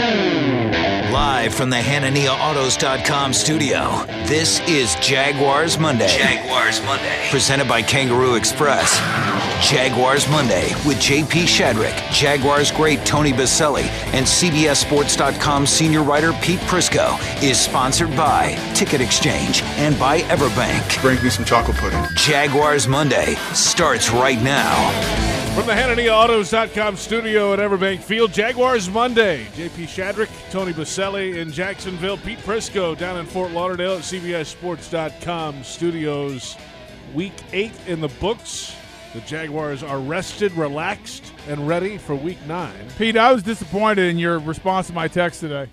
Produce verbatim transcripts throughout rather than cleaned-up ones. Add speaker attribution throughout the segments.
Speaker 1: Live from the Hanania Autos dot com studio, this is Jaguars Monday. Jaguars Monday. Presented by Kangaroo Express. Jaguars Monday with J P Shadrick, Jaguars great Tony Baselli, and C B S Sports dot com senior writer Pete Prisco is sponsored by Ticket Exchange and by Everbank.
Speaker 2: Bring me some chocolate pudding.
Speaker 1: Jaguars Monday starts right now.
Speaker 3: From the Hanania Autos dot com studio at Everbank Field, Jaguars Monday. J P Shadrick, Tony Baselli in Jacksonville, Pete Prisco down in Fort Lauderdale at C B S Sports dot com studios. Week eight in the books. The Jaguars are rested, relaxed, and ready for week nine.
Speaker 4: Pete, I was disappointed in your response to my text today.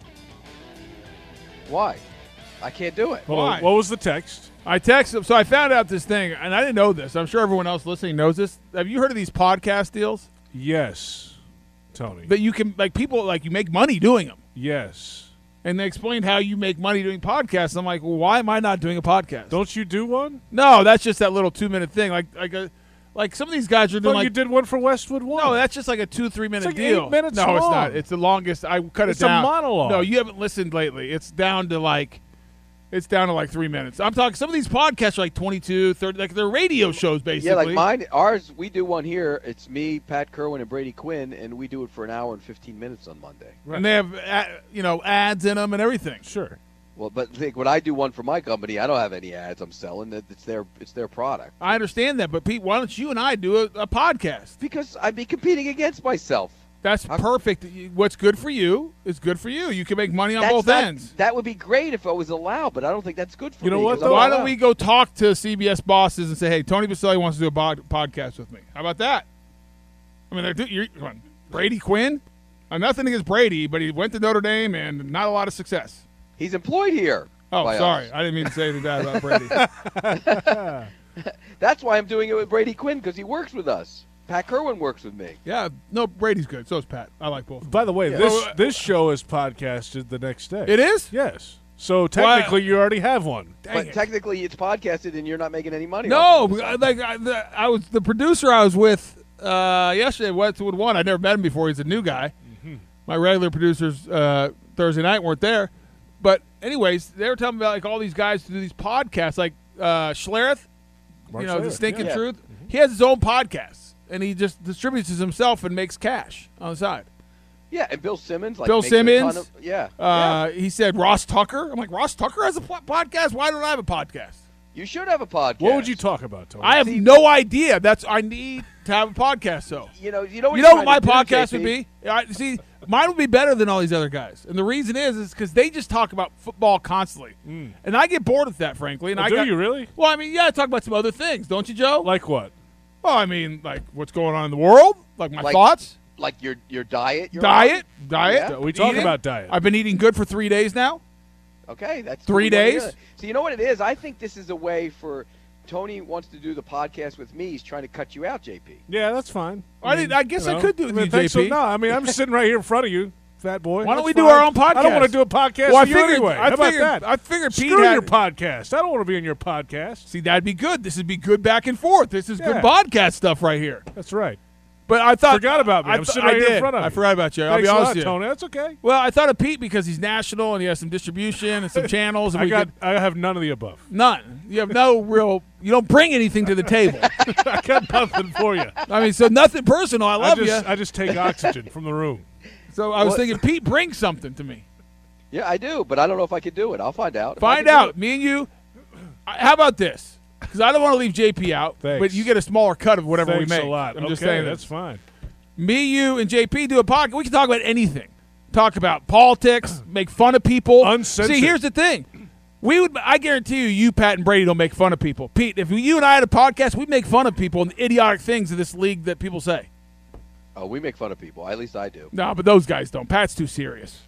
Speaker 5: Why? I can't do it.
Speaker 3: Hold on.
Speaker 4: Why?
Speaker 3: What was the text?
Speaker 4: I texted, so I found out this thing, and I didn't know this. I'm sure everyone else listening knows this. Have you heard of these podcast deals?
Speaker 3: Yes, Tony.
Speaker 4: That you can, like, people, like, you make money doing them.
Speaker 3: Yes.
Speaker 4: And they explained how you make money doing podcasts. I'm like, well, why am I not doing a podcast?
Speaker 3: Don't you do one?
Speaker 4: No, that's just that little two-minute thing. Like, like a, like some of these guys are doing,
Speaker 3: Oh,
Speaker 4: like,
Speaker 3: you did one for Westwood One.
Speaker 4: no, that's just like a two, three-minute
Speaker 3: It's like
Speaker 4: deal.
Speaker 3: eight minutes
Speaker 4: no, it's
Speaker 3: long.
Speaker 4: not. It's the longest. I cut
Speaker 3: It's
Speaker 4: it
Speaker 3: a
Speaker 4: down.
Speaker 3: monologue.
Speaker 4: No, you haven't listened lately. It's down to like, it's down to like three minutes. I'm talking. Some of these podcasts are like twenty-two, thirty, like they're radio shows basically.
Speaker 5: Yeah, like mine, ours, we do one here. It's me, Pat Kerwin, and Brady Quinn, and we do it for an hour and fifteen minutes on Monday.
Speaker 4: And they have, uh, you know, ads in them and everything.
Speaker 3: Sure.
Speaker 5: Well, but think when I do one for my company, I don't have any ads I'm selling. It- It's their it's their product.
Speaker 4: I understand that, but Pete, why don't you and I do a, a podcast?
Speaker 5: Because I'd be competing against myself.
Speaker 4: That's
Speaker 5: How-
Speaker 4: perfect. What's good for you is good for you. You can make money on
Speaker 5: That's
Speaker 4: both
Speaker 5: not-
Speaker 4: ends.
Speaker 5: That would be great if it was allowed, but I don't think that's good for
Speaker 3: You know
Speaker 5: me.
Speaker 3: what,
Speaker 5: 'cause
Speaker 3: though?
Speaker 5: I'm
Speaker 4: Why
Speaker 5: not
Speaker 4: don't we go talk to C B S bosses and say, hey, Tony Baselli wants to do a bod- podcast with me? How about that? I mean, they're do- you're, come on, Brady Quinn? I'm nothing against Brady, but he went to Notre Dame and not a lot of success.
Speaker 5: He's employed here.
Speaker 4: Oh,
Speaker 5: by
Speaker 4: sorry.
Speaker 5: us.
Speaker 4: I didn't mean to say anything bad about Brady.
Speaker 5: That's why I'm doing it with Brady Quinn, because he works with us. Pat Kerwin works with me.
Speaker 4: Yeah, no, Brady's good. So is Pat. I like both.
Speaker 3: By the way,
Speaker 5: Yeah.
Speaker 3: this
Speaker 4: So, uh,
Speaker 3: this show is podcasted the next day.
Speaker 4: It is?
Speaker 3: Yes. So technically, you already have one.
Speaker 4: Dang
Speaker 5: but
Speaker 4: it.
Speaker 5: technically, it's podcasted, and you're not making any money.
Speaker 4: No,
Speaker 5: off of it.
Speaker 4: I- like I, the, I was the producer I was with uh, yesterday. Westwood One. I never met him before. He's a new guy.
Speaker 3: Mm-hmm.
Speaker 4: My regular producers uh, Thursday night weren't there, but anyways, they were talking about like all these guys to do these podcasts, like uh, Schlereth,
Speaker 3: Mark
Speaker 4: you know, the
Speaker 3: Schlereth,
Speaker 4: Stinking
Speaker 5: yeah.
Speaker 4: Truth. He has his own podcasts, and he just distributes it himself and makes cash on the side.
Speaker 5: Yeah, and Bill Simmons. Like,
Speaker 4: Bill
Speaker 5: makes a ton
Speaker 4: Simmons?
Speaker 5: of- yeah.
Speaker 4: Uh,
Speaker 5: yeah.
Speaker 4: He said Ross Tucker. I'm like, Ross Tucker has a po- podcast. Why don't I have a podcast?
Speaker 5: You should have a podcast.
Speaker 3: What would you talk about, Tony?
Speaker 4: I have
Speaker 5: See-
Speaker 4: no idea. That's I need to have a podcast. So.
Speaker 5: You know, you know what
Speaker 4: You
Speaker 5: you're
Speaker 4: know what my
Speaker 5: trying to do,
Speaker 4: podcast
Speaker 5: J
Speaker 4: would
Speaker 5: P?
Speaker 4: be? I, see, mine would be better than all these other guys, and the reason is, is because they just talk about football constantly, and I get bored with that, frankly. And
Speaker 3: Oh,
Speaker 4: I
Speaker 3: do
Speaker 4: got,
Speaker 3: you really?
Speaker 4: Well, I mean, yeah, I talk about some other things, don't you, Joe?
Speaker 3: Like what?
Speaker 4: well, I mean, like what's going on in the world, like my
Speaker 5: Like-
Speaker 4: thoughts,
Speaker 5: Like your your diet. You're
Speaker 4: diet, diet.
Speaker 5: Yeah.
Speaker 3: We talk
Speaker 4: eating.
Speaker 3: about diet.
Speaker 4: I've been eating good for three days now.
Speaker 5: on. Okay, that's
Speaker 4: Three
Speaker 5: what we wanna
Speaker 4: days?
Speaker 5: hear. So you know what it is? I think this is a way for Tony wants to do the podcast with me. He's trying to cut you out, J P.
Speaker 3: Yeah, that's fine.
Speaker 4: I didn't- I guess I
Speaker 3: know.
Speaker 4: could do it with
Speaker 3: mean,
Speaker 4: you,
Speaker 3: thanks
Speaker 4: J P.
Speaker 3: So, no, I mean, I'm sitting right here in front of you, fat boy.
Speaker 4: Why don't
Speaker 3: That's
Speaker 4: we do
Speaker 3: fine.
Speaker 4: our own
Speaker 3: I don't want
Speaker 4: podcast?
Speaker 3: to do a podcast
Speaker 4: Well, I
Speaker 3: with you
Speaker 4: figured-
Speaker 3: anyway.
Speaker 4: I
Speaker 3: How about
Speaker 4: figured-
Speaker 3: that?
Speaker 4: I figured Pete
Speaker 3: Screw
Speaker 4: had-
Speaker 3: your podcast. I don't want to be in your podcast.
Speaker 4: See, that'd be good. This would be good back and forth. This is good
Speaker 3: Yeah.
Speaker 4: podcast stuff right here.
Speaker 3: That's right.
Speaker 4: But I thought
Speaker 3: Forgot about me.
Speaker 4: I
Speaker 3: I'm
Speaker 4: th-
Speaker 3: sitting
Speaker 4: I
Speaker 3: right here in
Speaker 4: did.
Speaker 3: front of
Speaker 4: I
Speaker 3: you.
Speaker 4: forgot about you. I'll
Speaker 3: Thanks
Speaker 4: be
Speaker 3: a
Speaker 4: honest
Speaker 3: lot,
Speaker 4: with you.
Speaker 3: Tony. That's okay.
Speaker 4: Well, I thought of Pete because he's national and he has some distribution and some channels. And
Speaker 3: I
Speaker 4: we
Speaker 3: got.
Speaker 4: could,
Speaker 3: I have none of the above.
Speaker 4: none. You have no real. You don't bring anything to the table.
Speaker 3: I got nothing for you.
Speaker 4: I mean, so nothing personal. I
Speaker 3: I
Speaker 4: love
Speaker 3: just,
Speaker 4: you.
Speaker 3: I just take oxygen from the room.
Speaker 4: So I was
Speaker 5: What?
Speaker 4: thinking, Pete, bring something to me.
Speaker 5: Yeah, I do, but I don't know if I could do it. I'll find out. If I
Speaker 4: Find
Speaker 5: can do
Speaker 4: out.
Speaker 5: it.
Speaker 4: Me and you. I- How about this? Because I don't want to leave J P out,
Speaker 3: Thanks.
Speaker 4: but you get a smaller cut of whatever
Speaker 3: Thanks
Speaker 4: we make.
Speaker 3: a lot.
Speaker 4: I'm
Speaker 3: okay,
Speaker 4: just saying
Speaker 3: that's
Speaker 4: this.
Speaker 3: fine.
Speaker 4: Me, you, and J P do a podcast. We can talk about anything. Talk about politics, make fun of people.
Speaker 3: Uncensored.
Speaker 4: See, here's the thing. We would. I guarantee you, you, Pat, and Brady don't make fun of people. Pete, if you and I had a podcast, we'd make fun of people and the idiotic things of this league that people say.
Speaker 5: Oh, we make fun of people. At least I do.
Speaker 4: No, but those guys don't. Pat's too serious.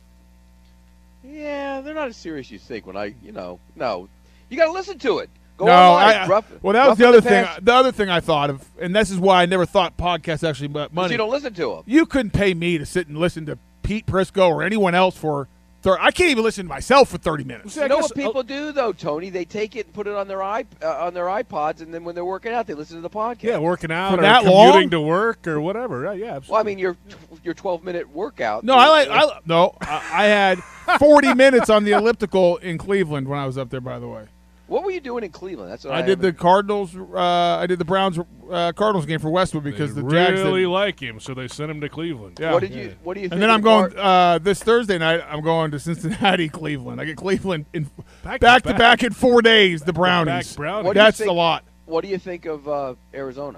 Speaker 5: Yeah, they're not as serious as you think. When I, you know, no, you got to listen to it. Go
Speaker 4: no,
Speaker 5: online.
Speaker 4: I,
Speaker 5: rough,
Speaker 4: well, that was
Speaker 5: rough
Speaker 4: the
Speaker 5: in
Speaker 4: other thing.
Speaker 5: past,
Speaker 4: The other thing I thought of, and this is why I never thought podcasts actually brought
Speaker 5: but
Speaker 4: money.
Speaker 5: you don't listen to them.
Speaker 4: You couldn't pay me to sit and listen to Pete Prisco or anyone else for Thir- I can't even listen to myself for thirty minutes.
Speaker 3: See, I
Speaker 5: You know
Speaker 3: guess-
Speaker 5: what people do though, Tony? They take it and put it on their iP- uh, on their iPods, and then when they're working out, they listen to the podcast.
Speaker 3: Yeah, working out
Speaker 4: For
Speaker 3: or
Speaker 4: that
Speaker 3: commuting
Speaker 4: long?
Speaker 3: to work or whatever. Right, yeah, absolutely.
Speaker 5: Well, I mean, your your twelve minute workout.
Speaker 4: No, I like. I no. I, I had forty minutes on the elliptical in Cleveland when I was up there. By the way,
Speaker 5: What were you doing in Cleveland? That's what I,
Speaker 4: I did the
Speaker 5: haven't-
Speaker 4: Cardinals. Uh, I did the Browns uh, Cardinals game for Westwood because
Speaker 3: they
Speaker 4: the Jags
Speaker 3: really
Speaker 4: didn't-
Speaker 3: like him, so they sent him to Cleveland.
Speaker 4: Yeah.
Speaker 5: What did you? What do you? think
Speaker 4: And then I'm
Speaker 5: of
Speaker 4: going
Speaker 5: Car-
Speaker 4: uh, this Thursday night. I'm going to Cincinnati, Cleveland. I get Cleveland in
Speaker 3: Back
Speaker 4: back,
Speaker 3: to
Speaker 4: to
Speaker 3: back.
Speaker 4: back in four days. The Brownies.
Speaker 3: Back Brownies.
Speaker 5: What do you
Speaker 4: That's
Speaker 5: think-
Speaker 4: a lot.
Speaker 5: What do you think of uh, Arizona?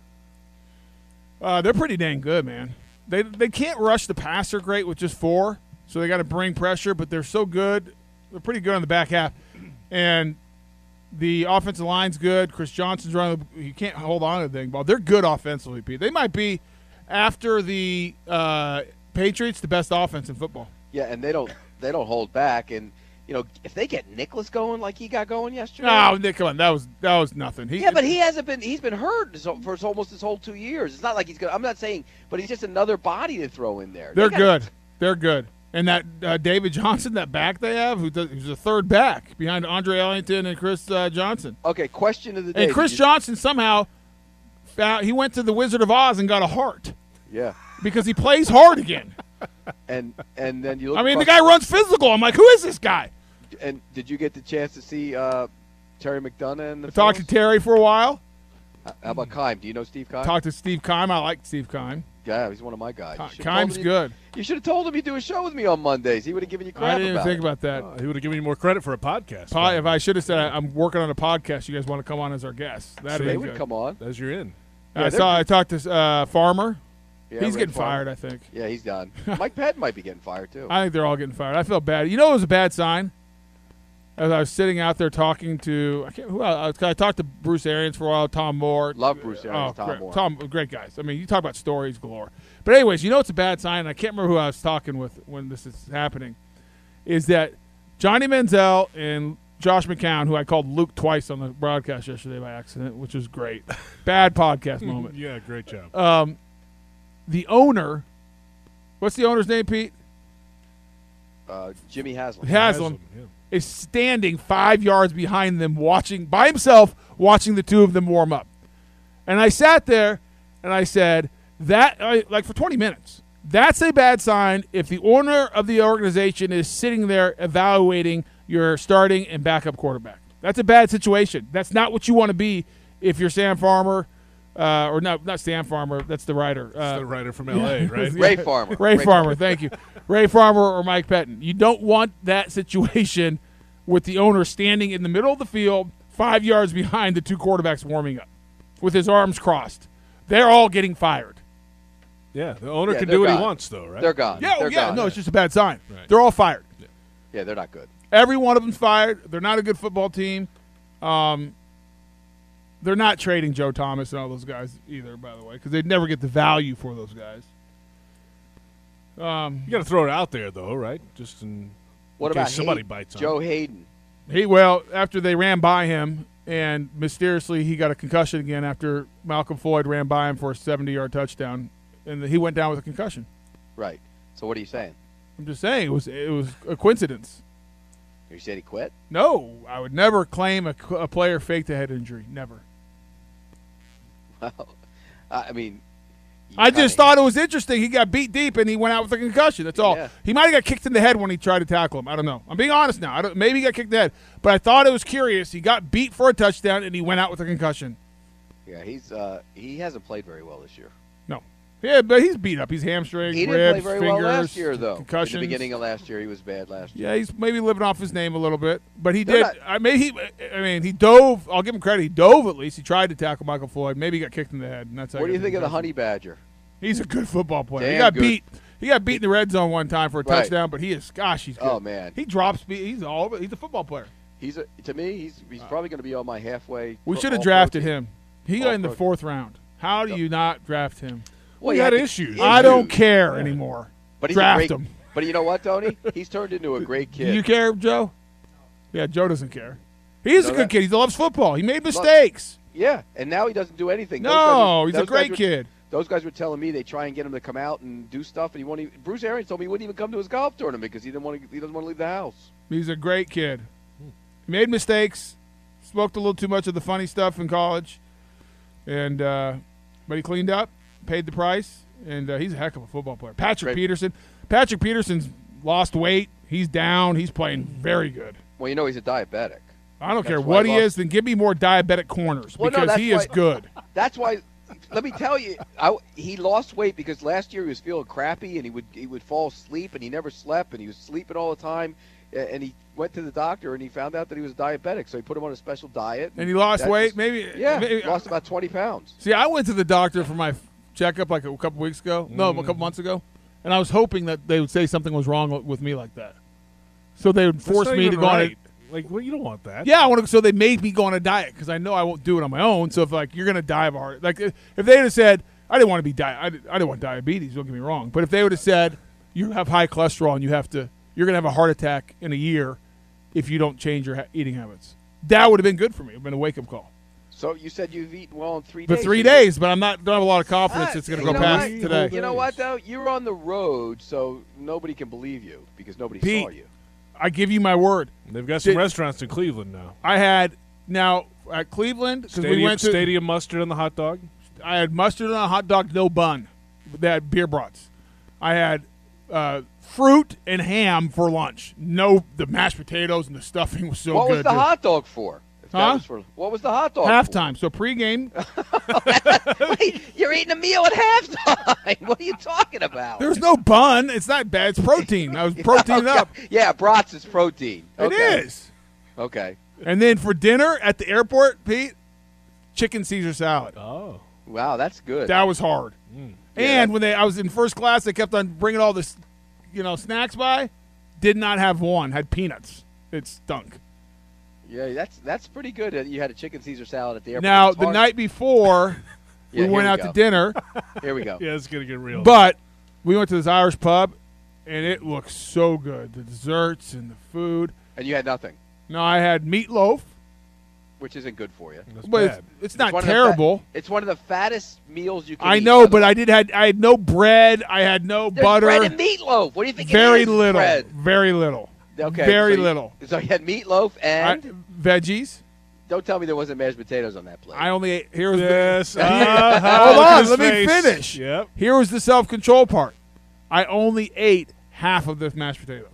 Speaker 4: Uh, they're pretty dang good, man. They they can't rush the passer great with just four, so they got to bring pressure. But they're so good. They're pretty good on the back half, and the offensive line's good. Chris Johnson's running. The, he can't hold on to the thing ball. They're good offensively, Pete. They might be after the uh, Patriots the best offense in football.
Speaker 5: Yeah, and they don't they don't hold back. And you know, if they get Nicholas going like he got going yesterday.
Speaker 4: No, Nick, come on. That was that was nothing. He,
Speaker 5: Yeah, but he hasn't been. He's been hurt so- for almost his whole two years. It's not like he's gonna. I'm not saying, but he's just another body to throw in there.
Speaker 4: They're
Speaker 5: They gotta-
Speaker 4: good. They're good. And that uh, David Johnson, that back they have, who does, who's a third back behind Andre Ellington and Chris uh, Johnson.
Speaker 5: Okay, question of the day.
Speaker 4: And Chris
Speaker 5: Did you-
Speaker 4: Johnson somehow found, he went to the Wizard of Oz and got a heart
Speaker 5: Yeah,
Speaker 4: because he plays hard again.
Speaker 5: and and then you look.
Speaker 4: I mean, the
Speaker 5: across-
Speaker 4: guy runs physical. I'm like, who is this guy?
Speaker 5: And did you get the chance to see uh, Terry McDonough in the?
Speaker 4: I talked to
Speaker 5: Phillies?
Speaker 4: Terry for a while.
Speaker 5: How about Kime? Do you know Steve Kime?
Speaker 4: Talked to Steve Kime. I like Steve Kime.
Speaker 5: Yeah, he's one of my guys. You should've told
Speaker 4: Kime's
Speaker 5: him you-
Speaker 4: good.
Speaker 5: You should have told him you do a show with me on Mondays. He would have given you crap
Speaker 4: I didn't
Speaker 5: about
Speaker 4: think
Speaker 5: it.
Speaker 4: about that.
Speaker 3: Oh, he would have given you more credit for a podcast.
Speaker 4: Probably if I should have said I, I'm working on a podcast, you guys want to come on as our guests. That'd
Speaker 3: See,
Speaker 4: be
Speaker 5: They
Speaker 4: good.
Speaker 5: would come on.
Speaker 3: As you're in.
Speaker 5: Yeah,
Speaker 4: I
Speaker 5: they're-
Speaker 4: saw. I talked to uh, Farmer.
Speaker 5: Yeah,
Speaker 4: He's
Speaker 5: Red
Speaker 4: getting
Speaker 5: Farmer.
Speaker 4: fired, I think.
Speaker 5: Yeah, he's done. Mike Patton might be getting fired too.
Speaker 4: I think they're all getting fired. I felt bad. You know, it was a bad sign. As I was sitting out there talking to, I can't. Who else? I talked to Bruce Arians for a while. Tom Moore.
Speaker 5: Love Bruce Arians,
Speaker 4: Oh,
Speaker 5: Tom
Speaker 4: great,
Speaker 5: Moore.
Speaker 4: Tom, great guys. I mean, you talk about stories galore. But anyways, you know, it's a bad sign. I can't remember who I was talking with when this is happening. Is that Johnny Manziel and Josh McCown, who I called Luke twice on the broadcast yesterday by accident, which was great. Bad podcast moment.
Speaker 3: Yeah, great job.
Speaker 4: Um, the owner, what's the owner's name, Pete?
Speaker 5: Uh, Jimmy Haslam.
Speaker 4: Haslam.
Speaker 3: yeah.
Speaker 4: Is standing five yards behind them, watching by himself, watching the two of them warm up. And I sat there and I said, that, I, like for twenty minutes, that's a bad sign if the owner of the organization is sitting there evaluating your starting and backup quarterback. That's a bad situation. That's not what you want to be if you're Sam Farmer, uh, or not, not Sam Farmer, that's the writer.
Speaker 3: It's
Speaker 4: Uh,
Speaker 3: the writer from L A, right?
Speaker 5: Ray Farmer.
Speaker 4: Ray Farmer, thank you. Ray Farmer or Mike Pettin. You don't want that situation with the owner standing in the middle of the field, five yards behind the two quarterbacks warming up, with his arms crossed. They're all getting fired.
Speaker 3: Yeah, the owner
Speaker 5: Yeah,
Speaker 3: can
Speaker 5: they're
Speaker 3: do what
Speaker 5: gone.
Speaker 3: he wants, though, right?
Speaker 5: They're gone.
Speaker 4: Yeah, oh,
Speaker 5: They're
Speaker 4: yeah.
Speaker 5: gone.
Speaker 4: No, it's just a bad sign.
Speaker 3: Right.
Speaker 4: They're all fired.
Speaker 5: Yeah, they're not good.
Speaker 4: Every one of them's fired. They're not a good football team. Um, they're not trading Joe Thomas and all those guys either, by the way, because they'd never get the value for those guys. Um,
Speaker 3: You got to throw it out there, though, right? Just in,
Speaker 5: What
Speaker 3: in
Speaker 5: about
Speaker 3: case somebody
Speaker 5: Hayden?
Speaker 3: bites on
Speaker 5: Joe
Speaker 3: it.
Speaker 5: Hayden?
Speaker 4: He well after they ran by him and mysteriously he got a concussion again after Malcolm Floyd ran by him for a seventy-yard touchdown, and he went down with a concussion.
Speaker 5: Right. So what are you saying?
Speaker 4: I'm just saying it was it was a coincidence.
Speaker 5: You said he quit?
Speaker 4: No, I would never claim a, a player faked a head injury. Never.
Speaker 5: Well, I mean, you
Speaker 4: I just
Speaker 5: kinda-
Speaker 4: thought it was interesting. He got beat deep and he went out with a concussion. That's all.
Speaker 5: Yeah.
Speaker 4: He might have got kicked in the head when he tried to tackle him. I don't know. I'm being honest now. I don't, maybe he got kicked in the head, but I thought it was curious. He got beat for a touchdown and he went out with a concussion.
Speaker 5: Yeah, he's uh, he hasn't played very well this year.
Speaker 4: No. Yeah, but he's beat up. He's hamstrings,
Speaker 5: He didn't
Speaker 4: ribs,
Speaker 5: play very
Speaker 4: fingers,
Speaker 5: well last year, though.
Speaker 4: concussions.
Speaker 5: In the beginning of last year, he was bad last year.
Speaker 4: Yeah, he's maybe living off his name a little bit, but he
Speaker 5: They're
Speaker 4: did.
Speaker 5: not-
Speaker 4: I mean, he. I mean, he dove. I'll give him credit. He dove at least. He tried to tackle Michael Floyd. Maybe he got kicked in the head, and that's how.
Speaker 5: What
Speaker 4: he
Speaker 5: do you
Speaker 4: got
Speaker 5: think of the
Speaker 4: concussion.
Speaker 5: Honey Badger?
Speaker 4: He's a good football player. he
Speaker 5: Damn
Speaker 4: got
Speaker 5: good.
Speaker 4: beat. He got beat in the red zone one time for a
Speaker 5: Right.
Speaker 4: touchdown, but he is. Gosh, he's good.
Speaker 5: Oh, man.
Speaker 4: He drops speed. He's all. over. He's a football player.
Speaker 5: He's a, to me, he's he's probably going to be on my halfway.
Speaker 4: We
Speaker 5: pro-
Speaker 4: should have
Speaker 5: all
Speaker 4: drafted
Speaker 5: pro team.
Speaker 4: him. He got
Speaker 5: All
Speaker 4: in the
Speaker 5: pro-
Speaker 4: fourth round. How do you not draft him?
Speaker 3: Well, he
Speaker 5: he
Speaker 3: had
Speaker 5: had the
Speaker 3: issues.
Speaker 4: I don't
Speaker 5: Issues.
Speaker 4: care anymore.
Speaker 5: But he's a
Speaker 4: Draft
Speaker 5: great,
Speaker 4: him.
Speaker 5: But you know what, Tony? He's turned into a great
Speaker 4: Do
Speaker 5: kid.
Speaker 4: you care, Joe? Yeah, Joe doesn't care. He's
Speaker 5: You
Speaker 4: a
Speaker 5: know
Speaker 4: good
Speaker 5: that?
Speaker 4: kid. He loves football. He made mistakes.
Speaker 5: Yeah, and now he doesn't do anything. Those
Speaker 4: No,
Speaker 5: guys are-
Speaker 4: he's a
Speaker 5: those
Speaker 4: great
Speaker 5: guys were-
Speaker 4: kid.
Speaker 5: those guys were telling me they try and get him to come out and do stuff, and he won't even. Bruce Arians told me he wouldn't even come to his golf tournament because he didn't want to. He doesn't want to leave the house.
Speaker 4: He's a great kid. He made mistakes, smoked a little too much of the funny stuff in college, and uh, but he cleaned up, paid the price, and uh, he's a heck of a football player. Patrick
Speaker 5: Great.
Speaker 4: Peterson. Patrick Peterson's lost weight. He's down. He's playing very good.
Speaker 5: Well, you know he's a diabetic.
Speaker 4: I don't
Speaker 5: That's
Speaker 4: care
Speaker 5: why
Speaker 4: what
Speaker 5: I
Speaker 4: he
Speaker 5: lost-
Speaker 4: is, then give me more diabetic corners
Speaker 5: Well, no,
Speaker 4: because
Speaker 5: that's
Speaker 4: he is
Speaker 5: why-
Speaker 4: good.
Speaker 5: That's why. Let me tell you, I, he lost weight because last year he was feeling crappy and he would he would fall asleep and he never slept and he was sleeping all the time, a- and he went to the doctor and he found out that he was diabetic, so he put him on a special diet.
Speaker 4: And he lost
Speaker 5: that
Speaker 4: weight,
Speaker 5: just-
Speaker 4: maybe.
Speaker 5: Yeah,
Speaker 4: maybe,
Speaker 5: he lost about twenty pounds.
Speaker 4: See, I went to the doctor for my checkup like a couple weeks ago. No, a couple months ago, and I was hoping that they would say something was wrong with me like that, so they would
Speaker 3: That's
Speaker 4: force
Speaker 3: not
Speaker 4: me to
Speaker 3: even
Speaker 4: go on.
Speaker 3: right.
Speaker 4: A,
Speaker 3: Like, well, you don't want that.
Speaker 4: yeah, I want to. So they made me go on a diet because I know I won't do it on my own. So if like you're gonna die of a heart, like if they had said I didn't want to be di- I, I didn't want diabetes. Don't get me wrong, but if they would have said you have high cholesterol and you have to, you're gonna have a heart attack in a year if you don't change your ha- eating habits, that would have been good for me. It would have been a wake up call.
Speaker 5: So you said you've eaten well in three
Speaker 4: For
Speaker 5: days.
Speaker 4: three
Speaker 5: so
Speaker 4: days, but I'm not don't have a lot of confidence
Speaker 5: Ah,
Speaker 4: it's going to
Speaker 5: you
Speaker 4: go
Speaker 5: know
Speaker 4: past
Speaker 5: what?
Speaker 4: today.
Speaker 5: You know what though? You're on the road, so nobody can believe you because nobody
Speaker 4: Pete.
Speaker 5: saw you.
Speaker 4: I give you my word.
Speaker 3: They've got some
Speaker 4: Did-
Speaker 3: restaurants in Cleveland now.
Speaker 4: I had now at Cleveland because
Speaker 3: Stadium,
Speaker 4: we went to
Speaker 3: stadium mustard on the hot dog.
Speaker 4: I had mustard on a hot dog, no bun. They had beer brats. I had uh, fruit and ham for lunch. No, the mashed potatoes and the stuffing was so
Speaker 5: what
Speaker 4: good.
Speaker 5: was the
Speaker 4: dude.
Speaker 5: hot dog for? If that
Speaker 4: Huh?
Speaker 5: was for? What was the hot dog?
Speaker 4: Halftime. So pregame,
Speaker 5: For? Wait, you're eating a meal at halftime. What are you talking about?
Speaker 4: there's no bun. It's not bad. It's protein. I was protein up.
Speaker 5: Yeah, brats is protein.
Speaker 4: It
Speaker 5: Okay.
Speaker 4: is.
Speaker 5: Okay.
Speaker 4: And then for dinner at the airport, Pete, chicken Caesar salad.
Speaker 3: Oh.
Speaker 5: Wow, that's good.
Speaker 4: That was hard.
Speaker 5: Yeah,
Speaker 4: And
Speaker 5: that-
Speaker 4: when they, I was in first class, they kept on bringing all this, you know, snacks by. Did not have one. Had peanuts. It stunk.
Speaker 5: yeah, that's that's pretty good. that You had a chicken Caesar salad at the airport.
Speaker 4: Now
Speaker 5: It's
Speaker 4: the
Speaker 5: hard-
Speaker 4: night before,
Speaker 5: Yeah,
Speaker 4: we
Speaker 5: here
Speaker 4: went
Speaker 5: we
Speaker 4: out
Speaker 5: go.
Speaker 4: to dinner,
Speaker 5: Here we go.
Speaker 3: Yeah, it's going to get real.
Speaker 4: but we went to this Irish pub, and it looked so good. The desserts and the food.
Speaker 5: And you had nothing,
Speaker 4: Now I had meatloaf,
Speaker 5: which isn't good for you.
Speaker 3: That's
Speaker 4: but
Speaker 3: bad.
Speaker 4: it's, it's not
Speaker 5: one of the
Speaker 4: terrible.
Speaker 5: Fat, it's one of the fattest meals you can
Speaker 4: I
Speaker 5: eat,
Speaker 4: know,
Speaker 5: by the
Speaker 4: but
Speaker 5: way.
Speaker 4: I did had I had no bread. I had no
Speaker 5: There's
Speaker 4: butter.
Speaker 5: bread and meatloaf. What do you think?
Speaker 4: Very
Speaker 5: it is?
Speaker 4: little.
Speaker 5: Bread.
Speaker 4: Very little.
Speaker 5: Okay.
Speaker 4: Very
Speaker 5: so you-
Speaker 4: little.
Speaker 5: So you had meatloaf
Speaker 4: I,
Speaker 5: and
Speaker 4: veggies.
Speaker 5: don't tell me there wasn't mashed potatoes on that plate.
Speaker 4: I only ate. Here was
Speaker 3: Yes.
Speaker 4: the.
Speaker 3: Uh-huh.
Speaker 4: Hold
Speaker 3: Look at
Speaker 4: on,
Speaker 3: his
Speaker 4: let me
Speaker 3: face.
Speaker 4: finish.
Speaker 3: Yep.
Speaker 4: Here was the self-control part. I only ate half of the mashed potatoes.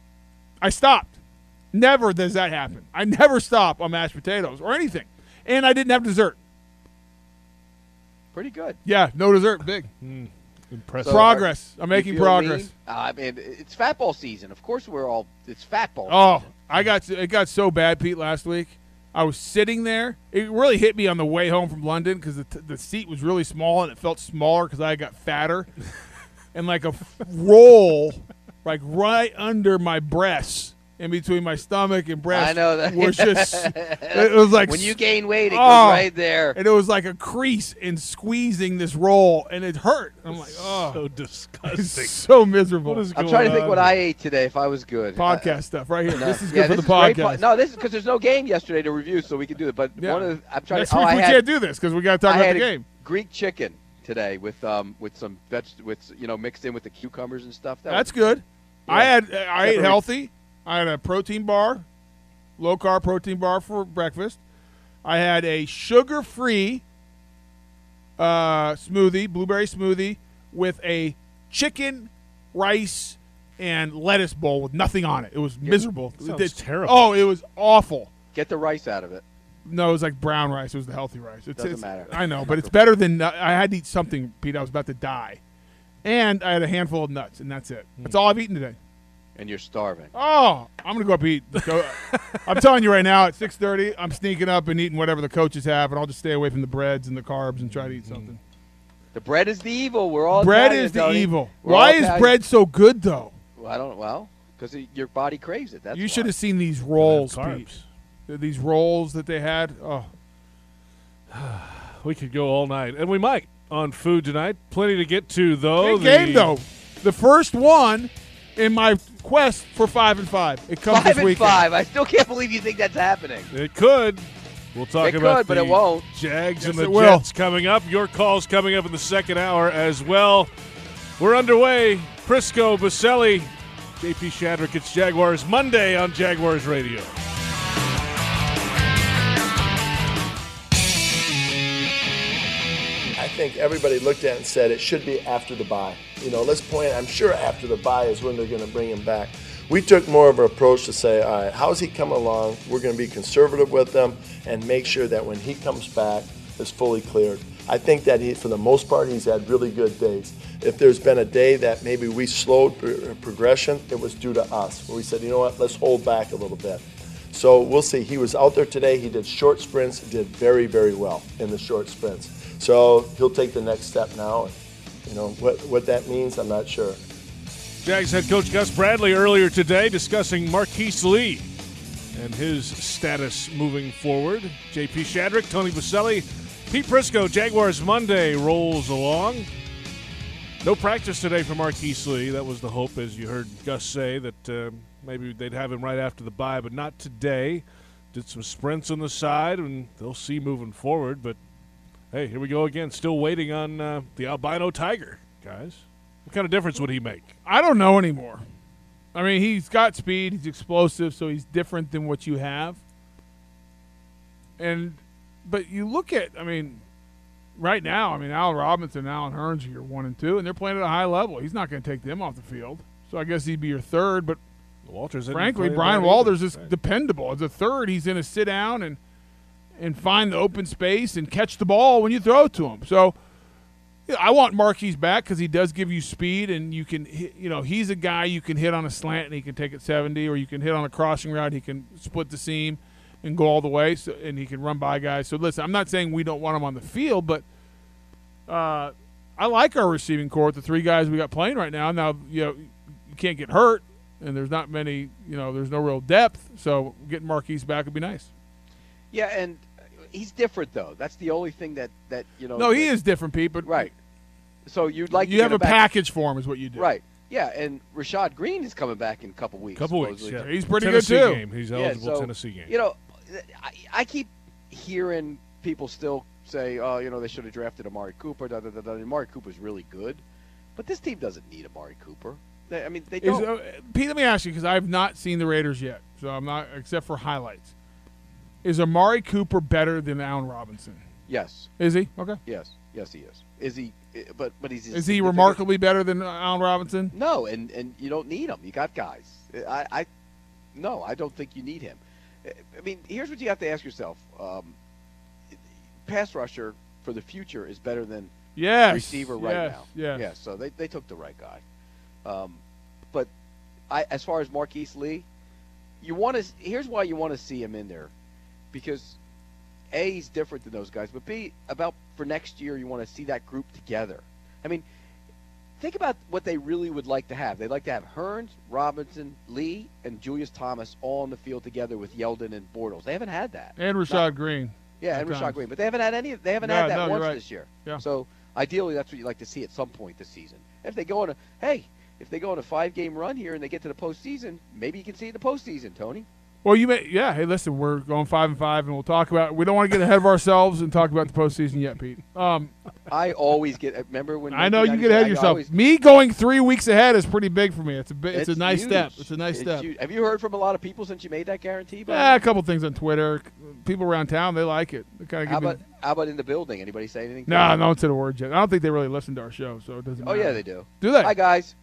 Speaker 4: I stopped. Never does that happen. I never stop on mashed potatoes or anything. And I didn't have dessert.
Speaker 5: Pretty good.
Speaker 4: Yeah, no dessert. Big.
Speaker 3: Impressive.
Speaker 5: So-
Speaker 4: Progress. I'm
Speaker 5: You
Speaker 4: making
Speaker 5: feel
Speaker 4: progress.
Speaker 5: lean? Uh, I mean, it's fat ball season. Of course, we're all. It's fat ball.
Speaker 4: Oh,
Speaker 5: season.
Speaker 4: I got it got so bad, Pete, last week. I was sitting there. It really hit me on the way home from London because the, t- the seat was really small and it felt smaller because I got fatter. And like a f- roll, like right under my breasts, in between my stomach and breast,
Speaker 5: I know that.
Speaker 4: was just. It was like
Speaker 5: When you gain weight, it
Speaker 4: Oh.
Speaker 5: goes right there.
Speaker 4: and it was like a crease in squeezing this roll, and it hurt. I'm like, oh,
Speaker 3: So
Speaker 4: it's
Speaker 3: disgusting.
Speaker 4: so miserable.
Speaker 3: What is
Speaker 5: I'm
Speaker 3: going
Speaker 5: trying to think
Speaker 3: on
Speaker 5: what
Speaker 3: here?
Speaker 5: I ate today. If I was good,
Speaker 4: podcast stuff right here.
Speaker 5: No.
Speaker 4: This is
Speaker 5: Yeah,
Speaker 4: good
Speaker 5: this
Speaker 4: for the
Speaker 5: is great
Speaker 4: podcast.
Speaker 5: po- no, this is because there's no game yesterday to review, so we can do it. But
Speaker 4: Yeah.
Speaker 5: one of the, I'm trying
Speaker 4: Next
Speaker 5: to. Oh,
Speaker 4: week
Speaker 5: I
Speaker 4: we
Speaker 5: had,
Speaker 4: can't do this because we got to talk
Speaker 5: I
Speaker 4: about
Speaker 5: had
Speaker 4: the
Speaker 5: a
Speaker 4: game.
Speaker 5: Greek chicken today with um with some veg with you know mixed in with the cucumbers and stuff. That
Speaker 4: That's
Speaker 5: was,
Speaker 4: good. I
Speaker 5: Yeah.
Speaker 4: had I ate
Speaker 5: Separate-
Speaker 4: healthy. I had a protein bar, low carb protein bar for breakfast. I had a sugar free uh, smoothie, blueberry smoothie, with a chicken, rice, and lettuce bowl with nothing on it. It was miserable.
Speaker 3: sounds
Speaker 4: It-
Speaker 3: terrible.
Speaker 4: Oh, it was awful.
Speaker 5: Get the rice out of it.
Speaker 4: No, it was like brown rice. It was the healthy rice. It's,
Speaker 5: Doesn't
Speaker 4: it's-
Speaker 5: matter.
Speaker 4: I know, but it's better than uh, I had to eat something, Pete. I was about to die, and I had a handful of nuts, and that's it. That's all I've eaten today.
Speaker 5: And you're starving.
Speaker 4: Oh, I'm gonna go up eat. Go, I'm telling you right now, at six thirty, I'm sneaking up and eating whatever the coaches have, and I'll just stay away from the breads and the carbs and try to eat something.
Speaker 5: The bread is the evil. We're all
Speaker 4: Bread
Speaker 5: Italian,
Speaker 4: is the
Speaker 5: Tony.
Speaker 4: evil.
Speaker 5: We're
Speaker 4: Why
Speaker 5: all
Speaker 4: is
Speaker 5: Italian.
Speaker 4: bread so good though?
Speaker 5: Well, I don't. Well, because your body craves it. That's
Speaker 4: You
Speaker 5: why.
Speaker 4: should have seen these rolls,
Speaker 3: Carbs.
Speaker 4: Pete. These rolls that they had. Oh,
Speaker 3: We could go all night, and we might on food tonight. Plenty to get to, though.
Speaker 4: big game
Speaker 3: The-
Speaker 4: though. The first one in my quest for five and five. It comes
Speaker 5: five
Speaker 4: this
Speaker 5: and
Speaker 4: weekend.
Speaker 5: five. I still can't believe you think that's happening.
Speaker 3: It could. We'll talk
Speaker 5: It
Speaker 3: about
Speaker 5: could, but
Speaker 3: the
Speaker 5: it won't.
Speaker 3: Jags
Speaker 4: Yes,
Speaker 3: and the
Speaker 4: it will.
Speaker 3: Jets coming up. Your calls coming up in the second hour as well. We're underway. Prisco, Baselli, J P Shadrick. It's Jaguars Monday on Jaguars Radio.
Speaker 2: I think everybody looked at it and said it should be after the bye. You know, let's point, I'm sure after the bye is when they're going to bring him back. We took more of an approach to say, all right, how's he coming along? We're going to be conservative with him and make sure that when he comes back, it's fully cleared. I think that he, for the most part, he's had really good days. If there's been a day that maybe we slowed pro- progression, it was due to us. Where we said, you know what, let's hold back a little bit. So we'll see. He was out there today. He did short sprints, did very, very well in the short sprints. So he'll take the next step now. You know, what, what that means, I'm not sure.
Speaker 3: Jags head coach Gus Bradley earlier today discussing Marquise Lee and his status moving forward. J P Shadrick, Tony Baselli, Pete Prisco. Jaguars Monday rolls along. No practice today for Marquise Lee. That was the hope, as you heard Gus say, that uh, maybe they'd have him right after the bye, but not today. Did some sprints on the side, and they'll see moving forward. But, hey, here we go again. Still waiting on uh, the albino tiger, guys. What kind of difference would he make?
Speaker 4: I don't know anymore. I mean, he's got speed. He's explosive, so he's different than what you have. And, but you look at, I mean, right now, I mean, Allen Robinson and Allen Hurns are your one and two, and they're playing at a high level. He's not going to take them off the field. So I guess he'd be your third. But
Speaker 3: Walters
Speaker 4: frankly,
Speaker 3: play
Speaker 4: Brian
Speaker 3: that
Speaker 4: Walters
Speaker 3: either.
Speaker 4: is
Speaker 3: Right.
Speaker 4: dependable. As a third, he's going to sit down and and find the open space and catch the ball when you throw it to him. So yeah, I want Marquise back because he does give you speed, and you can, hit, you know, he's a guy you can hit on a slant and he can take it seventy, or you can hit on a crossing route, he can split the seam and go all the way, so, and he can run by guys. So listen, I'm not saying we don't want him on the field, but uh, I like our receiving core with the three guys we got playing right now. Now, you know, you can't get hurt, and there's not many, you know, there's no real depth, so getting Marquise back would be nice.
Speaker 5: Yeah, and he's different though. That's the only thing that that you know.
Speaker 4: No, he
Speaker 5: that-
Speaker 4: is different, Pete, but
Speaker 5: right. So you'd like
Speaker 4: you
Speaker 5: to
Speaker 4: have
Speaker 5: get
Speaker 4: a
Speaker 5: him back.
Speaker 4: package for him is what you do.
Speaker 5: Right. Yeah, and Rashad Green is coming back in a couple weeks.
Speaker 3: Couple weeks,
Speaker 5: supposedly.
Speaker 3: yeah.
Speaker 4: He's pretty
Speaker 3: Tennessee
Speaker 4: good, too.
Speaker 3: Game. He's
Speaker 5: Yeah,
Speaker 3: eligible
Speaker 5: so,
Speaker 3: Tennessee game.
Speaker 5: You know, I, I keep hearing people still say, "Oh, you know, they should have drafted Amari Cooper." Da, da, da, da. Amari Cooper's really good, but this team doesn't need Amari Cooper. They, I mean, they
Speaker 4: Is,
Speaker 5: don't.
Speaker 4: uh, Pete, let me ask you, because I've not seen the Raiders yet, so I'm not, except for highlights. Is Amari Cooper better than Allen Robinson?
Speaker 5: yes,
Speaker 4: Is he? Okay.
Speaker 5: yes, yes, he is. Is he? But but he's.
Speaker 4: Is he remarkably better than Allen Robinson?
Speaker 5: No, and and you don't need him. You got guys. I, I no, I don't think you need him. I mean, here's what you have to ask yourself: um, pass rusher for the future is better than
Speaker 4: Yes.
Speaker 5: receiver right
Speaker 4: yes,
Speaker 5: now.
Speaker 4: Yes.
Speaker 5: Yeah, so they, they took the right guy. Um, but I, as far as Marquise Lee, you want to. Here's why you want to see him in there, because A, he's different than those guys, but B, about for next year, you want to see that group together. I mean, think about what they really would like to have. They'd like to have Hurns, Robinson, Lee, and Julius Thomas all on the field together with Yeldon and Bortles. They haven't had that.
Speaker 4: And Rashad
Speaker 5: Not-
Speaker 4: Green.
Speaker 5: Yeah,
Speaker 4: at
Speaker 5: and Rashad
Speaker 4: times.
Speaker 5: Green, but they haven't had any. They haven't
Speaker 4: Yeah,
Speaker 5: had that
Speaker 4: no, you're
Speaker 5: once
Speaker 4: right.
Speaker 5: this year.
Speaker 4: Yeah.
Speaker 5: So ideally, that's what you'd like to see at some point this season. If they go on a hey, if they go on a five-game run here and they get to the postseason, maybe you can see the postseason, Tony.
Speaker 4: Well, you may, yeah. Hey, listen, we're going five and five, and we'll talk about. We don't want to get ahead of ourselves and talk about the postseason yet, Pete. Um,
Speaker 5: I always get. Remember when
Speaker 4: I know you get ahead of
Speaker 5: I
Speaker 4: yourself.
Speaker 5: always-
Speaker 4: Me going three weeks ahead is pretty big for me. It's a bi- it's, a nice
Speaker 5: huge.
Speaker 4: step. It's a nice step.
Speaker 5: huge. Have you heard from a lot of people since you made that guarantee? by the
Speaker 4: Yeah,
Speaker 5: way?
Speaker 4: a couple things on Twitter. People around town, they like it. They kind of
Speaker 5: How
Speaker 4: give
Speaker 5: about
Speaker 4: me.
Speaker 5: how about in the building? Anybody say anything?
Speaker 4: No, no one said a word yet. I don't think they really listen to our show, so it doesn't.
Speaker 5: Oh
Speaker 4: matter.
Speaker 5: yeah, they do.
Speaker 4: Do they?
Speaker 5: Hi guys.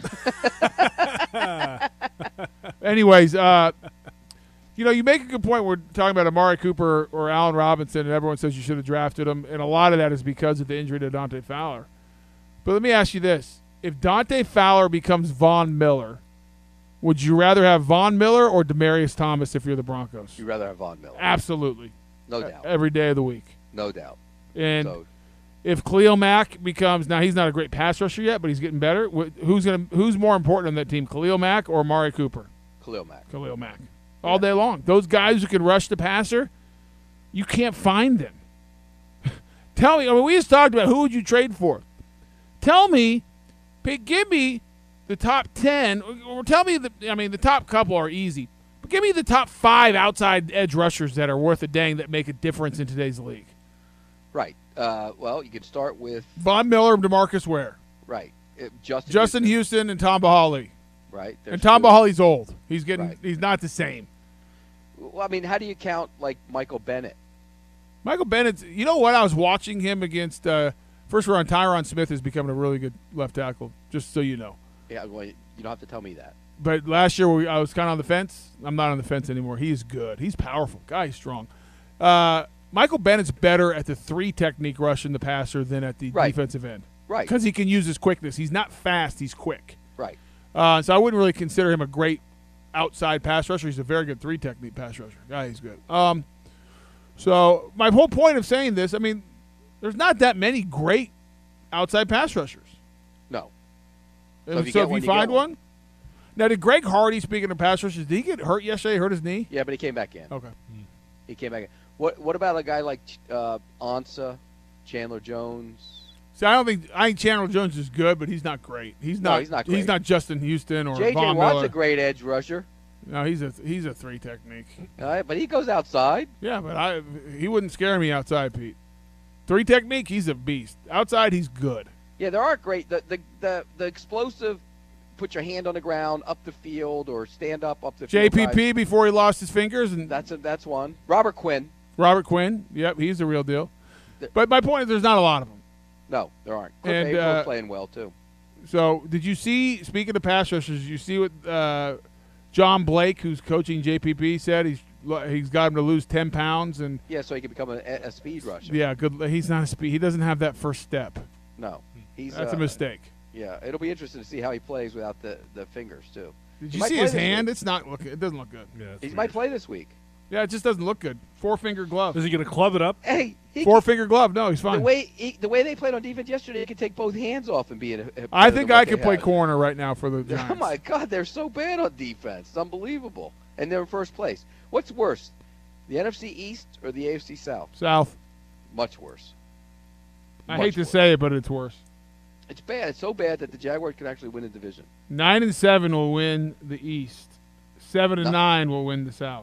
Speaker 4: Anyways, uh, you know, you make a good point. We're talking about Amari Cooper or Allen Robinson, and everyone says you should have drafted him, and a lot of that is because of the injury to Dante Fowler. But let me ask you this: if Dante Fowler becomes Von Miller, would you rather have Von Miller or Demaryius Thomas if you're the Broncos?
Speaker 5: You'd rather have Von Miller.
Speaker 4: Absolutely,
Speaker 5: No doubt.
Speaker 4: every day of the week.
Speaker 5: No doubt.
Speaker 4: And
Speaker 5: So
Speaker 4: if Khalil Mack becomes now, he's not a great pass rusher yet, but he's getting better. Wh- Who's gonna Who's more important on that team, Khalil Mack or Amari Cooper?
Speaker 5: Khalil Mack.
Speaker 4: Khalil Mack. All day long. Those guys who can rush the passer, you can't find them. Tell me, I mean, we just talked about who would you trade for. Tell me, pick, give me the top ten, or tell me, the, I mean, the top couple are easy. But give me the top five outside edge rushers that are worth a dang that make a difference in today's league.
Speaker 5: Right. Uh, well, you could start with
Speaker 4: Von Miller and DeMarcus Ware.
Speaker 5: right. It, Justin.
Speaker 4: Justin
Speaker 5: Houston.
Speaker 4: Houston and Tom Bahali.
Speaker 5: Right.
Speaker 4: And
Speaker 5: There's
Speaker 4: Tom
Speaker 5: two.
Speaker 4: Bahali's old. He's getting
Speaker 5: Right.
Speaker 4: he's not the same.
Speaker 5: Well, I mean, how do you count like Michael Bennett?
Speaker 4: Michael Bennett, you know what? I was watching him against uh, first round. Tyron Smith is becoming a really good left tackle, just so you know.
Speaker 5: Yeah. Well, you don't have to tell me that.
Speaker 4: But last year we, I was kind of on the fence. I'm not on the fence anymore. He's good. He's powerful. Guy, he's strong. Uh, Michael Bennett's better at the three technique rushing the passer than at the
Speaker 5: Right.
Speaker 4: defensive end.
Speaker 5: Right.
Speaker 4: Because he can use his quickness. He's not fast. He's quick.
Speaker 5: Right.
Speaker 4: Uh, so I wouldn't really consider him a great outside pass rusher. He's a very good three technique pass rusher. Guy, he's good. Um, so my whole point of saying this, I mean, there's not that many great outside pass rushers.
Speaker 5: No.
Speaker 4: And
Speaker 5: So if you
Speaker 4: so
Speaker 5: get
Speaker 4: if
Speaker 5: one,
Speaker 4: you
Speaker 5: you
Speaker 4: find
Speaker 5: get
Speaker 4: one.
Speaker 5: one.
Speaker 4: Now, did Greg Hardy, speaking of pass rushers, did he get hurt yesterday? Hurt his knee?
Speaker 5: Yeah, but he came back in.
Speaker 4: Okay.
Speaker 5: He came back in. What What about a guy like uh, Ansah, Chandler Jones?
Speaker 4: See, I don't think I think Chandler Jones is good, but he's not great. He's
Speaker 5: No,
Speaker 4: not.
Speaker 5: he's not
Speaker 4: He's
Speaker 5: great.
Speaker 4: not Justin Houston or
Speaker 5: J J
Speaker 4: Von
Speaker 5: Watt's
Speaker 4: Miller.
Speaker 5: a great edge rusher,
Speaker 4: No, he's a he's a three technique.
Speaker 5: all right, but he goes outside.
Speaker 4: Yeah, but I he wouldn't scare me outside, Pete. Three technique, he's a beast. Outside, he's good.
Speaker 5: Yeah, there are great. The the the, the explosive, put your hand on the ground, up the field, or stand up up the field.
Speaker 4: J P P
Speaker 5: guys.
Speaker 4: before he lost his fingers, and
Speaker 5: That's a, that's one. Robert Quinn.
Speaker 4: Robert Quinn. Yep, he's the real deal.
Speaker 5: The-
Speaker 4: But my point is, there's not a lot of them.
Speaker 5: No, there aren't. Cliff
Speaker 4: And,
Speaker 5: April's
Speaker 4: uh,
Speaker 5: playing well too.
Speaker 4: So, did you see? Speaking of pass rushers, you see what uh, John Blake, who's coaching J P P, said? He's he's got him to lose ten pounds, and
Speaker 5: Yeah, so he can become a, a speed rusher.
Speaker 4: yeah, good. He's not a speed. He doesn't have that first step.
Speaker 5: No, he's
Speaker 4: That's
Speaker 5: uh,
Speaker 4: a mistake.
Speaker 5: Yeah, it'll be interesting to see how he plays without the, the fingers too.
Speaker 4: Did
Speaker 5: He
Speaker 4: you
Speaker 5: might
Speaker 4: see
Speaker 5: play
Speaker 4: his
Speaker 5: this
Speaker 4: hand?
Speaker 5: week.
Speaker 4: It's not looking. It doesn't look good.
Speaker 3: Yeah, it's
Speaker 5: He
Speaker 3: weird.
Speaker 5: might play this week.
Speaker 4: Yeah, it just doesn't look good. Four finger glove.
Speaker 3: Is he going to club it up?
Speaker 5: Hey, he
Speaker 4: Four
Speaker 5: can,
Speaker 4: finger glove. No, he's
Speaker 5: the
Speaker 4: fine.
Speaker 5: way he, the way they played on defense yesterday, he could take both hands off and be in. A, a
Speaker 4: I
Speaker 5: better
Speaker 4: think
Speaker 5: than what
Speaker 4: I
Speaker 5: they
Speaker 4: could play
Speaker 5: had.
Speaker 4: corner right now for the Giants.
Speaker 5: Oh my God, they're so bad on defense. It's unbelievable, and they're in first place. What's worse, the N F C East or the A F C South?
Speaker 4: South.
Speaker 5: Much worse.
Speaker 4: I
Speaker 5: Much
Speaker 4: hate to
Speaker 5: worse.
Speaker 4: say it, but it's worse.
Speaker 5: It's bad. It's so bad that the Jaguars can actually win the division.
Speaker 4: Nine and seven will win the East. Seven and
Speaker 5: No.
Speaker 4: nine will win the South.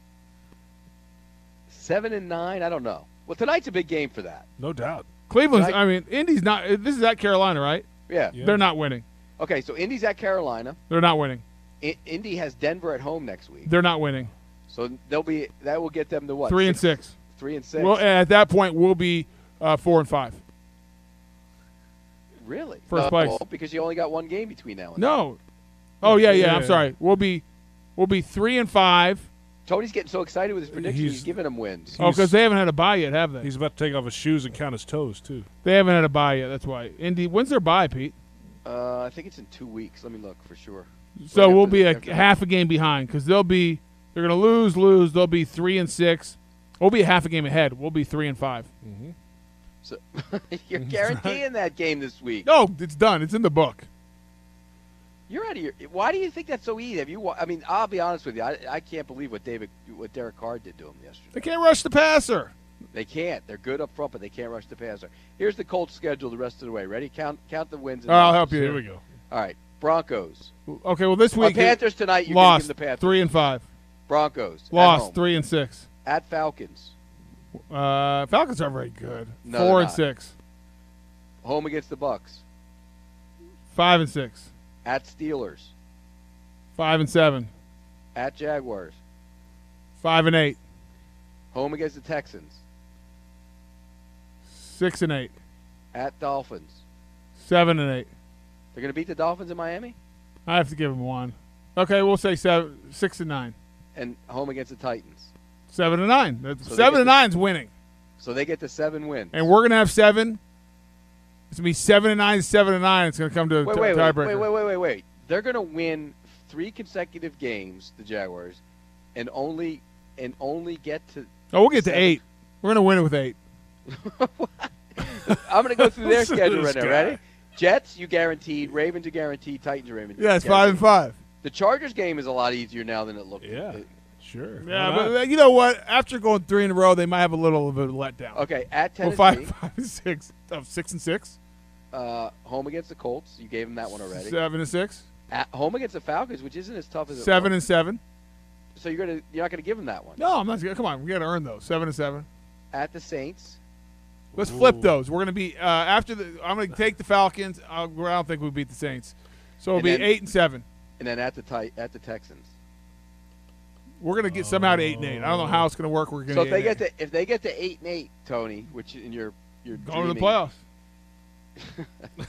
Speaker 5: Seven and nine, I don't know. Well, tonight's a big game for that.
Speaker 3: No doubt.
Speaker 4: Cleveland's.
Speaker 5: Right.
Speaker 4: I mean, Indy's not. This is at Carolina, right?
Speaker 5: Yeah.
Speaker 3: Yeah.
Speaker 4: They're not winning.
Speaker 5: Okay, so Indy's at Carolina.
Speaker 4: They're not winning.
Speaker 5: I- Indy has Denver at home next week.
Speaker 4: They're not winning.
Speaker 5: So they'll be that will get them to what?
Speaker 4: Three and six.
Speaker 5: Three and six.
Speaker 4: Well, at that point, we'll be uh, four and five.
Speaker 5: really?
Speaker 4: First
Speaker 5: No,
Speaker 4: place.
Speaker 5: because you only got one game between now and
Speaker 4: No. Oh yeah, yeah. I'm
Speaker 3: Yeah.
Speaker 4: sorry. We'll be, we'll be three and five.
Speaker 5: then. Tony's getting so excited with his prediction. He's,
Speaker 3: He's-
Speaker 5: giving them wins.
Speaker 4: Oh, because they haven't had a bye yet, have they?
Speaker 3: He's about to take off his shoes and count his toes, too.
Speaker 4: They haven't had a bye yet. That's why. Indy. When's their bye, Pete?
Speaker 5: Uh, I think it's in two weeks. Let me look for sure.
Speaker 4: So
Speaker 5: Right
Speaker 4: we'll
Speaker 5: after
Speaker 4: be
Speaker 5: the-
Speaker 4: a
Speaker 5: after-
Speaker 4: half a game behind because they'll be. They're gonna lose, lose. They'll be three and six. We'll be a half a game ahead. We'll be three and five.
Speaker 5: So you're guaranteeing that game this week.
Speaker 4: No, it's done. It's in the book.
Speaker 5: You're out of your. Why do you think that's so easy? Have you? wa- I mean, I'll be honest with you. I, I can't believe what David, what Derek Carr did to him yesterday.
Speaker 4: They can't rush the passer.
Speaker 5: They can't. They're good up front, but they can't rush the passer. Here's the Colts schedule the rest of the way. Ready? Count count the wins. And
Speaker 4: All right, I'll
Speaker 5: losses.
Speaker 4: help you.
Speaker 3: Here we go.
Speaker 5: All right. Broncos.
Speaker 4: Okay, well this
Speaker 5: Uh,
Speaker 4: week
Speaker 5: Panthers tonight. You're gonna
Speaker 4: lost
Speaker 5: give them the Panthers.
Speaker 4: three and five.
Speaker 5: Broncos. at
Speaker 4: Lost
Speaker 5: home.
Speaker 4: three and six.
Speaker 5: At Falcons.
Speaker 4: Uh, Falcons are very good.
Speaker 5: No,
Speaker 4: Four
Speaker 5: they're
Speaker 4: and
Speaker 5: not.
Speaker 4: six.
Speaker 5: Home against the Bucks.
Speaker 4: Five and six.
Speaker 5: At Steelers.
Speaker 4: Five and seven.
Speaker 5: At Jaguars.
Speaker 4: Five and eight.
Speaker 5: Home against the Texans.
Speaker 4: Six and eight.
Speaker 5: At Dolphins.
Speaker 4: Seven and eight.
Speaker 5: They're going to beat the Dolphins in Miami.
Speaker 4: I have to give them one. Okay, we'll say seven, six and nine.
Speaker 5: And home against the Titans.
Speaker 4: Seven and nine. That's-
Speaker 5: So they
Speaker 4: seven
Speaker 5: get
Speaker 4: and
Speaker 5: the-
Speaker 4: nine's winning,
Speaker 5: So they get the seven wins.
Speaker 4: and we're gonna have seven. It's gonna be seven and nine, seven and nine. It's gonna come to a
Speaker 5: wait,
Speaker 4: t-
Speaker 5: wait, wait,
Speaker 4: tiebreaker.
Speaker 5: wait, wait, wait, wait, wait. They're going to win three consecutive games, the Jaguars, and only and only get to.
Speaker 4: Oh, we'll get to
Speaker 5: seven.
Speaker 4: eight. We're gonna win it with eight.
Speaker 5: I'm going to go through their
Speaker 3: Listen to
Speaker 5: schedule right
Speaker 3: this
Speaker 5: now.
Speaker 3: guy.
Speaker 5: Ready? Jets, you guaranteed. Ravens, you guaranteed. Titans, you guaranteed.
Speaker 4: Yeah, it's five and five.
Speaker 5: The Chargers game is a lot easier now than it looked.
Speaker 3: Yeah.
Speaker 5: It-
Speaker 3: Sure.
Speaker 4: Yeah,
Speaker 3: Why
Speaker 4: but
Speaker 3: not?
Speaker 4: uh, you know what? After going three in a row, they might have a little of a letdown.
Speaker 5: okay, at
Speaker 4: Well,
Speaker 5: Tennessee,
Speaker 4: five, five and six, oh, six and six,
Speaker 5: uh, home against the Colts. You gave them that one already.
Speaker 4: seven and six,
Speaker 5: At home against the Falcons, which isn't as tough as it
Speaker 4: seven
Speaker 5: looked.
Speaker 4: and seven,
Speaker 5: So you're gonna you're not gonna give them that one.
Speaker 4: No, I'm not. Come on, we got to earn those. Seven to seven.
Speaker 5: At the Saints.
Speaker 4: Let's flip those. We're going to be uh, after the. I'm going to take the Falcons. I'll, I don't think we beat the Saints, so it'll
Speaker 5: And
Speaker 4: be
Speaker 5: then-
Speaker 4: eight and seven.
Speaker 5: And then at the ti- at the Texans.
Speaker 4: We're going to get somehow to eight and eight. I don't know how it's going to work. We're going
Speaker 5: So if they get to if they get to eight and eight, Tony, which in your your
Speaker 4: going to the
Speaker 5: dreaming-
Speaker 4: playoffs.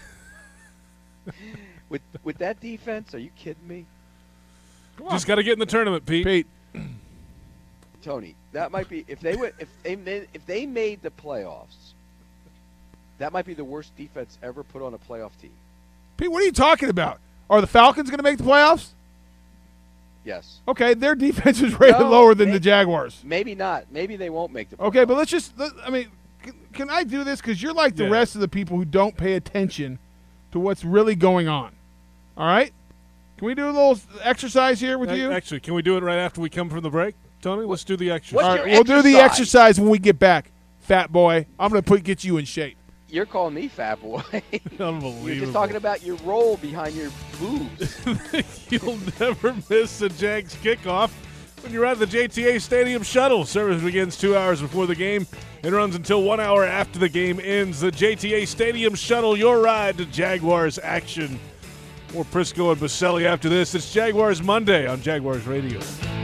Speaker 5: with with that defense, are you kidding me,
Speaker 3: Just got to get in the tournament, Pete.
Speaker 4: Pete,
Speaker 5: Tony? That might be if they would if they made, if they made the playoffs. That might be the worst defense ever put on a playoff team.
Speaker 4: Pete, what are you talking about? Are the Falcons going to make the playoffs?
Speaker 5: Yes.
Speaker 4: Okay, their defense is rated
Speaker 5: No,
Speaker 4: lower than
Speaker 5: they-
Speaker 4: the Jaguars.
Speaker 5: Maybe not. Maybe they won't make the playoffs.
Speaker 4: Okay, but let's just. Let, I mean, can, can I do this? Because you're like the
Speaker 3: Yeah.
Speaker 4: rest of the people who don't pay attention to what's really going on. All right? Can we do a little exercise here with you?
Speaker 3: Actually, can we do it right after we come from the break, Tony? Let's do the exercise.
Speaker 5: What's
Speaker 4: All
Speaker 5: your
Speaker 4: right, we'll do the
Speaker 5: exercise?
Speaker 4: exercise when we get back, fat boy. I'm going to put get you in shape.
Speaker 5: You're calling me fat boy.
Speaker 3: Unbelievable.
Speaker 5: You're just talking about your roll behind your boobs.
Speaker 3: You'll never miss a Jags kickoff when you're at the J T A Stadium shuttle. Service begins two hours before the game and runs until one hour after the game ends. The J T A Stadium shuttle, your ride to Jaguars action. More Prisco and Baselli after this. It's Jaguars Monday on Jaguars Radio.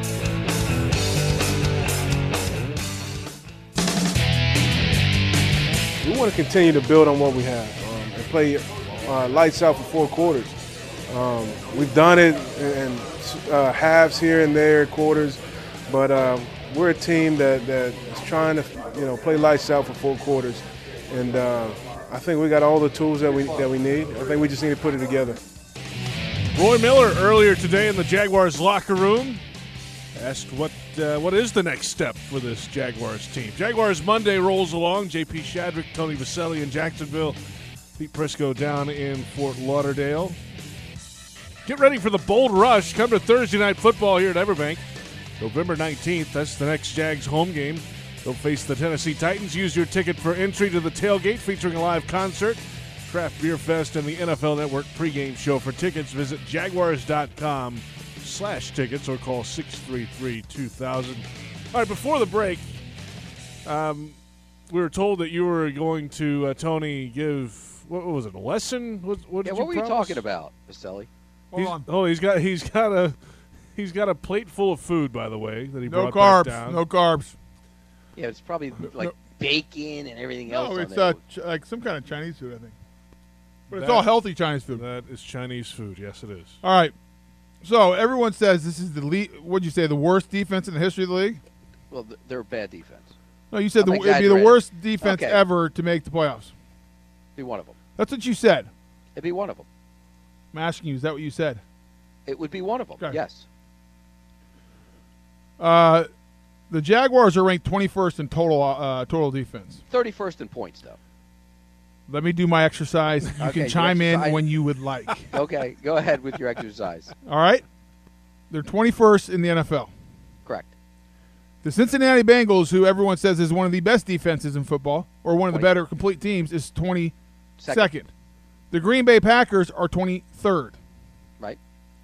Speaker 6: We want to continue to build on what we have um, and play uh, lights out for four quarters. Um, we've done it in uh, halves here and there, quarters, but uh, we're a team that, that is trying to, you know, play lights out for four quarters, and uh, I think we got all the tools that we that we need. I think we just need to put it together.
Speaker 3: Roy Miller earlier today in the Jaguars locker room asked what uh, what is the next step for this Jaguars team. Jaguars Monday rolls along. J P Shadrick, Tony Baselli in Jacksonville, Pete Prisco down in Fort Lauderdale. Get ready for the Bold Rush. Come to Thursday Night Football here at Everbank. November nineteenth, that's the next Jags home game. They'll face the Tennessee Titans. Use your ticket for entry to the tailgate featuring a live concert, Craft Beer Fest, and the N F L Network pregame show. For tickets, visit jaguars.com slash tickets or call six three three, two thousand. All right, before the break, um, we were told that you were going to, uh, Tony, give, what was it, a lesson? What, what
Speaker 5: Yeah,
Speaker 3: did
Speaker 5: what were you
Speaker 3: promise?
Speaker 5: talking about, Baselli?
Speaker 4: Hold
Speaker 3: He's-
Speaker 4: on.
Speaker 3: Oh, he's got he's got a he's got a plate full of food, by the way, that he
Speaker 4: No
Speaker 3: brought
Speaker 4: carbs.
Speaker 3: back down.
Speaker 4: No carbs.
Speaker 5: Yeah, it's probably like bacon and everything else.
Speaker 4: No,
Speaker 5: on
Speaker 4: it's
Speaker 5: there.
Speaker 4: uh, ch- like some kind of Chinese food, I think. But it's
Speaker 3: That-
Speaker 4: all healthy Chinese food.
Speaker 3: That is Chinese food. Yes, it is.
Speaker 4: All right. So everyone says this is the lead. What'd you say? The worst defense in the history of the league?
Speaker 5: Well, th- they're a bad defense.
Speaker 4: No, you said
Speaker 5: I'm
Speaker 4: the, it'd be the
Speaker 5: exaggerating.
Speaker 4: worst defense
Speaker 5: Okay.
Speaker 4: ever to make the playoffs.
Speaker 5: Be one of them.
Speaker 4: That's what you said.
Speaker 5: It'd be one of them.
Speaker 4: I'm asking you, is that what you said?
Speaker 5: It would be one of them.
Speaker 4: Okay.
Speaker 5: Yes.
Speaker 4: Uh, the Jaguars are ranked twenty-first in total uh, total defense.
Speaker 5: thirty-first in points, though.
Speaker 4: Let me do my exercise. You
Speaker 5: Okay,
Speaker 4: can
Speaker 5: you
Speaker 4: chime in
Speaker 5: exercise.
Speaker 4: when you would like.
Speaker 5: Okay, go ahead with your exercise.
Speaker 4: All right? They're twenty-first in the N F L.
Speaker 5: Correct.
Speaker 4: The Cincinnati Bengals, who everyone says is one of the best defenses in football, or one of the
Speaker 5: Twenty.
Speaker 4: better complete teams, is twenty-second.
Speaker 5: Second.
Speaker 4: The Green Bay Packers are twenty-third.
Speaker 5: Right.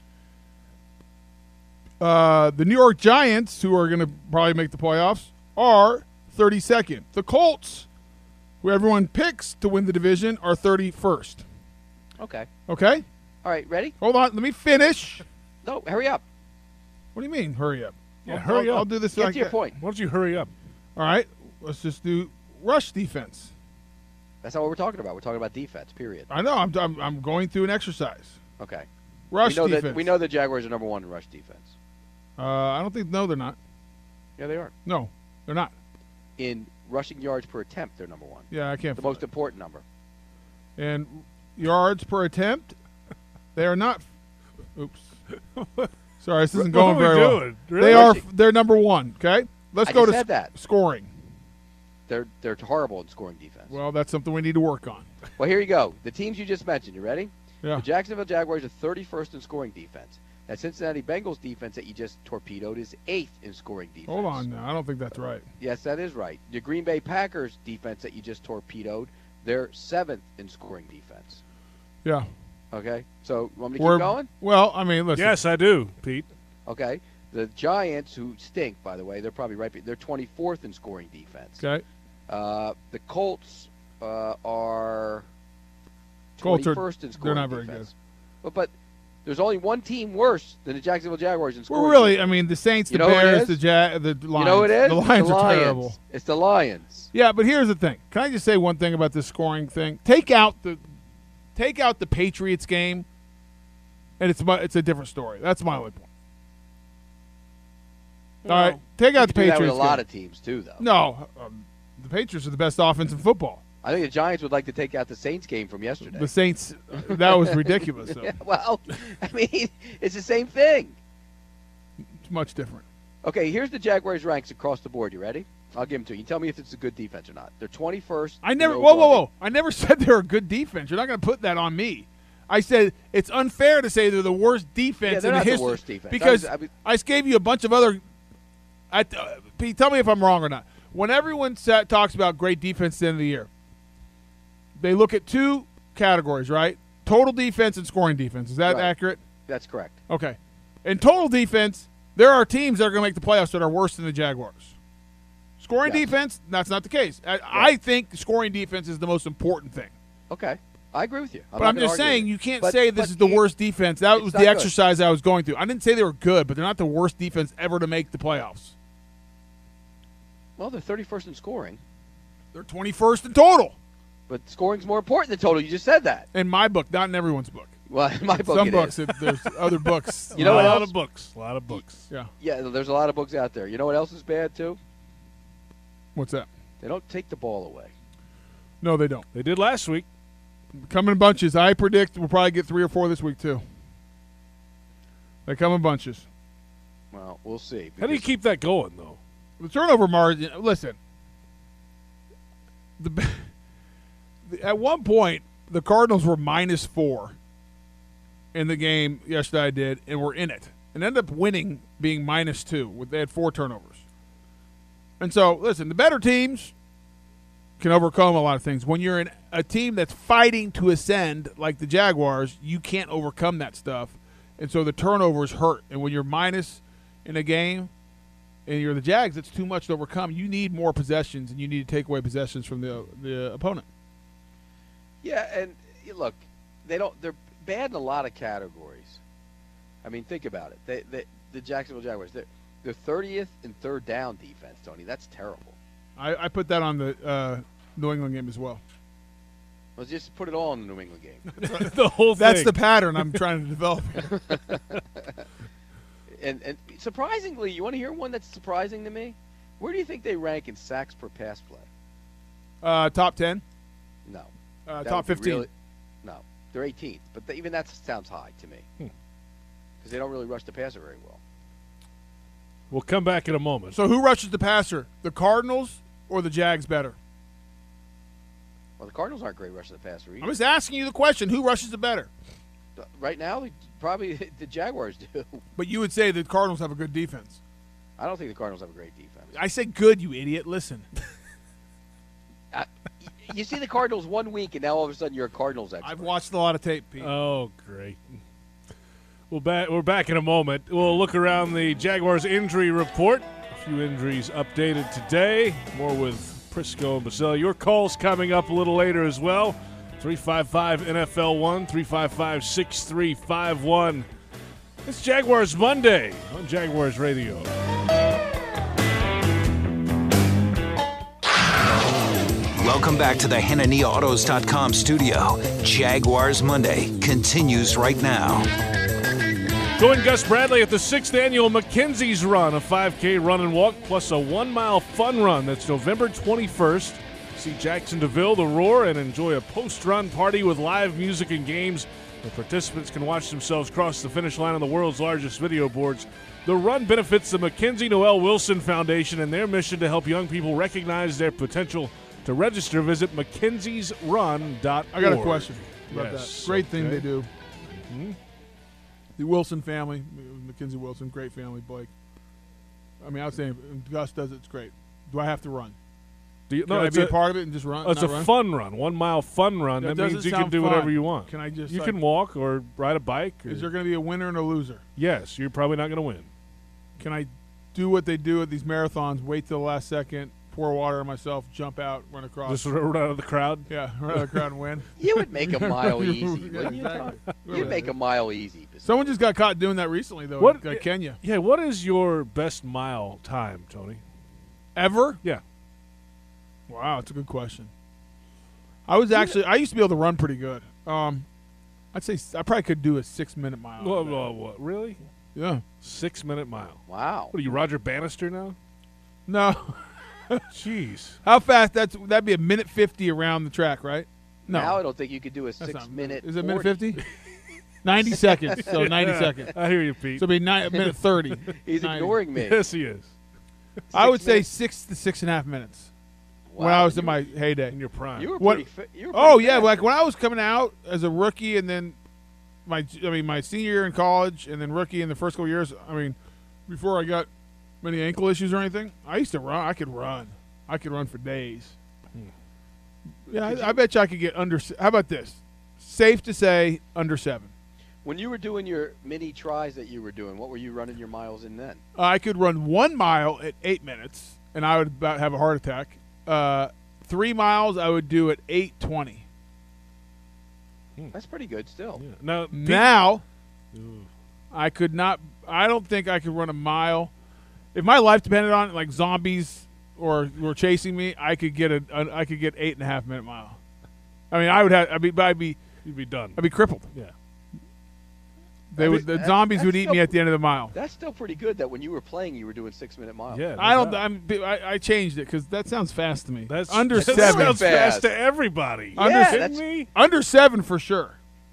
Speaker 4: Uh, the New York Giants, who are going to probably make the playoffs, are thirty-second. The Colts, who everyone picks to win the division, are thirty-first.
Speaker 5: Okay.
Speaker 4: Okay?
Speaker 5: All right, ready?
Speaker 4: Hold on. Let me finish.
Speaker 5: No, hurry up.
Speaker 4: What do you mean, hurry up?
Speaker 3: Yeah,
Speaker 4: I'll,
Speaker 3: hurry
Speaker 4: I'll,
Speaker 3: up.
Speaker 4: I'll do this.
Speaker 5: Get
Speaker 4: like
Speaker 5: to your
Speaker 4: that.
Speaker 5: point.
Speaker 3: Why don't you hurry up?
Speaker 4: All right. Let's just do rush defense.
Speaker 5: That's not what we're talking about. We're talking about defense, period.
Speaker 4: I know. I'm, I'm, I'm going through an exercise.
Speaker 5: Okay.
Speaker 4: Rush
Speaker 5: we know
Speaker 4: defense.
Speaker 5: that we know the Jaguars are number one in rush defense.
Speaker 4: Uh, I don't think. No, they're not.
Speaker 5: Yeah, they are.
Speaker 4: No, they're not.
Speaker 5: In rushing yards per attempt, they're number one.
Speaker 4: Yeah, I can't.
Speaker 5: The most important number.
Speaker 4: And yards per attempt, they are not. Oops. Sorry, this isn't
Speaker 3: What
Speaker 4: going
Speaker 3: are we
Speaker 4: very well.
Speaker 3: doing? Really?
Speaker 4: They are. They're number one. Okay. Let's
Speaker 5: I
Speaker 4: go
Speaker 5: just
Speaker 4: to
Speaker 5: said
Speaker 4: sc-
Speaker 5: that.
Speaker 4: scoring.
Speaker 5: They're they're horrible in scoring defense.
Speaker 4: Well, that's something we need to work on.
Speaker 5: Well, here you go. The teams you just mentioned. You ready?
Speaker 4: Yeah.
Speaker 5: The Jacksonville Jaguars are thirty-first in scoring defense. That Cincinnati Bengals defense that you just torpedoed is eighth in scoring defense.
Speaker 4: Hold on now. I don't think that's right.
Speaker 5: Yes, that is right. The Green Bay Packers defense that you just torpedoed, they're seventh in scoring defense.
Speaker 4: Yeah.
Speaker 5: Okay? So, you want me to
Speaker 4: We're-
Speaker 5: keep going?
Speaker 4: Well, I mean, listen.
Speaker 3: Yes, I do, Pete.
Speaker 5: Okay. The Giants, who stink, by the way, they're probably right. They're twenty-fourth in scoring defense.
Speaker 4: Okay.
Speaker 5: Uh, the Colts uh, are
Speaker 4: Colts are-
Speaker 5: twenty-first in
Speaker 4: they're
Speaker 5: scoring
Speaker 4: not very
Speaker 5: defense. But, but there's only one team worse than the Jacksonville Jaguars in scoring.
Speaker 4: Well, really,
Speaker 5: defense.
Speaker 4: I mean, the Saints, the
Speaker 5: You know who it
Speaker 4: Bears,
Speaker 5: is?
Speaker 4: the ja- the Lions.
Speaker 5: You know what it is?
Speaker 4: The Lions
Speaker 5: the
Speaker 4: are
Speaker 5: Lions.
Speaker 4: terrible.
Speaker 5: It's the Lions.
Speaker 4: Yeah, but here's the thing. Can I just say one thing about this scoring thing? Take out the, take out the Patriots game, and it's mu- it's a different story. That's my only point. All right, take out the
Speaker 5: You can do that
Speaker 4: Patriots.
Speaker 5: with a lot
Speaker 4: game.
Speaker 5: of teams too, though.
Speaker 4: No, um, the Patriots are the best offense in football.
Speaker 5: I think the Giants would like to take out the Saints game from yesterday.
Speaker 4: The Saints, uh, that was ridiculous. Though.
Speaker 5: Yeah, well, I mean, it's the same thing.
Speaker 4: It's much different.
Speaker 5: Okay, here's the Jaguars ranks across the board. You ready? I'll give them to you. You tell me if it's a good defense or not. They're twenty-first.
Speaker 4: I never.
Speaker 5: in
Speaker 4: Whoa, whoa,
Speaker 5: overall
Speaker 4: whoa! I never said they're a good defense. You're not going to put that on me. I said it's unfair to say they're the worst defense
Speaker 5: Yeah, they're
Speaker 4: in
Speaker 5: not
Speaker 4: the
Speaker 5: the
Speaker 4: history.
Speaker 5: worst defense.
Speaker 4: Because
Speaker 5: I was- I was-
Speaker 4: I just gave you a bunch of other. I, uh, Pete, tell me if I'm wrong or not. When everyone sat, talks about great defense at the end of the year, they look at two categories, right? Total defense and scoring defense. Is that
Speaker 5: Right.
Speaker 4: accurate?
Speaker 5: That's correct.
Speaker 4: Okay. In total defense, there are teams that are going to make the playoffs that are worse than the Jaguars. Scoring
Speaker 5: Yes.
Speaker 4: defense, that's not the case. I, I think scoring defense is the most important thing.
Speaker 5: Okay, I agree with you. I'm
Speaker 4: But
Speaker 5: not
Speaker 4: I'm
Speaker 5: gonna
Speaker 4: just
Speaker 5: argue
Speaker 4: saying
Speaker 5: with
Speaker 4: you can't
Speaker 5: But-
Speaker 4: say this
Speaker 5: but
Speaker 4: is the
Speaker 5: you-
Speaker 4: worst defense. That
Speaker 5: it's
Speaker 4: was
Speaker 5: not
Speaker 4: the
Speaker 5: good.
Speaker 4: exercise I was going through. I didn't say they were good, but they're not the worst defense ever to make the playoffs.
Speaker 5: Well, they're thirty-first in scoring,
Speaker 4: They're twenty-first in total.
Speaker 5: but scoring's more important than total. You just said that.
Speaker 4: In my book, not in everyone's book.
Speaker 5: Well, in my book,
Speaker 4: Some
Speaker 5: it
Speaker 4: books,
Speaker 5: is.
Speaker 4: it, there's other books.
Speaker 5: You know
Speaker 3: a
Speaker 5: what
Speaker 3: lot
Speaker 5: else?
Speaker 3: of books. A lot of books.
Speaker 4: Yeah.
Speaker 5: Yeah, there's a lot of books out there. You know what else is bad too?
Speaker 4: What's that?
Speaker 5: They don't take the ball away.
Speaker 4: No, they don't.
Speaker 3: They did last week.
Speaker 4: Come in bunches. I predict we'll probably get three or four this week too. They come in bunches.
Speaker 5: Well, we'll see.
Speaker 3: How do you
Speaker 5: because-
Speaker 3: keep that going, though?
Speaker 4: The turnover margin. Listen, the at one point the Cardinals were minus four in the game yesterday. I did, and were in it, and ended up winning, being minus two. With they had four turnovers, and so listen, the better teams can overcome a lot of things. When you're in a team that's fighting to ascend, like the Jaguars, you can't overcome that stuff, and so the turnovers hurt. And when you're minus in a game, and you're the Jags, it's too much to overcome. You need more possessions, and you need to take away possessions from the the opponent.
Speaker 5: Yeah, and you look, they don't. They're bad in a lot of categories. I mean, think about it. They, they the Jacksonville Jaguars. They're they're thirtieth in third down defense, Tony. That's terrible.
Speaker 4: I, I put that on the uh, New England game as well.
Speaker 5: Let's just put it all in the New England game.
Speaker 3: the whole thing.
Speaker 4: That's the pattern I'm trying to develop here.
Speaker 5: and and surprisingly, you want to hear one that's surprising to me? Where do you think they rank in sacks per pass play?
Speaker 4: Uh, top ten,
Speaker 5: No.
Speaker 4: uh,
Speaker 5: That
Speaker 4: top
Speaker 5: would be
Speaker 4: fifteen.
Speaker 5: really- no, they're eighteenth, but they, even that sounds high to me because
Speaker 3: Hmm.
Speaker 5: they don't really rush the passer very well.
Speaker 3: We'll come back in a moment.
Speaker 4: So who rushes the passer? The Cardinals or the Jags better?
Speaker 5: Well, the Cardinals aren't great rushing the passer either.
Speaker 4: I'm just asking you the question: who rushes the better?
Speaker 5: Right now, they- probably the Jaguars do.
Speaker 4: But you would say the Cardinals have a good defense.
Speaker 5: I don't think the Cardinals have a great defense.
Speaker 4: I say good, you idiot. Listen.
Speaker 5: I, you see the Cardinals one week, and now all of a sudden you're a Cardinals expert.
Speaker 4: I've watched a lot of tape, Pete.
Speaker 3: Oh, great. We'll back, we're back in a moment. We'll look around the Jaguars injury report. A few injuries updated today. More with Prisco and Baselli. Your call's coming up a little later as well. three five five N F L one, three five five, six three five one. It's Jaguars Monday on Jaguars Radio.
Speaker 1: Welcome back to the Hanania Autos dot com studio. Jaguars Monday continues right now.
Speaker 3: Join Gus Bradley at the sixth annual McKenzie's Run, a five K run and walk plus a one-mile fun run. That's November twenty-first. See Jackson DeVille, the Roar, and enjoy a post-run party with live music and games. The participants can watch themselves cross the finish line on the world's largest video boards. The run benefits the Mackenzie Noel Wilson Foundation and their mission to help young people recognize their potential. To register, visit mackenzies run dot org.
Speaker 4: I got a question about
Speaker 3: Yes,
Speaker 4: that. Great thing
Speaker 3: okay.
Speaker 4: they do. The Wilson family, Mackenzie Wilson, great family, Blake. I mean, I was saying, if Gus does it, it's great. Do I have to run?
Speaker 3: Do you,
Speaker 4: Can
Speaker 3: no,
Speaker 4: I
Speaker 3: it's
Speaker 4: be a,
Speaker 3: a,
Speaker 4: part of it and just run?
Speaker 3: it's
Speaker 4: not
Speaker 3: a
Speaker 4: run?
Speaker 3: fun run, one-mile fun run.
Speaker 4: That
Speaker 3: That means
Speaker 4: doesn't
Speaker 3: you can
Speaker 4: sound
Speaker 3: do
Speaker 4: fun.
Speaker 3: whatever you want.
Speaker 4: Can I just,
Speaker 3: You
Speaker 4: like-
Speaker 3: can walk or ride a bike. Or,
Speaker 4: Is there going to be a winner and a loser?
Speaker 3: yes, you're probably not going to win.
Speaker 4: can I do what they do at these marathons? Wait till the last second, pour water on myself, jump out, run across.
Speaker 3: Just run out of the crowd.
Speaker 4: Yeah, run out of the crowd and win.
Speaker 5: You would make a mile easy.
Speaker 4: Yeah,
Speaker 5: wouldn't you,
Speaker 4: exactly.
Speaker 5: Tom? You'd make a mile easy.
Speaker 4: Someone just got caught doing that recently, though.
Speaker 3: What-
Speaker 4: in uh, Kenya.
Speaker 3: Yeah, what is your best mile time, Tony?
Speaker 4: Ever?
Speaker 3: Yeah.
Speaker 4: Wow, that's a good question. I was actually I used to be able to run pretty good. Um, I'd say s- I probably could do a six-minute mile.
Speaker 3: Whoa, whoa, whoa. Really?
Speaker 4: Yeah.
Speaker 3: Six-minute mile.
Speaker 5: Wow.
Speaker 3: What are you, Roger Bannister now?
Speaker 4: No.
Speaker 3: Jeez.
Speaker 4: How fast? That's that'd be a minute fifty around the track, right? No.
Speaker 5: Now I don't think you could do a
Speaker 4: That's not-
Speaker 5: six-minute.
Speaker 4: Is it minute
Speaker 5: forty.
Speaker 4: fifty? Ninety seconds. So ninety seconds.
Speaker 3: I hear you, Pete.
Speaker 4: So it'd be nine, minute thirty.
Speaker 5: He's
Speaker 4: ninety.
Speaker 5: ignoring me.
Speaker 3: Yes, he is.
Speaker 4: I would
Speaker 5: Six
Speaker 4: say
Speaker 5: minutes?
Speaker 4: six to six and a half minutes
Speaker 5: Wow,
Speaker 4: when I was
Speaker 5: you
Speaker 4: in my heyday.
Speaker 3: In your prime.
Speaker 5: You were
Speaker 4: What-
Speaker 5: pretty. Fi- you were
Speaker 4: Oh
Speaker 5: pretty
Speaker 4: yeah,
Speaker 5: fast.
Speaker 4: like when I was coming out as a rookie, and then my I mean my senior year in college, and then rookie in the first couple years. I mean, before I got many ankle issues or anything, I used to run. I could run. I could run for days. Yeah, I, I bet you I could get under. se- How about this? Safe to say under seven.
Speaker 5: When you were doing your mini tries that you were doing, what were you running your miles in then?
Speaker 4: Uh, I could run one mile at eight minutes, and I would about have a heart attack. Uh, three miles, I would do at eight twenty.
Speaker 5: That's pretty good still.
Speaker 3: Yeah. Now, Pete,
Speaker 4: Now,
Speaker 3: Ooh.
Speaker 4: I could not. I don't think I could run a mile. If my life depended on it, like zombies or were chasing me, I could get a, a I could get eight and a half minute mile. I mean, I would have. I'd be. I'd be.
Speaker 3: you'd be done.
Speaker 4: I'd be crippled.
Speaker 3: Yeah.
Speaker 4: They would. The
Speaker 5: that-
Speaker 4: zombies
Speaker 5: that's
Speaker 4: would eat
Speaker 5: still-
Speaker 4: me at the end of the mile.
Speaker 5: That's still pretty good. That when you were playing, you were doing six-minute miles.
Speaker 3: Yeah.
Speaker 4: I don't.
Speaker 3: no doubt.
Speaker 4: I'm. I, I changed it because that sounds fast to me.
Speaker 3: That's
Speaker 4: under
Speaker 3: that
Speaker 4: seven.
Speaker 3: sounds
Speaker 5: Fast.
Speaker 3: fast to everybody.
Speaker 5: Yeah,
Speaker 4: Under-
Speaker 3: kidding
Speaker 5: that's-
Speaker 3: me?
Speaker 4: Under seven for sure.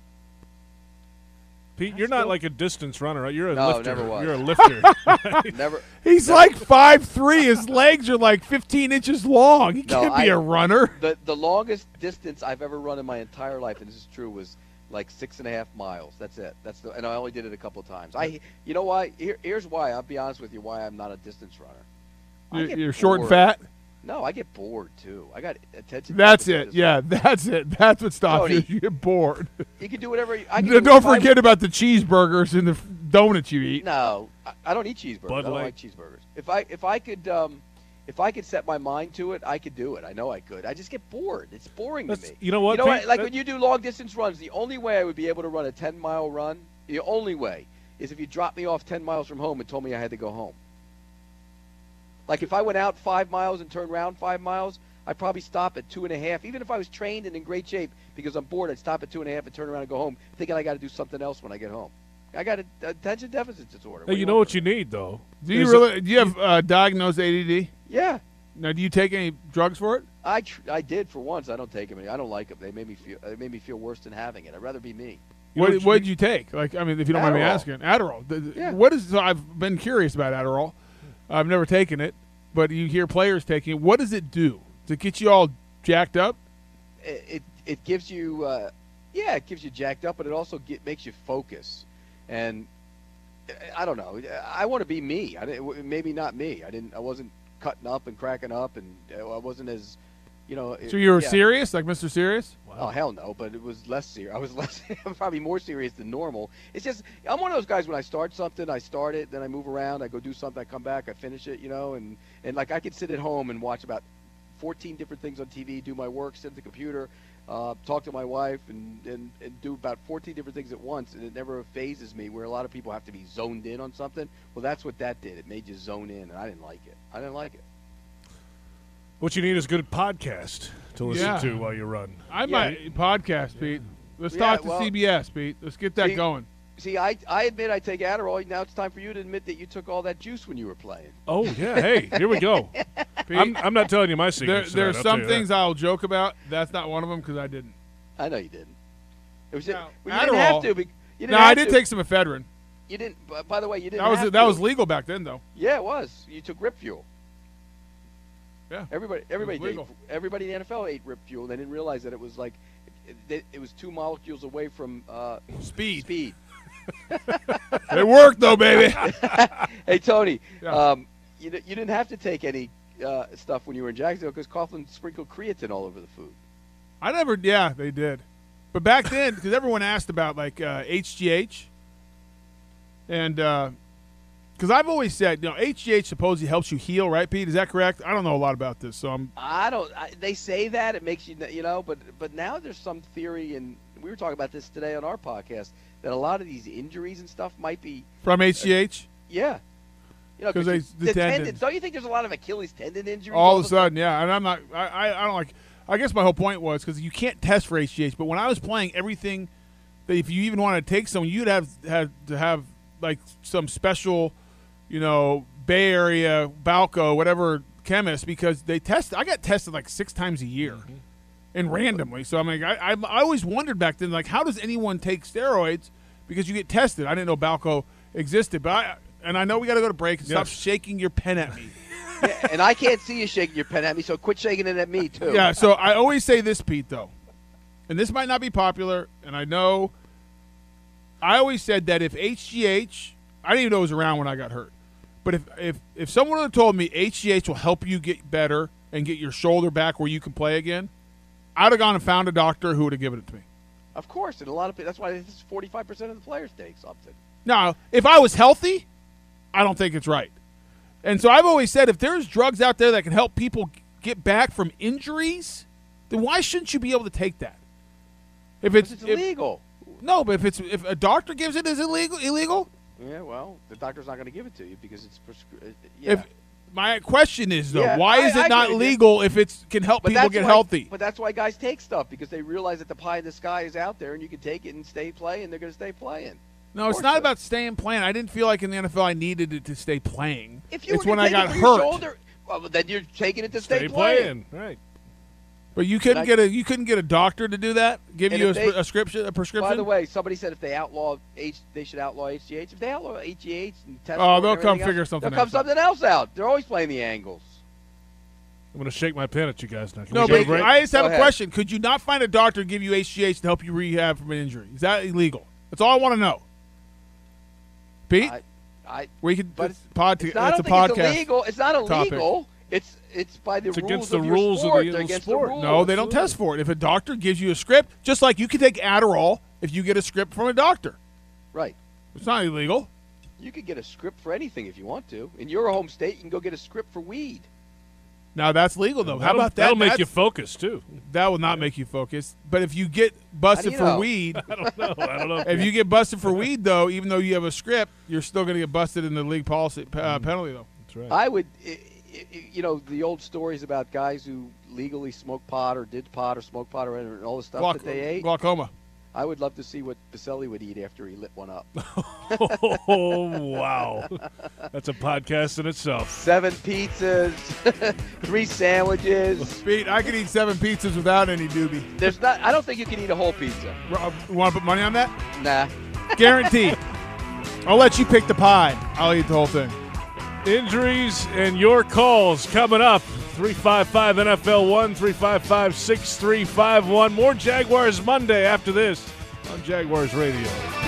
Speaker 3: Pete, you're not like a distance runner, right? You're a
Speaker 5: No,
Speaker 3: lifter.
Speaker 5: never was.
Speaker 3: You're a lifter.
Speaker 5: Never.
Speaker 4: He's like five three. His legs are like fifteen inches long. He
Speaker 5: No,
Speaker 4: can't be
Speaker 5: I-
Speaker 4: a runner.
Speaker 5: The the longest distance I've ever run in my entire life, and this is true, was like six and a half miles. That's it. That's the, and I only did it a couple of times. I, you know why? Here, here's why. I'll be honest with you. Why I'm not a distance runner. I
Speaker 4: You're,
Speaker 5: get
Speaker 4: you're short and
Speaker 5: bored.
Speaker 4: fat.
Speaker 5: No, I get bored too. I got attention.
Speaker 4: That's
Speaker 5: deficit
Speaker 4: it. Yeah, that's it. That's what stops you.
Speaker 5: Tony.
Speaker 4: You get bored.
Speaker 5: You can do whatever. You, I can
Speaker 4: No,
Speaker 5: do
Speaker 4: don't
Speaker 5: if I-
Speaker 4: forget about the cheeseburgers and the f- donuts you eat.
Speaker 5: No, I, I don't eat cheeseburgers.
Speaker 3: Bud
Speaker 5: I don't
Speaker 3: Light.
Speaker 5: like cheeseburgers. If I if I could um, if I could set my mind to it, I could do it. I know I could. I just get bored. It's boring to
Speaker 3: That's-
Speaker 5: me.
Speaker 3: you know what,
Speaker 5: You know
Speaker 3: Pete?
Speaker 5: what? Like
Speaker 3: That-
Speaker 5: when you do long distance runs, the only way I would be able to run a ten mile run, the only way, is if you dropped me off ten miles from home and told me I had to go home. Like if I went out five miles and turned around five miles, I'd probably stop at two and a half. Even if I was trained and in great shape, because I'm bored, I'd stop at two and a half and turn around and go home, thinking I got to do something else when I get home. I got a attention deficit disorder.
Speaker 3: Hey,
Speaker 5: What do
Speaker 3: you know
Speaker 5: want
Speaker 3: what you need, though?
Speaker 4: Do you
Speaker 3: Is
Speaker 4: really? Do you have uh, diagnosed A D D?
Speaker 5: Yeah,
Speaker 4: Now, do you take any drugs for it?
Speaker 5: I tr- I did for once. I don't take them. I don't like them. They made me feel. They made me feel worse than having it. I'd rather be me.
Speaker 3: You know
Speaker 4: What
Speaker 3: what
Speaker 4: What
Speaker 3: you
Speaker 4: did you take? Like, I mean, if you don't mind me
Speaker 5: Adderall.
Speaker 4: asking, Adderall. The- the-
Speaker 5: Yeah.
Speaker 4: What is? So I've been curious about Adderall. I've never taken it, but you hear players taking it. What does it do? Does it get you all jacked up?
Speaker 5: It it, it gives you. Uh, yeah, it gives you jacked up, but it also get, makes you focus. And I- I don't know. I want to be me. I didn't, maybe not me. I didn't. I wasn't cutting up and cracking up, and I wasn't as, you know.
Speaker 4: So you were
Speaker 5: yeah.
Speaker 4: serious, like Mister Serious?
Speaker 5: Oh hell no! But it was less serious. I was less, probably more serious than normal. It's just I'm one of those guys. When I start something, I start it, then I move around, I go do something, I come back, I finish it, you know. And and like I could sit at home and watch about fourteen different things on T V, do my work, sit at the computer, uh, talk to my wife, and, and and do about fourteen different things at once, and it never phases me. Where a lot of people have to be zoned in on something. Well, that's what that did. It made you zone in, and I didn't like it. I didn't like it.
Speaker 3: What you need is a good podcast to listen
Speaker 4: Yeah.
Speaker 3: to while you run.
Speaker 4: I
Speaker 5: Yeah.
Speaker 4: might podcast, Pete. Let's
Speaker 5: Yeah,
Speaker 4: talk to
Speaker 5: well-
Speaker 4: C B S, Pete. Let's get that
Speaker 5: See,
Speaker 4: going.
Speaker 5: See, I I admit I take Adderall. Now it's time for you to admit that you took all that juice when you were playing.
Speaker 3: Oh, yeah. Hey, here we go.
Speaker 4: Pete,
Speaker 3: I'm, I'm not telling you my
Speaker 4: there,
Speaker 3: secrets.
Speaker 4: there's
Speaker 3: tonight, I'll tell
Speaker 4: some
Speaker 3: you
Speaker 4: things
Speaker 3: that.
Speaker 4: I'll joke about. That's not one of them because I didn't.
Speaker 5: I know you didn't. It was
Speaker 4: Now,
Speaker 5: well, you didn't have
Speaker 4: Adderall-
Speaker 5: to. But you didn't
Speaker 4: No,
Speaker 5: have
Speaker 4: I did
Speaker 5: to.
Speaker 4: take some ephedrine.
Speaker 5: You didn't. By, by the way, you didn't.
Speaker 4: That was
Speaker 5: have
Speaker 4: that
Speaker 5: to.
Speaker 4: was legal back then, though.
Speaker 5: Yeah, it was. You took Rip Fuel.
Speaker 4: Yeah.
Speaker 5: Everybody, everybody did.
Speaker 4: legal.
Speaker 5: Everybody in the N F L ate Rip Fuel. They didn't realize that it was like, it, it, it was two molecules away from uh,
Speaker 4: Speed.
Speaker 5: Speed.
Speaker 4: It worked though, baby.
Speaker 5: Hey Tony,
Speaker 4: Yeah.
Speaker 5: um, you di- you didn't have to take any uh, stuff when you were in Jacksonville because Coughlin sprinkled creatine all over the food.
Speaker 4: I never. Yeah, they did. But back then, because everyone asked about like uh, H G H, and uh, Because I've always said, you know, H G H supposedly helps you heal, right, Pete? Is that correct? I don't know a lot about this, so I'm.
Speaker 5: I don't. I, they say that it makes you, you know, but but now there's some theory, and we were talking about this today on our podcast, that a lot of these injuries and stuff might be
Speaker 4: From H G H?
Speaker 5: Uh, yeah. You know,
Speaker 4: 'Cause
Speaker 5: because
Speaker 4: they-
Speaker 5: the
Speaker 4: the tendons.
Speaker 5: tendons. Don't you think there's a lot of Achilles tendon injuries?
Speaker 4: All of a sudden, yeah. And I'm not, I, I, I don't like, I guess my whole point was because you can't test for H G H, but when I was playing, everything that if you even wanted to take someone, you'd have had to have like some special, you know, Bay Area, Balco, whatever chemist, because they test. I got tested like six times a year
Speaker 3: Mm-hmm.
Speaker 4: and randomly. So I mean, I, I, I always wondered back then, like, how does anyone take steroids? Because you get tested. I didn't know Balco existed, but I, and I know we got to go to break. And Stop
Speaker 3: Yes.
Speaker 4: shaking your pen at me.
Speaker 5: Yeah, and I can't see you shaking your pen at me, so quit shaking it at me too.
Speaker 4: Yeah, so I always say this, Pete, though, and this might not be popular, and I know I always said that if H G H, I didn't even know it was around when I got hurt, but if if, if someone would have told me H G H will help you get better and get your shoulder back where you can play again, I'd have gone and found a doctor who would have given it to me.
Speaker 5: Of course, and a lot of that's why this is forty-five percent of the players take something.
Speaker 4: Now, if I was healthy, I don't think it's right. And so I've always said if there's drugs out there that can help people get back from injuries, then why shouldn't you be able to take that? If it's,
Speaker 5: It's
Speaker 4: if-
Speaker 5: illegal.
Speaker 4: no, but if it's if a doctor gives it, is it illegal? Illegal?
Speaker 5: Yeah, well, the doctor's not going to give it to you because it's prescri- yeah.
Speaker 4: If my question is though,
Speaker 5: Yeah,
Speaker 4: why
Speaker 5: I-
Speaker 4: is
Speaker 5: I
Speaker 4: it not
Speaker 5: agree with you.
Speaker 4: legal if it can help
Speaker 5: But
Speaker 4: people
Speaker 5: that's
Speaker 4: get
Speaker 5: why-
Speaker 4: healthy?
Speaker 5: But that's why guys take stuff, because they realize that the pie in the sky is out there, and you can take it and stay playing. They're going to stay playing.
Speaker 4: No, it's
Speaker 5: course
Speaker 4: not
Speaker 5: so.
Speaker 4: about staying playing. I didn't feel like in the N F L I needed it to stay playing.
Speaker 5: If you
Speaker 4: it's
Speaker 5: were
Speaker 4: when
Speaker 5: to
Speaker 4: I
Speaker 5: take
Speaker 4: got
Speaker 5: it for your
Speaker 4: hurt.
Speaker 5: shoulder, well, then you're taking it to stay,
Speaker 3: Stay
Speaker 5: playing.
Speaker 3: playing. Right.
Speaker 4: But you couldn't
Speaker 5: And I-
Speaker 4: get a you couldn't get a doctor to do that. Give
Speaker 5: And
Speaker 4: you a,
Speaker 5: if they-
Speaker 4: sp- a scription, a prescription.
Speaker 5: By the way, somebody said if they outlaw H, they should outlaw H G H. If they outlaw H G H and test,
Speaker 4: Oh,
Speaker 5: for it
Speaker 4: they'll
Speaker 5: and
Speaker 4: come
Speaker 5: everything
Speaker 4: figure
Speaker 5: else,
Speaker 4: something
Speaker 5: They'll come
Speaker 4: else out.
Speaker 5: something else out. They're always playing the angles.
Speaker 3: I'm going to shake my pen at you guys now. Can
Speaker 4: no,
Speaker 3: we go to
Speaker 4: but
Speaker 3: break?
Speaker 4: I just have
Speaker 5: Go
Speaker 4: a
Speaker 5: ahead.
Speaker 4: question. Could you not find a doctor to give you H G H to help you rehab from an injury? Is that illegal? That's all I want to know. Pete,
Speaker 5: I, I,
Speaker 4: we could
Speaker 5: but
Speaker 4: it's pod.
Speaker 5: it's not, I
Speaker 4: That's a
Speaker 5: don't think
Speaker 4: podcast.
Speaker 5: it's illegal. It's not
Speaker 4: topic.
Speaker 5: illegal. It's it's by the
Speaker 3: It's
Speaker 5: rules
Speaker 3: against
Speaker 5: of
Speaker 3: the
Speaker 5: your
Speaker 3: rules of
Speaker 5: sport.
Speaker 3: the
Speaker 5: They're against
Speaker 3: sport.
Speaker 5: the rules.
Speaker 4: No, they don't test for it. If a doctor gives you a script, just like you can take Adderall if you get a script from a doctor,
Speaker 5: Right.
Speaker 4: it's not illegal.
Speaker 5: You could get a script for anything if you want to. In your home state, you can go get a script for weed.
Speaker 4: Now that's legal though. How
Speaker 3: That'll-
Speaker 4: about that?
Speaker 3: That'll make
Speaker 4: That's-
Speaker 3: you focus, too.
Speaker 4: That will not make you focus. But if you get busted
Speaker 5: you
Speaker 4: for
Speaker 5: know?
Speaker 4: weed,
Speaker 3: I don't know. I don't know.
Speaker 4: if you get busted for weed though, even though you have a script, you're still going to get busted in the league policy uh, penalty though.
Speaker 3: That's right.
Speaker 5: I would, i- i- you know, the old stories about guys who legally smoked pot or did pot or smoked pot or and all the stuff
Speaker 4: Glauc-
Speaker 5: that they ate.
Speaker 4: glaucoma.
Speaker 5: I would love to see what Baselli would eat after he lit one up.
Speaker 3: Oh, wow. That's a podcast in itself.
Speaker 5: Seven pizzas, three sandwiches.
Speaker 4: Pete, I could eat seven pizzas without any doobie.
Speaker 5: There's not. I don't think you can eat a whole pizza.
Speaker 4: Rob, you want to put money on that?
Speaker 5: Nah.
Speaker 4: Guaranteed. I'll let you pick the pie. I'll eat the whole thing.
Speaker 3: Injuries and your calls coming up. three five five N F L one, three five five, six three five one. More Jaguars Monday after this on Jaguars Radio.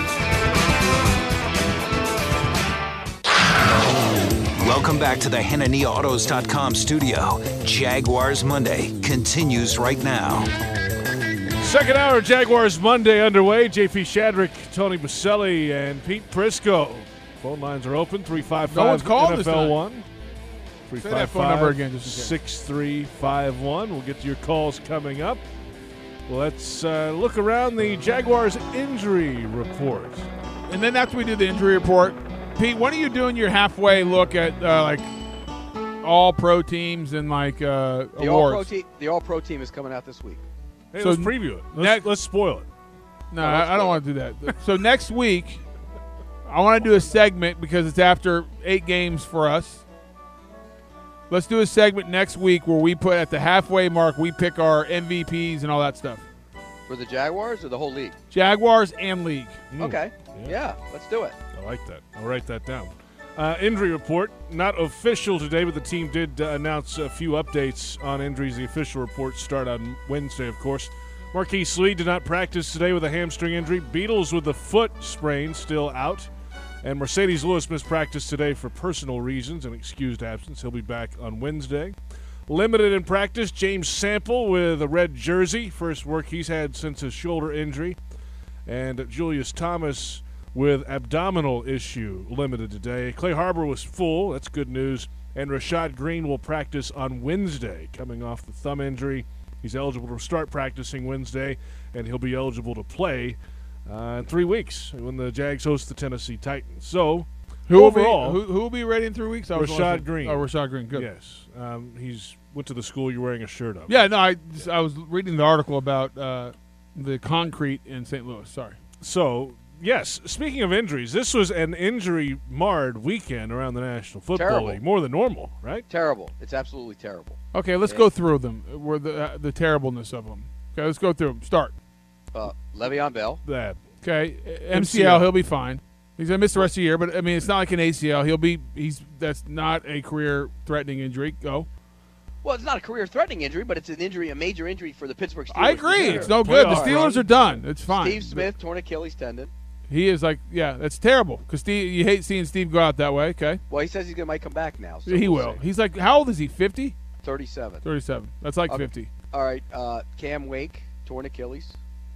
Speaker 1: Welcome back to the Hanania Autos dot com studio. Jaguars Monday continues right now.
Speaker 3: Second hour Jaguars Monday underway. J P Shadrick, Tony Baselli, and Pete Prisco. Phone lines are open. three five
Speaker 4: No one's
Speaker 3: five
Speaker 4: called
Speaker 3: N
Speaker 4: this
Speaker 3: F L
Speaker 4: time.
Speaker 3: one.
Speaker 4: Say that phone number again, just in case.
Speaker 3: six three five one. We'll get to your calls coming up. Let's uh, look around the Jaguars injury report.
Speaker 4: And then after we do the injury report, Pete, when are you doing your halfway look at uh, like all pro teams and like uh,
Speaker 5: The all pro
Speaker 4: awards?
Speaker 5: team. The all pro team is coming out this week.
Speaker 3: Hey,
Speaker 4: So
Speaker 3: let's preview it. Let's,
Speaker 4: next-
Speaker 3: let's spoil it.
Speaker 4: No,
Speaker 5: Oh, that's
Speaker 4: I, I don't
Speaker 5: cool.
Speaker 4: want to do that. So next week, I want to do a segment because it's after eight games for us. Let's do a segment next week where we put at the halfway mark, we pick our M V Ps and all that stuff.
Speaker 5: For the Jaguars or the whole league?
Speaker 4: Jaguars and league.
Speaker 5: Okay.
Speaker 3: Yeah.
Speaker 5: Yeah. Let's do it.
Speaker 3: I like that. I'll write that down. Uh, injury report, not official today, but the team did uh, announce a few updates on injuries. The official reports start on Wednesday, of course. Marquise Lee did not practice today with a hamstring injury. Beatles with a foot sprain still out. And Mercedes Lewis missed practice today for personal reasons, an excused absence. He'll be back on Wednesday. Limited in practice, James Sample with a red jersey. First work he's had since his shoulder injury. And Julius Thomas with abdominal issue limited today. Clay Harbor was full. That's good news. And Rashad Green will practice on Wednesday, coming off the thumb injury. He's eligible to start practicing Wednesday, and he'll be eligible to play uh, in three weeks when the Jags host the Tennessee Titans. So,
Speaker 4: Who will,
Speaker 3: overall,
Speaker 4: be, who, who will be ready in three weeks? I was
Speaker 3: Rashad
Speaker 4: wondering-
Speaker 3: Green.
Speaker 4: Oh, Rashad Green. Good.
Speaker 3: yes, um, he's went to the school you're wearing a shirt of.
Speaker 4: Yeah, no, I, I was reading the article about uh, the concrete in Saint Louis. Sorry.
Speaker 3: So, yes, speaking of injuries, this was an injury-marred weekend around the National Football
Speaker 5: Terrible.
Speaker 3: League, more than normal, right?
Speaker 5: Terrible. It's absolutely terrible.
Speaker 4: Okay, let's
Speaker 5: Yeah.
Speaker 4: go through them. Where the uh, the terribleness of them. Okay, let's go through them. Start.
Speaker 5: Uh, Le'Veon Bell.
Speaker 3: That
Speaker 4: Okay,
Speaker 3: M
Speaker 4: M
Speaker 3: C
Speaker 4: C
Speaker 3: L.
Speaker 4: L, he'll be fine. He's gonna miss the rest of the year, but I mean, it's not like an A C L. He'll be. He's that's not a career-threatening injury. Go.
Speaker 5: Well, it's not a career-threatening injury, but it's an injury, a major injury for the Pittsburgh Steelers.
Speaker 4: I agree.
Speaker 5: this
Speaker 4: It's
Speaker 5: year.
Speaker 4: no good. The
Speaker 3: Playoff
Speaker 4: Steelers
Speaker 3: run.
Speaker 4: are done. It's fine.
Speaker 5: Steve Smith torn Achilles tendon.
Speaker 4: He is like, yeah, that's terrible. Because Steve, you hate seeing Steve go out that way. Okay,
Speaker 5: Well, he says he might come back now. So
Speaker 4: he
Speaker 5: we'll
Speaker 4: will.
Speaker 5: see.
Speaker 4: He's like, how old is he? fifty?
Speaker 5: thirty-seven.
Speaker 4: thirty-seven. That's like
Speaker 5: Okay.
Speaker 4: fifty.
Speaker 5: All right. Uh, Cam Wake torn Achilles.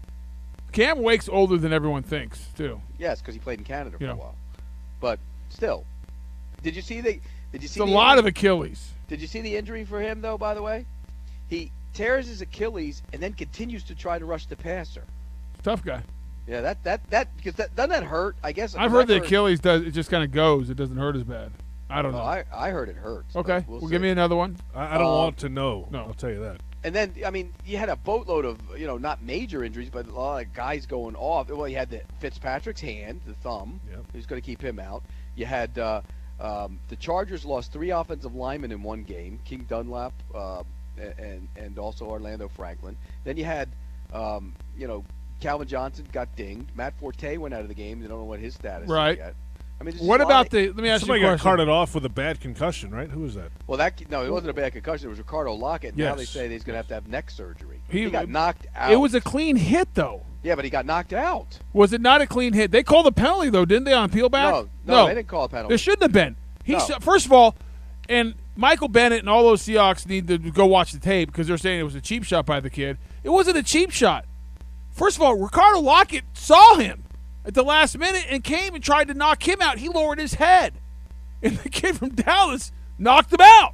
Speaker 4: Cam Wake's older than everyone thinks, too.
Speaker 5: Yes, because he played in Canada for
Speaker 4: Yeah.
Speaker 5: a while. But still, did you see the? Did you
Speaker 4: It's
Speaker 5: see
Speaker 4: a
Speaker 5: the
Speaker 4: lot
Speaker 5: injury?
Speaker 4: of Achilles.
Speaker 5: Did you see the injury for him though? By the way, he tears his Achilles and then continues to try to rush the passer.
Speaker 4: Tough guy.
Speaker 5: Yeah, that that that because that doesn't that hurt? I guess
Speaker 4: I've heard the Achilles does. It just kind of goes. It doesn't hurt as bad. I don't
Speaker 5: Oh,
Speaker 4: know.
Speaker 5: I I heard it hurts. but
Speaker 4: okay,
Speaker 5: we'll
Speaker 4: well,
Speaker 5: see.
Speaker 4: give me another one.
Speaker 3: I, I don't
Speaker 5: Uh,
Speaker 3: want to know.
Speaker 4: no.
Speaker 3: I'll tell you that.
Speaker 5: And then, I mean, you had a boatload of, you know, not major injuries, but a lot of guys going off. Well, you had the Fitzpatrick's hand, the thumb,
Speaker 3: Yep.
Speaker 5: who's going to keep him out. You had uh, um, the Chargers lost three offensive linemen in one game, King Dunlap uh, and and also Orlando Franklin. Then you had, um, you know, Calvin Johnson got dinged. Matt Forte went out of the game. They don't know what his status
Speaker 4: Right.
Speaker 5: is yet. I mean, there's
Speaker 4: What
Speaker 5: just a lot
Speaker 4: about
Speaker 5: of-
Speaker 4: the? Let me ask
Speaker 3: Somebody
Speaker 4: you a
Speaker 3: got
Speaker 4: question.
Speaker 3: carted off with a bad concussion, right? Who was that?
Speaker 5: Well, that no, it wasn't a bad concussion. It was Ricardo Lockett. Now they
Speaker 3: Yes.
Speaker 5: say he's going to have to have neck surgery.
Speaker 4: He-
Speaker 5: He, got knocked out.
Speaker 4: It was a clean hit, though.
Speaker 5: yeah, but he got knocked out.
Speaker 4: Was it not a clean hit? They called the penalty, though, didn't they, on Peelback?
Speaker 5: No, no, they didn't call a penalty.
Speaker 4: There shouldn't have been. He
Speaker 5: No.
Speaker 4: sh- first of all, and Michael Bennett and all those Seahawks need to go watch the tape because they're saying it was a cheap shot by the kid. It wasn't a cheap shot. First of all, Ricardo Lockett saw him at the last minute and came and tried to knock him out. He lowered his head, and the kid from Dallas knocked him out.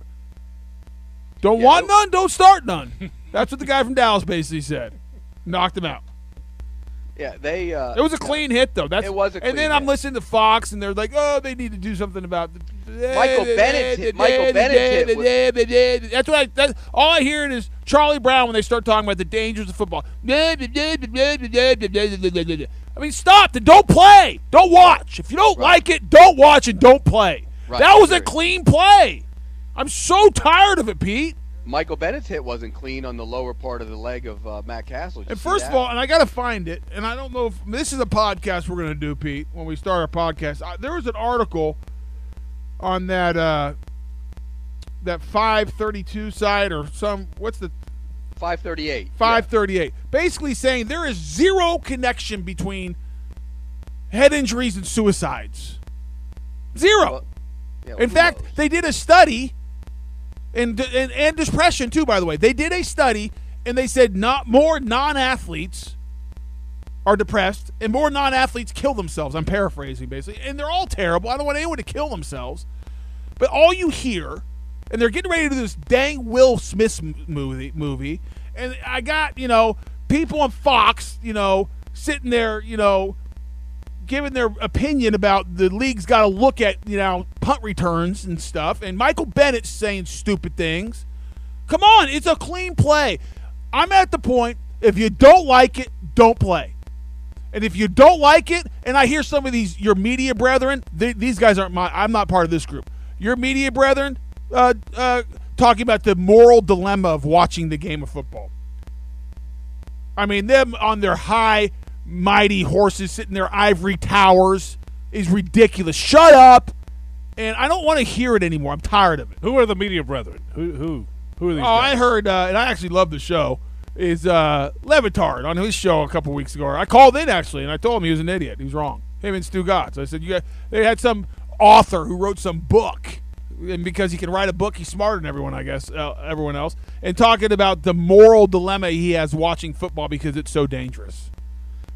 Speaker 4: Don't
Speaker 5: Yeah,
Speaker 4: want
Speaker 5: it-
Speaker 4: none, don't start none. That's what the guy from Dallas basically said. Knocked him out.
Speaker 5: Yeah, they. Uh,
Speaker 4: It was a clean hit, though. That's
Speaker 5: It was a
Speaker 4: And
Speaker 5: clean
Speaker 4: then I'm
Speaker 5: hit.
Speaker 4: listening to Fox, and they're like, "Oh, they need to do something about." The,
Speaker 5: Michael Bennett's hit- Michael Bennett's hit
Speaker 4: That's what I. That's, all I hear is Charlie Brown when they start talking about the dangers of football. I mean, stop. Then don't play. Don't watch. If you don't
Speaker 5: Right.
Speaker 4: like it, don't watch and don't play.
Speaker 5: Right,
Speaker 4: That was a
Speaker 5: period.
Speaker 4: clean play. I'm so tired of it, Pete.
Speaker 5: Michael Bennett's hit wasn't clean on the lower part of the leg of uh, Matt Castle. Did you
Speaker 4: And
Speaker 5: see
Speaker 4: first of
Speaker 5: that?
Speaker 4: all, and I got to find it, and I don't know if this is a podcast we're going to do, Pete, when we start our podcast. I, there was an article on that uh, that five thirty-two site or some, what's the
Speaker 5: five thirty-eight.
Speaker 4: five thirty-eight, basically saying there is zero connection between head injuries and suicides. Zero.
Speaker 5: Well, yeah,
Speaker 4: In
Speaker 5: who
Speaker 4: fact,
Speaker 5: knows?
Speaker 4: they did a study, and, and and depression too. By the way, they did a study, and they said not more non-athletes are depressed, and more non-athletes kill themselves. I'm paraphrasing basically, and they're all terrible. I don't want anyone to kill themselves, but all you hear, and they're getting ready to do this dang Will Smith m- movie movie, and I got you know people on Fox, you know, sitting there, you know. Giving their opinion about the league's got to look at, you know, punt returns and stuff. And Michael Bennett's saying stupid things. Come on, it's a clean play. I'm at the point, if you don't like it, don't play. And if you don't like it, and I hear some of these, your media brethren, they, these guys aren't my, I'm not part of this group. Your media brethren uh, uh, talking about the moral dilemma of watching the game of football. I mean, them on their high mighty horses sitting there, ivory towers, is ridiculous. Shut up. And I don't want to hear it anymore. I'm tired of it.
Speaker 3: Who are the media brethren? Who who who are these
Speaker 4: Oh,
Speaker 3: guys?
Speaker 4: I heard, uh, and I actually love the show, is uh, Levitard on his show a couple weeks ago. I called in, actually, and I told him he was an idiot. He was wrong. Him and Stu Gotts. I said, you got, they had some author who wrote some book, and because he can write a book, he's smarter than everyone, I guess, uh, everyone else, and talking about the moral dilemma he has watching football because it's so dangerous.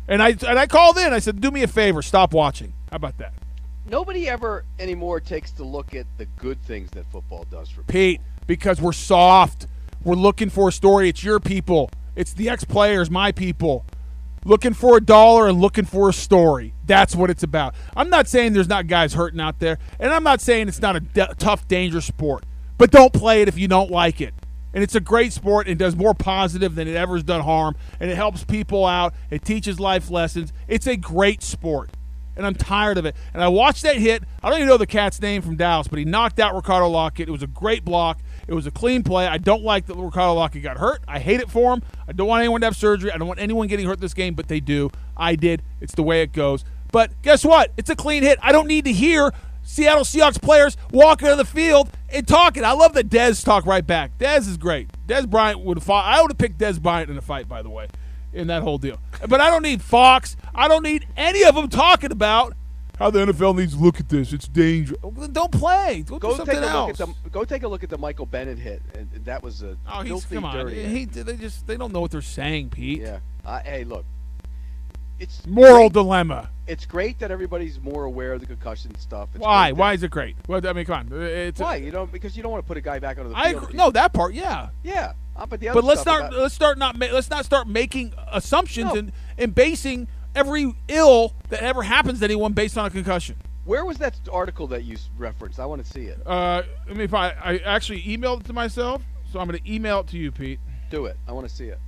Speaker 4: And I and I called in. I said, do me a favor, stop watching. How about that?
Speaker 5: Nobody ever anymore takes to look at the good things that football does for people.
Speaker 4: Pete, because we're soft. We're looking for a story. It's your people. It's the ex-players, my people. Looking for a dollar and looking for a story. That's what it's about. I'm not saying there's not guys hurting out there, and I'm not saying it's not a d- tough, dangerous sport. But don't play it if you don't like it. And it's a great sport and does more positive than it ever has done harm, and it helps people out. It teaches life lessons. It's a great sport, and I'm tired of it. And I watched that hit. I don't even know the cat's name from Dallas, but he knocked out Ricardo Lockett. It was a great block. It was a clean play. I don't like that Ricardo Lockett got hurt. I hate it for him. I don't want anyone to have surgery. I don't want anyone getting hurt this game, but they do. I did. It's the way it goes. But guess what? It's a clean hit. I don't need to hear Seattle Seahawks players walking on the field and talking. I love that Dez talk right back. Dez is great. Dez Bryant would have fought. I would have picked Dez Bryant in a fight, by the way, in that whole deal. But I don't need Fox. I don't need any of them talking about how the N F L needs to look at this. It's dangerous. Don't play. Go,
Speaker 5: Go
Speaker 4: do something
Speaker 5: take a
Speaker 4: else.
Speaker 5: look at the go take a look at the Michael Bennett hit, and that was a
Speaker 4: oh, he's
Speaker 5: filthy,
Speaker 4: come on.
Speaker 5: dirty.
Speaker 4: He, they just they don't know what they're saying, Pete.
Speaker 5: Yeah. Uh, hey, look. It's
Speaker 4: Moral
Speaker 5: great.
Speaker 4: dilemma.
Speaker 5: It's great that everybody's more aware of the concussion stuff. It's
Speaker 4: Why?
Speaker 5: great that-
Speaker 4: Why is it great? Well, I mean, come on. It's
Speaker 5: Why? You know, because you don't want to put a guy back onto the
Speaker 4: I
Speaker 5: field.
Speaker 4: agree. No, that part, yeah.
Speaker 5: Yeah. Uh, but the other
Speaker 4: But let's
Speaker 5: stuff
Speaker 4: not
Speaker 5: about-
Speaker 4: let's start not ma- let's not start making assumptions
Speaker 5: No.
Speaker 4: and, and basing every ill that ever happens to anyone based on a concussion.
Speaker 5: Where was that article that you s- referenced? I want to see it.
Speaker 4: Uh, I mean, if I, I actually emailed it to myself, so I'm going to email it to you, Pete.
Speaker 5: Do it. I want to see it.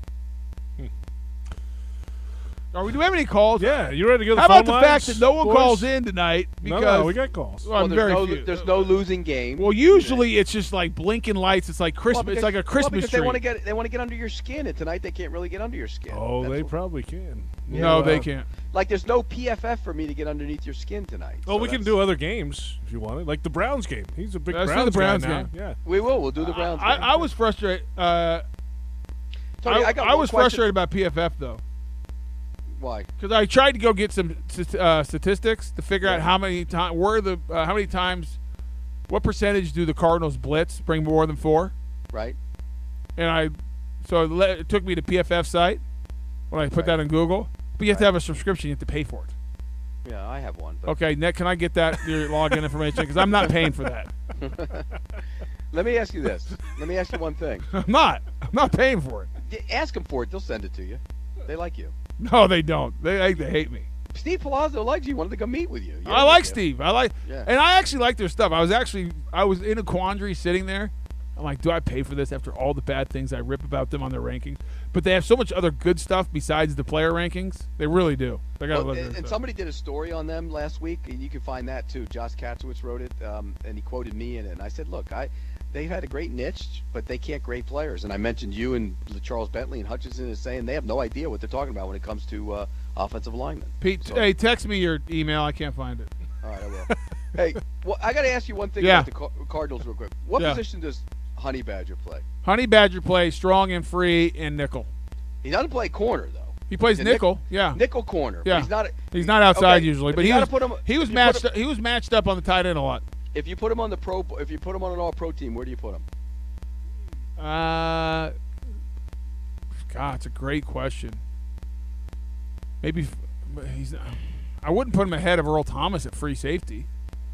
Speaker 4: Are we do we have any calls?
Speaker 3: Yeah, you ready to go to the
Speaker 4: How
Speaker 3: phone
Speaker 4: about the
Speaker 3: lines,
Speaker 4: fact that no one
Speaker 3: boys?
Speaker 4: calls in tonight?
Speaker 3: No,
Speaker 4: Because
Speaker 3: no, we got calls.
Speaker 4: Well,
Speaker 5: Well,
Speaker 4: I'm
Speaker 5: there's
Speaker 4: very
Speaker 5: no
Speaker 4: few.
Speaker 5: there's no losing game.
Speaker 4: Well, usually it's just like blinking lights. It's like Christmas.
Speaker 5: Well, because-
Speaker 4: it's like a
Speaker 5: well,
Speaker 4: Christmas
Speaker 5: because
Speaker 4: tree.
Speaker 5: they want to get they want to get under your skin, and tonight they can't really get under your skin.
Speaker 3: Oh,
Speaker 5: That's
Speaker 3: they
Speaker 5: what-
Speaker 3: probably can.
Speaker 4: no,
Speaker 3: Yeah,
Speaker 4: they
Speaker 3: well,
Speaker 4: can't.
Speaker 5: like there's no P F F for me to get underneath your skin tonight.
Speaker 3: Oh,
Speaker 5: So
Speaker 3: we can
Speaker 5: that's-
Speaker 3: do other games if you wanted, like the Browns game. He's a big
Speaker 4: Let's do
Speaker 3: Browns,
Speaker 4: the Browns
Speaker 3: guy now.
Speaker 4: game.
Speaker 3: Yeah.
Speaker 5: We will. We'll do the Browns.
Speaker 4: I,
Speaker 5: game.
Speaker 4: I was frustrated. Uh,
Speaker 5: Tony,
Speaker 4: I,
Speaker 5: I, got
Speaker 4: I
Speaker 5: one
Speaker 4: was
Speaker 5: question.
Speaker 4: frustrated about P F F though.
Speaker 5: Why?
Speaker 4: Because I tried to go get some st- uh, statistics to figure out
Speaker 5: Yeah.
Speaker 4: how many times, where the, uh, how many times, what percentage do the Cardinals blitz bring more than four?
Speaker 5: Right.
Speaker 4: And I, so it, le- it took me to P F F site when I put
Speaker 5: Right.
Speaker 4: that in Google. But you have to
Speaker 5: Right.
Speaker 4: have a subscription. You have to pay for it.
Speaker 5: Yeah, I have one. But
Speaker 4: Okay, Nick, can I get that your login information? Because I'm not paying for that.
Speaker 5: let me ask you this. Let me ask you one thing.
Speaker 4: I'm not. I'm not paying for it.
Speaker 5: D- Ask them for it. They'll send it to you. They like you.
Speaker 4: No, they don't. They they hate me.
Speaker 5: Steve Palazzo liked you. He wanted to come meet with you. Yeah,
Speaker 4: I like
Speaker 5: yeah.
Speaker 4: Steve. I like,
Speaker 5: Yeah.
Speaker 4: and I actually like their stuff. I was actually, I was in a quandary sitting there. I'm like, do I pay for this after all the bad things I rip about them on their rankings? But they have so much other good stuff besides the player rankings. They really do. They got to
Speaker 5: Well,
Speaker 4: love their
Speaker 5: and, and
Speaker 4: stuff.
Speaker 5: somebody did a story on them last week, and you can find that too. Josh Katzowitz wrote it, um, and he quoted me in it. And I said, "Look, I, they've had a great niche, but they can't grade players." And I mentioned you and Charles Bentley and Hutchinson is saying they have no idea what they're talking about when it comes to uh, offensive linemen.
Speaker 4: Pete,
Speaker 5: So-
Speaker 4: hey, text me your email. I can't find it.
Speaker 5: All right, I will. Hey, well, I got to ask you one thing
Speaker 4: Yeah.
Speaker 5: about the Car- Cardinals real quick. What
Speaker 4: Yeah.
Speaker 5: position does Honey Badger play?
Speaker 4: Honey Badger plays strong and free and nickel.
Speaker 5: He doesn't play corner though.
Speaker 4: He plays
Speaker 5: Yeah, nick-
Speaker 4: nickel. yeah,
Speaker 5: Nickel corner. but
Speaker 4: Yeah.
Speaker 5: He's not.
Speaker 4: he's not outside
Speaker 5: Okay,
Speaker 4: usually,
Speaker 5: if
Speaker 4: but
Speaker 5: you
Speaker 4: he
Speaker 5: gotta
Speaker 4: was
Speaker 5: put him-
Speaker 4: he was
Speaker 5: if you put
Speaker 4: matched
Speaker 5: him-
Speaker 4: up, he was matched up on the tight end a lot.
Speaker 5: If you put him on the pro, if you put him on an All-Pro team, where do you put him?
Speaker 4: Uh, God, it's a great question. Maybe f- but he's. I wouldn't put him ahead of Earl Thomas at free safety.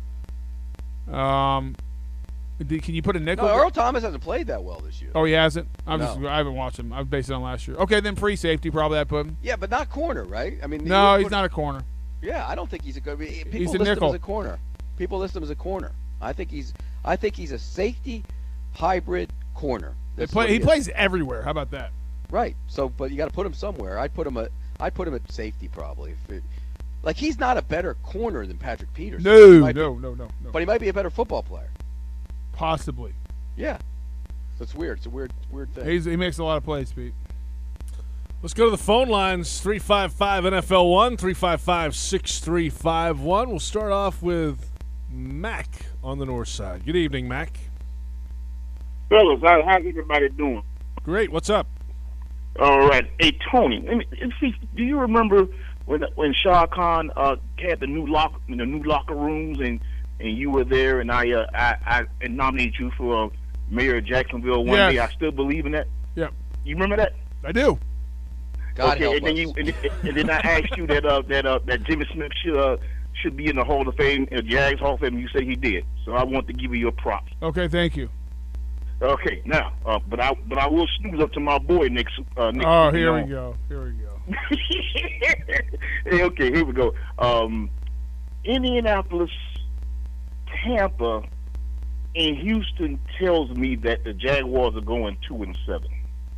Speaker 4: Um, d- can you put a nickel?
Speaker 5: No, Earl Thomas hasn't played that well this year.
Speaker 4: Oh, he hasn't. I'm just.
Speaker 5: No.
Speaker 4: I haven't watched him. I've based it on last year. Okay, then free safety probably. I put him.
Speaker 5: Yeah, but not corner, right? I mean, you
Speaker 4: No,
Speaker 5: would
Speaker 4: he's
Speaker 5: put-
Speaker 4: not a corner.
Speaker 5: Yeah, I don't think he's a good. People
Speaker 4: He's a
Speaker 5: list
Speaker 4: nickel.
Speaker 5: him as a corner. People list him as a corner. I think he's. I think he's a safety hybrid corner.
Speaker 4: They
Speaker 5: That's
Speaker 4: play,
Speaker 5: what
Speaker 4: he
Speaker 5: is.
Speaker 4: plays everywhere. How about that?
Speaker 5: Right. So, but you got to put him somewhere. I'd put him at. I'd put him at safety probably. If it, like he's not a better corner than Patrick Peterson. He
Speaker 4: No,
Speaker 5: might be-
Speaker 4: no, no, no, no.
Speaker 5: But he might be a better football player.
Speaker 4: Possibly.
Speaker 5: Yeah. So it's weird. It's a weird, weird thing.
Speaker 4: He's, he makes a lot of plays, Pete.
Speaker 3: Let's go to the phone lines, three five five N F L one, three five five, six three five one. We'll start off with Mac on the north side. Good evening, Mac.
Speaker 7: Fellas, how, how's everybody doing?
Speaker 3: Great. What's up?
Speaker 7: All right. Hey, Tony, let me, let's see, do you remember when when Shah Khan uh, had the new lock, the new locker rooms, and, and you were there, and I uh, I, I nominated you for uh, mayor of Jacksonville one
Speaker 4: Yes.
Speaker 7: day? I still believe in that.
Speaker 4: Yep.
Speaker 7: You remember that?
Speaker 4: I do.
Speaker 5: God
Speaker 7: okay,
Speaker 5: help
Speaker 7: and then
Speaker 5: us.
Speaker 7: you and, and then I asked you that uh, that uh, that Jimmy Smith should uh, should be in the Hall of Fame, uh, Jags Hall of Fame. And you said he did, so I want to give you your props.
Speaker 4: Okay, thank you.
Speaker 7: Okay, now, uh, but I but I will snooze up to my boy Nick. Uh, Nick
Speaker 4: Oh, here we
Speaker 7: Sirianni.
Speaker 4: go. Here we go.
Speaker 7: Hey, okay, here we go. Um, Indianapolis, Tampa, and Houston tells me that the Jaguars are going two and seven.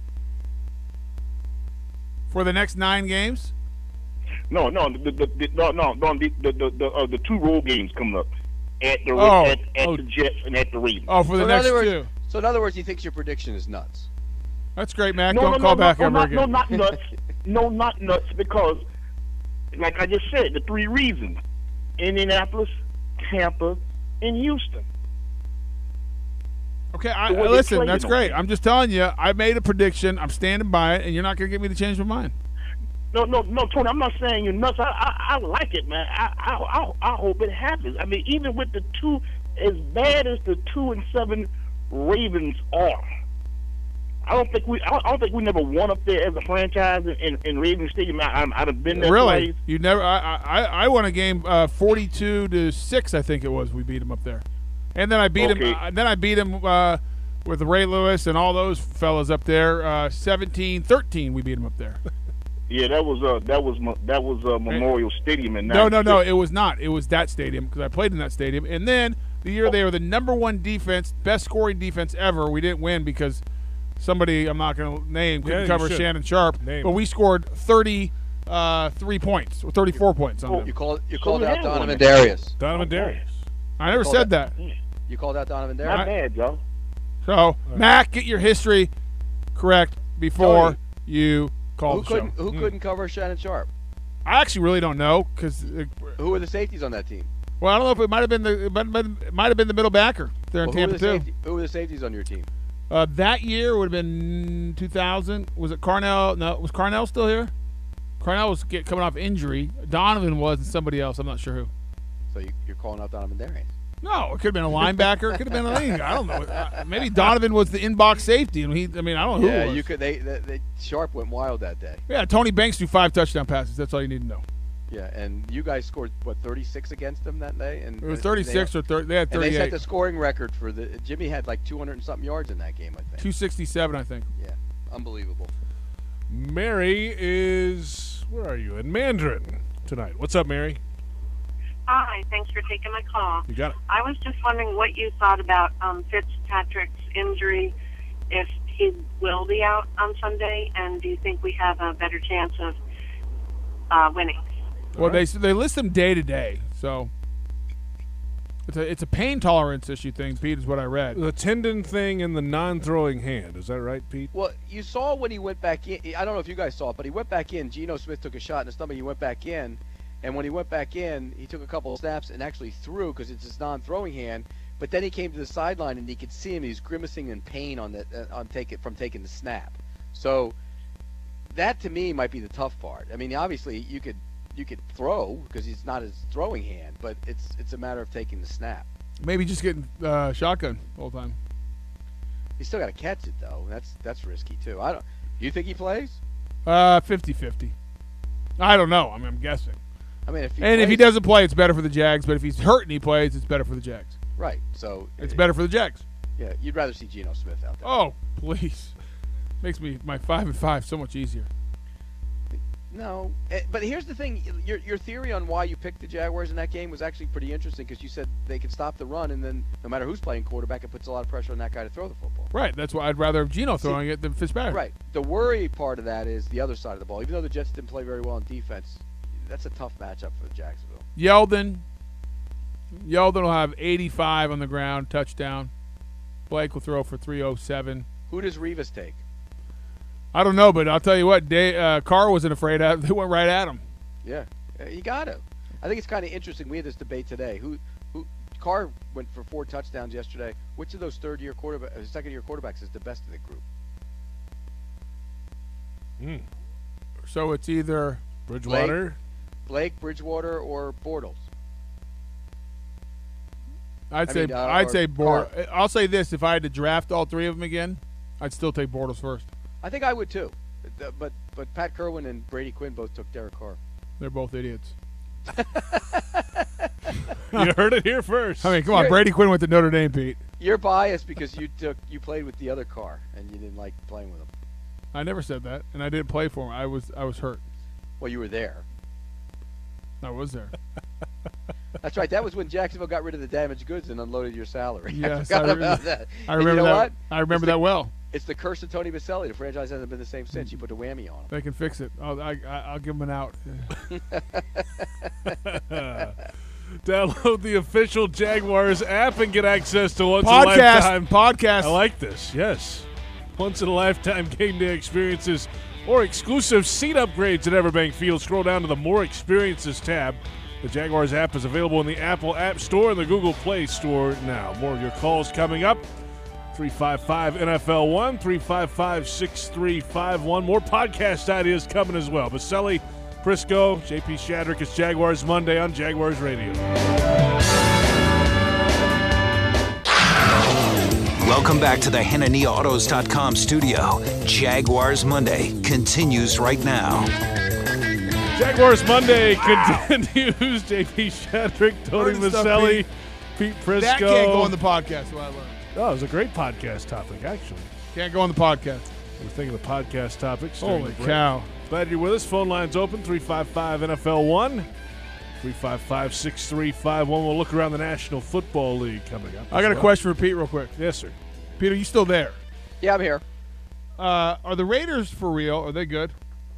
Speaker 4: For the next nine games?
Speaker 7: No, no, the, the, the, no, no, no, the the the, the, uh, the two road games coming up at the
Speaker 4: Oh,
Speaker 7: at, at
Speaker 4: oh.
Speaker 7: the Jets and at the Ravens.
Speaker 4: Oh, for the
Speaker 5: So in
Speaker 4: next
Speaker 5: other words-
Speaker 4: two.
Speaker 5: So in other words, he thinks your prediction is nuts.
Speaker 4: That's great, Mac.
Speaker 7: no,
Speaker 4: Don't
Speaker 7: no,
Speaker 4: call
Speaker 7: no,
Speaker 4: back
Speaker 7: no,
Speaker 4: ever
Speaker 7: no,
Speaker 4: again.
Speaker 7: no, not nuts. No, not nuts, because, like I just said, the three reasons: Indianapolis, Tampa, and Houston.
Speaker 4: Okay, I,
Speaker 7: So what
Speaker 4: I-
Speaker 7: they
Speaker 4: listen,
Speaker 7: playing
Speaker 4: that's
Speaker 7: on?
Speaker 4: great. I'm just telling you, I made a prediction. I'm standing by it, and you're not going to get me to change my mind.
Speaker 7: No, no, no, Tony. I'm not saying you're nuts. I, I, I like it, man. I, I, I, I hope it happens. I mean, even with the two, as bad as the two and seven Ravens are, I don't think we, I don't, I don't think we never won up there as a franchise in, in, in Ravens Stadium. I, I'd have been there
Speaker 4: Really?
Speaker 7: twice.
Speaker 4: You never? I, I I won a game uh, forty-two to six. I think it was. We beat him up there, and then I beat
Speaker 7: Okay.
Speaker 4: him. Uh, then I beat him uh, with Ray Lewis and all those fellas up there. Uh, seventeen thirteen. We beat him up there.
Speaker 7: Yeah, that was uh, that was Mo- that was uh, Memorial Stadium in
Speaker 4: No, no, no.
Speaker 7: ninety-six.
Speaker 4: It was not. It was that stadium because I played in that stadium. And then the year they were the number one defense, best scoring defense ever. We didn't win because somebody I'm not going to name couldn't
Speaker 3: Yeah, you
Speaker 4: cover
Speaker 3: should.
Speaker 4: Shannon Sharp.
Speaker 3: Name.
Speaker 4: But we scored thirty-three points or thirty-four points on
Speaker 5: You
Speaker 4: them.
Speaker 5: called you
Speaker 7: So
Speaker 5: called
Speaker 7: we
Speaker 5: out
Speaker 7: had
Speaker 5: Donovan
Speaker 7: one.
Speaker 5: Darius.
Speaker 3: Donovan Darius.
Speaker 4: I never
Speaker 5: call
Speaker 4: said
Speaker 5: that-
Speaker 4: that.
Speaker 5: You called out Donovan
Speaker 7: Not
Speaker 5: Darius.
Speaker 7: bad, y'all.
Speaker 4: So, Mac, get your history correct before
Speaker 5: Tony,
Speaker 4: you call
Speaker 5: Who
Speaker 4: the show.
Speaker 5: couldn't who couldn't cover Shannon Sharp?
Speaker 4: I actually really don't know because, uh,
Speaker 5: Who were the safeties on that team?
Speaker 4: well, I don't know if it might have been the it might have been, it might have been the middle backer there in
Speaker 5: Well, who,
Speaker 4: Tampa
Speaker 5: were the
Speaker 4: too.
Speaker 5: safety, who were the safeties on your team?
Speaker 4: Uh, that year would have been two thousand. Was it Carnell? No, was Carnell still here? Carnell was get, coming off injury. Donovan was and somebody else. I'm not sure who.
Speaker 5: So you, you're calling out Donovan Darius.
Speaker 4: No, it could have been a linebacker. It could have been anything. I don't know. Uh, maybe Donovan was the in-box safety, and he. I mean, I don't know who.
Speaker 5: Yeah,
Speaker 4: it was.
Speaker 5: you could. They, they, they Sharp went wild that day.
Speaker 4: Yeah, Tony Banks threw five touchdown passes. That's all you need to know.
Speaker 5: Yeah, and you guys scored what thirty-six against them that day, and
Speaker 4: It was
Speaker 5: and
Speaker 4: thirty-six
Speaker 5: they,
Speaker 4: or thirty. They had
Speaker 5: and they set
Speaker 4: thirty-eight.
Speaker 5: the scoring record for the. Jimmy had like two hundred and something yards in that game, I think.
Speaker 4: two sixty-seven, I think.
Speaker 5: Yeah, unbelievable.
Speaker 3: Mary is, where are you? In Mandarin tonight. What's up, Mary?
Speaker 8: Hi, thanks for taking my call.
Speaker 3: You got it.
Speaker 8: I was just wondering what you thought about um, Fitzpatrick's injury, if he will be out on Sunday, and do you think we have a better chance of uh, winning?
Speaker 4: Well, they they list them day to day, so it's a it's a pain tolerance issue thing. Pete is what I read.
Speaker 3: The tendon thing in the non-throwing hand. Is that right, Pete?
Speaker 5: Well, you saw when he went back in. I don't know if you guys saw it, but he went back in. Geno Smith took a shot in his stomach. He went back in, and when he went back in, he took a couple of snaps and actually threw because it's his non-throwing hand. But then he came to the sideline and he could see him. He was grimacing in pain on the uh, on take it from taking the snap. So that to me might be the tough part. I mean, obviously you could you could throw because he's not his throwing hand, but it's it's a matter of taking the snap.
Speaker 4: Maybe just getting uh, shotgun the whole time.
Speaker 5: He's still got to catch it though. That's that's risky too. I don't. You think he plays?
Speaker 4: Uh, fifty-fifty. I don't know. I mean, I'm guessing.
Speaker 5: I mean, if he
Speaker 4: And
Speaker 5: plays,
Speaker 4: if he doesn't play, it's better for the Jags. But if he's hurt and he plays, it's better for the Jags.
Speaker 5: right? So
Speaker 4: It's
Speaker 5: uh,
Speaker 4: better for the Jags.
Speaker 5: Yeah, you'd rather see Geno Smith out there.
Speaker 4: Oh, please. Makes me my five and five so much easier.
Speaker 5: No, eh, but here's the thing: your your theory on why you picked the Jaguars in that game was actually pretty interesting because you said they could stop the run, and then no matter who's playing quarterback, it puts a lot of pressure on that guy to throw the football.
Speaker 4: Right. That's why I'd rather have Geno throwing it than Fitzpatrick.
Speaker 5: Right. The worry part of that is the other side of the ball. Even though the Jets didn't play very well on defense, that's a tough matchup for Jacksonville.
Speaker 4: Yeldon. Yeldon will have eighty-five on the ground, touchdown. Blake will throw for three oh seven.
Speaker 5: Who does Revis take?
Speaker 4: I don't know, but I'll tell you what, Day, uh, Carr wasn't afraid of. They went right at him.
Speaker 5: Yeah, eh, you got to. I think it's kind of interesting. We had this debate today. Who, who? Carr went for four touchdowns yesterday. Which of those third-year quarterback, uh, second-year quarterbacks is the best of the group?
Speaker 3: Mm.
Speaker 4: So it's either
Speaker 3: Bridgewater.
Speaker 5: Blake, Bridgewater, or Bortles?
Speaker 4: I'd
Speaker 5: I
Speaker 4: say
Speaker 5: mean, uh,
Speaker 4: I'd
Speaker 5: or
Speaker 4: say
Speaker 5: Carr.
Speaker 4: Bortles. I'll say this: if I had to draft all three of them again, I'd still take Bortles first.
Speaker 5: I think I would too. Uh, But but Pat Kerwin and Brady Quinn both took Derek Carr.
Speaker 4: They're both idiots.
Speaker 3: You heard it here first.
Speaker 4: I mean, come on.
Speaker 5: You're-
Speaker 4: Brady Quinn went to Notre Dame, Pete.
Speaker 5: You're biased because you took you played with the other Carr and you didn't like playing with him.
Speaker 4: I never said that, and I didn't play for him. I was I was hurt.
Speaker 5: Well, you were there.
Speaker 4: I was there.
Speaker 5: That's right. That was when Jacksonville got rid of the damaged goods and unloaded your salary.
Speaker 4: Yes,
Speaker 5: I
Speaker 4: I
Speaker 5: forgot
Speaker 4: re-
Speaker 5: about that.
Speaker 4: I
Speaker 5: And
Speaker 4: remember
Speaker 5: you know
Speaker 4: that.
Speaker 5: what?
Speaker 4: I remember
Speaker 5: It's
Speaker 4: that
Speaker 5: the-
Speaker 4: well.
Speaker 5: It's the curse of Tony Baselli. The franchise hasn't been the same since. You put a whammy on him.
Speaker 4: They can fix it. I'll, I, I, I'll give them an out.
Speaker 3: Download the official Jaguars app and get access to once in a
Speaker 4: Podcast.
Speaker 3: lifetime.
Speaker 4: Podcast.
Speaker 3: I like this. Yes, once in a lifetime game day experiences or exclusive seat upgrades at Everbank Field. Scroll down to the More Experiences tab. The Jaguars app is available in the Apple App Store and the Google Play Store now. More of your calls coming up. three five five N F L one, three five five, six three five one. More podcast ideas coming as well. Baselli, Prisco, J P Shadrick. It's Jaguars Monday on Jaguars Radio.
Speaker 1: Welcome back to the Hanania Autos dot com studio. Jaguars Monday continues right now.
Speaker 3: Jaguars Monday continues. J P Shadrick, Tony
Speaker 4: Learn stuff,
Speaker 3: Baselli, Pete Prisco.
Speaker 4: That can't go on the podcast. What I learned.
Speaker 3: Oh, it was a great podcast topic, actually.
Speaker 4: Can't go on the podcast.
Speaker 3: I was thinking of the podcast topics. during
Speaker 4: Holy
Speaker 3: the break.
Speaker 4: cow.
Speaker 3: Glad you're with us. Phone lines open, three five five N F L one, three five five, six three five one. We'll look around the National Football League coming up.
Speaker 4: I
Speaker 3: as
Speaker 4: got a
Speaker 3: well.
Speaker 4: question for Pete real quick.
Speaker 3: Yes, sir.
Speaker 4: Pete, are you still there?
Speaker 5: Yeah, I'm here.
Speaker 4: Uh, are the Raiders for real? Are they good?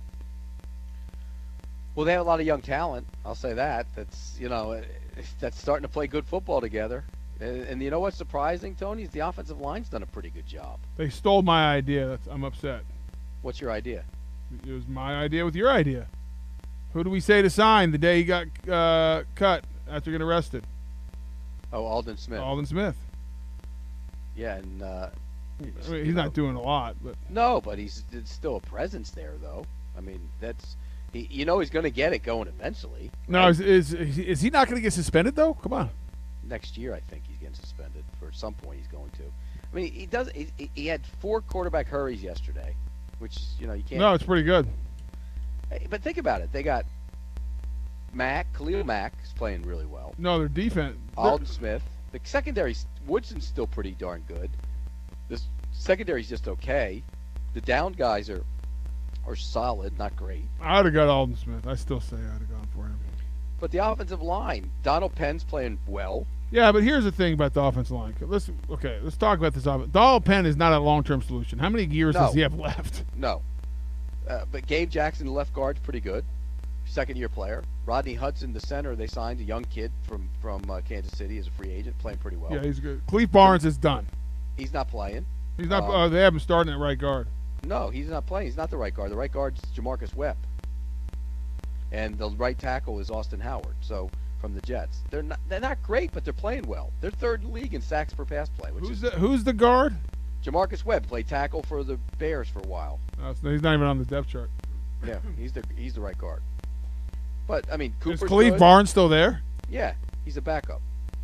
Speaker 5: Well, they have a lot of young talent. I'll say that. That's you know, that's starting to play good football together. And, and you know what's surprising, Tony, is the offensive line's done a pretty good job.
Speaker 4: They stole my idea. That's, I'm upset.
Speaker 5: What's your idea?
Speaker 4: It was my idea with your idea. Who do we say to sign the day he got uh, cut after getting arrested?
Speaker 5: Oh, Alden Smith.
Speaker 4: Alden Smith.
Speaker 5: Yeah, and uh,
Speaker 4: I mean, he's not doing a lot, but
Speaker 5: no, but he's it's still a presence there, though. I mean, that's he. You know, he's going to get it going eventually.
Speaker 4: no,
Speaker 5: right?
Speaker 4: is, is is he not going to get suspended though? Come on.
Speaker 5: Next year, I think he's getting suspended. For some point, he's going to. I mean, he does. He, he had four quarterback hurries yesterday, which you know you can't.
Speaker 4: No, it's pretty good.
Speaker 5: Hey, but think about it. They got Mack, Khalil Mack is playing really well.
Speaker 4: No, their defense.
Speaker 5: Alden Smith. The secondary, Woodson's still pretty darn good. This secondary's just okay. The down guys are are solid, not great.
Speaker 4: I would have got Alden Smith. I still say I would have gone for him.
Speaker 5: But the offensive line, Donald Penn's playing well.
Speaker 4: Yeah, but here's the thing about the offensive line. Let's okay. Let's talk about this offense. Donald Penn is not a long-term solution. How many years
Speaker 5: No.
Speaker 4: does he have left?
Speaker 5: No. Uh, but Gabe Jackson, the left guard's pretty good. Second-year player. Rodney Hudson, the center, they signed a young kid from from uh, Kansas City as a free agent, playing pretty well.
Speaker 4: Yeah, he's good. Cleve Barnes is done.
Speaker 5: He's not playing.
Speaker 4: He's not.
Speaker 5: Um,
Speaker 4: uh, they have him starting at right guard.
Speaker 5: No, he's not playing. He's not the right guard. The right guard's Jamarcus Webb. And the right tackle is Austin Howard. So from the Jets, they're not they're not great, but they're playing well. They're third in the league in sacks per pass play. Which
Speaker 4: Who's
Speaker 5: is
Speaker 4: the Who's the guard?
Speaker 5: Jamarcus Webb played tackle for the Bears for a while.
Speaker 4: Uh, so he's not even on the depth chart.
Speaker 5: Yeah, he's the he's the right guard. But I mean, Cooper's
Speaker 4: Is Cleve
Speaker 5: good.
Speaker 4: Barnes still there?
Speaker 5: Yeah, he's a backup.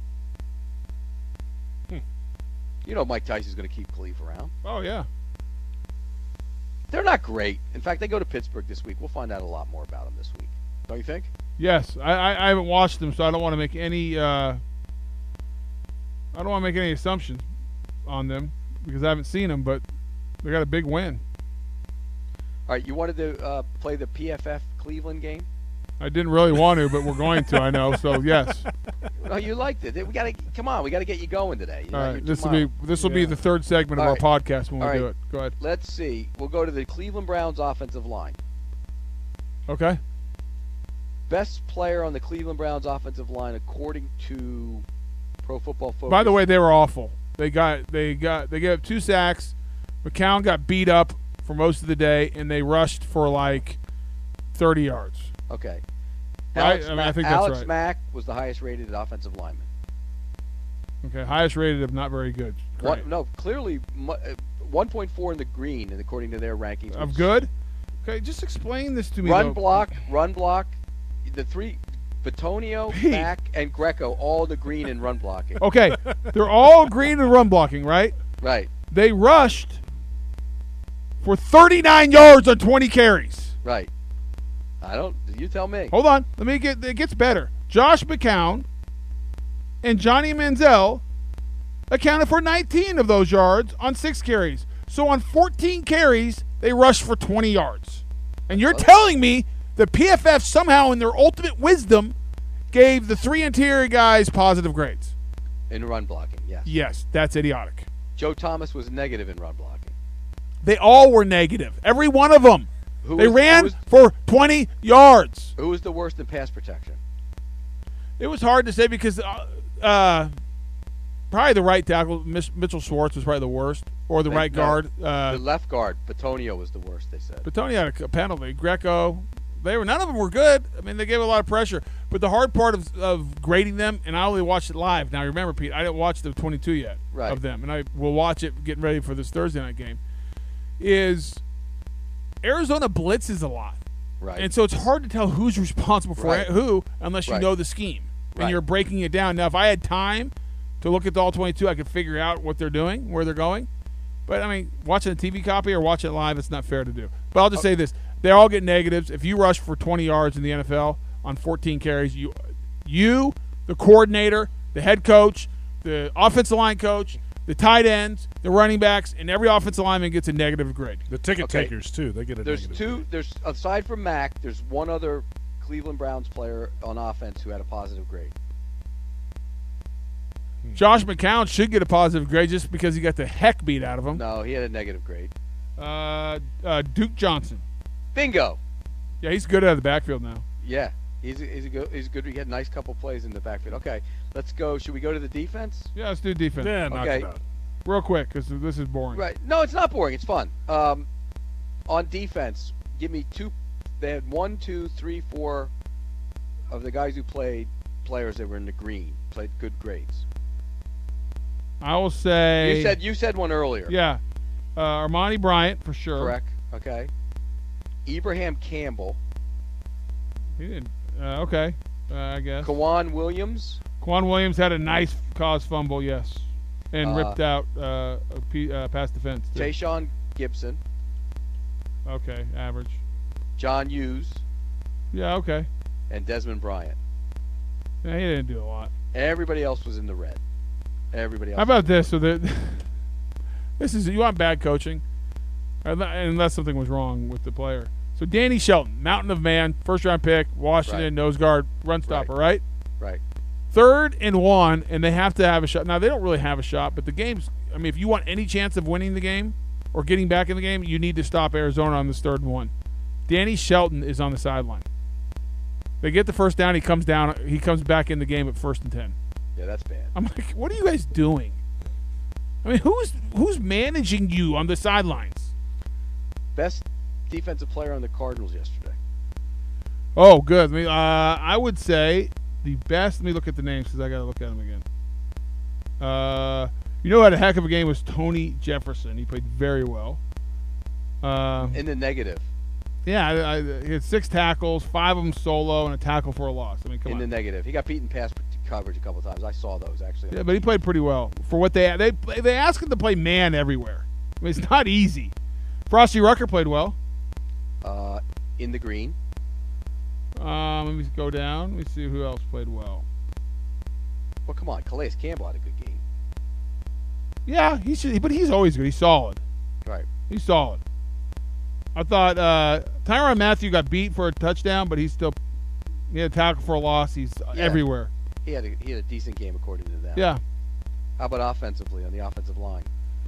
Speaker 3: Hmm.
Speaker 5: You know, Mike Tyson's going to keep Cleve around.
Speaker 4: Oh yeah.
Speaker 5: They're not great. In fact, they go to Pittsburgh this week. We'll find out a lot more about them this week. Don't you think?
Speaker 4: Yes, I, I, I haven't watched them, so I don't want to make any. Uh, I don't want to make any assumptions on them because I haven't seen them. But they got a big win.
Speaker 5: All right, you wanted to uh, play the P F F Cleveland game?
Speaker 4: I didn't really want to, but we're going to. I know. So yes.
Speaker 5: No, you liked it. We got to come on. We got to get you going today. You know,
Speaker 4: All
Speaker 5: you're
Speaker 4: right.
Speaker 5: too
Speaker 4: This will
Speaker 5: mild.
Speaker 4: be this will
Speaker 3: Yeah.
Speaker 4: be the third segment of
Speaker 5: All
Speaker 4: our
Speaker 5: right.
Speaker 4: podcast when we
Speaker 5: All
Speaker 4: do
Speaker 5: right.
Speaker 4: it. Go ahead.
Speaker 5: Let's see. We'll go to the Cleveland Browns offensive line.
Speaker 4: Okay.
Speaker 5: Best player on the Cleveland Browns offensive line according to Pro Football Focus.
Speaker 4: By the way, they were awful. They got they got they gave up two sacks. McCown got beat up for most of the day, and they rushed for like thirty yards.
Speaker 5: Okay.
Speaker 4: Right?
Speaker 5: Alex,
Speaker 4: I mean,
Speaker 5: Mack,
Speaker 4: I think that's
Speaker 5: Alex
Speaker 4: right.
Speaker 5: Mack was the highest rated offensive lineman.
Speaker 4: Okay, highest rated of not very good. Great.
Speaker 5: One, no, clearly mu- uh, one point four in the green, and according to their rankings.
Speaker 4: Of
Speaker 5: which-
Speaker 4: good. Okay, just explain this to me.
Speaker 5: Run
Speaker 4: though.
Speaker 5: block, run block. The three, Batonio,
Speaker 4: Pete.
Speaker 5: Mack, and Greco, all the green and run blocking.
Speaker 4: Okay, they're all green and run blocking, right?
Speaker 5: Right.
Speaker 4: They rushed for thirty-nine yards on twenty carries.
Speaker 5: Right. I don't. You tell me.
Speaker 4: Hold on. Let me get. It gets better. Josh McCown and Johnny Manziel accounted for nineteen of those yards on six carries. So on fourteen carries, they rushed for twenty yards. And you're telling me that P F F somehow, in their ultimate wisdom, gave the three interior guys positive grades?
Speaker 5: In run blocking, yes.
Speaker 4: Yes, that's idiotic.
Speaker 5: Joe Thomas was negative in run blocking.
Speaker 4: They all were negative. Every one of them.
Speaker 5: Who
Speaker 4: they
Speaker 5: was,
Speaker 4: ran
Speaker 5: who was,
Speaker 4: for twenty yards.
Speaker 5: Who was the worst in pass protection?
Speaker 4: It was hard to say because uh, uh, probably the right tackle, Mitchell Schwartz, was probably the worst, or the
Speaker 5: They-
Speaker 4: right
Speaker 5: no,
Speaker 4: guard. Uh,
Speaker 5: the left guard, Batonio, was the worst, they said.
Speaker 4: But Tony had a penalty. Greco, they were none of them were good. I mean, they gave a lot of pressure. But the hard part of, of grading them, and I only watched it live. Now, remember, Pete, I didn't watch the twenty-two yet
Speaker 5: Right.
Speaker 4: of them, and I will watch it getting ready for this Thursday night game, is Arizona blitzes a lot.
Speaker 5: Right.
Speaker 4: And so it's hard to tell who's responsible for
Speaker 5: Right.
Speaker 4: who unless you
Speaker 5: Right.
Speaker 4: know the scheme. And
Speaker 5: Right.
Speaker 4: you're breaking it down. Now, if I had time to look at the all twenty-two, I could figure out what they're doing, where they're going. But, I mean, watching a T V copy or watching it live, it's not fair to do. But I'll just say this. They all get negatives. If you rush for twenty yards in the N F L on fourteen carries, you, you, the coordinator, the head coach, the offensive line coach, the tight ends, the running backs, and every offensive lineman gets a negative grade.
Speaker 3: The ticket
Speaker 5: Okay.
Speaker 3: takers, too. They get a
Speaker 5: There's
Speaker 3: negative
Speaker 5: two.
Speaker 3: grade.
Speaker 5: There's aside from Mack, there's one other Cleveland Browns player on offense who had a positive grade.
Speaker 4: Josh McCown should get a positive grade just because he got the heck beat out of him.
Speaker 5: No, he had a negative grade.
Speaker 4: Uh, uh, Duke Johnson.
Speaker 5: Bingo.
Speaker 4: Yeah, he's good out of the backfield now.
Speaker 5: Yeah, he's a, he's a good. He's good. He had a nice couple plays in the backfield. Okay, let's go. Should we go to the defense?
Speaker 4: Yeah, let's do defense.
Speaker 3: Yeah, knock
Speaker 5: Okay.
Speaker 3: it out.
Speaker 4: Real quick, because this is boring.
Speaker 5: Right. No, it's not boring. It's fun. Um, on defense, give me two. They had one, two, three, four of the guys who played players that were in the green played good grades.
Speaker 4: I will say.
Speaker 5: You said you said one earlier.
Speaker 4: Yeah. Uh, Armani Bryant, for sure.
Speaker 5: Correct. Okay. Ibrahim Campbell,
Speaker 4: He didn't. Uh, okay, uh, I guess.
Speaker 5: Kawan Williams,
Speaker 4: Quan Williams had a nice cause fumble, yes. And
Speaker 5: Uh,
Speaker 4: ripped out uh, a p- uh, pass defense. too.
Speaker 5: Tayshaun Gibson,
Speaker 4: Okay, average.
Speaker 5: John Hughes,
Speaker 4: Yeah, okay.
Speaker 5: and Desmond Bryant.
Speaker 4: Yeah, he didn't do a lot.
Speaker 5: Everybody else was in the red. Everybody else.
Speaker 4: How about this? So that this is you want bad coaching, unless something was wrong with the player. So Danny Shelton, mountain of man, first round pick, Washington,
Speaker 5: Right.
Speaker 4: nose guard, run stopper, right?
Speaker 5: Right.
Speaker 4: Third and one, and they have to have a shot. Now they don't really have a shot, but the game's. I mean, if you want any chance of winning the game or getting back in the game, you need to stop Arizona on this third and one. Danny Shelton is on the sideline. They get the first down. He comes down. He comes back in the game at first and ten.
Speaker 5: Yeah, that's bad.
Speaker 4: I'm like, what are you guys doing? I mean, who's who's managing you on the sidelines?
Speaker 5: Best defensive player on the Cardinals yesterday.
Speaker 4: Oh, good. I, mean, uh, I would say the best. Let me look at the names because I got to look at them again. Uh, you know, who had a heck of a game was Tony Jefferson. He played very well. Uh,
Speaker 5: In the negative.
Speaker 4: yeah, I, I, he had six tackles, five of them solo, and a tackle for a loss. I mean, come
Speaker 5: in
Speaker 4: on.
Speaker 5: the negative. He got beaten pass coverage a couple times. I saw those actually.
Speaker 4: Yeah, but he played pretty well for what they they they ask him to play man everywhere. I mean, it's not easy. Frosty Rucker played well.
Speaker 5: Uh, in the green.
Speaker 4: Um, let me go down. Let me see who else played well.
Speaker 5: Well, come on, Calais Campbell had a good game.
Speaker 4: Yeah, he should, but he's always good. He's solid.
Speaker 5: Right.
Speaker 4: He's solid. I thought uh, Tyrann Mathieu got beat for a touchdown, but he's still he had a tackle for a loss. He's
Speaker 5: Yeah.
Speaker 4: everywhere.
Speaker 5: He had a he had a decent game according to them.
Speaker 4: Yeah.
Speaker 5: How about offensively on the offensive line?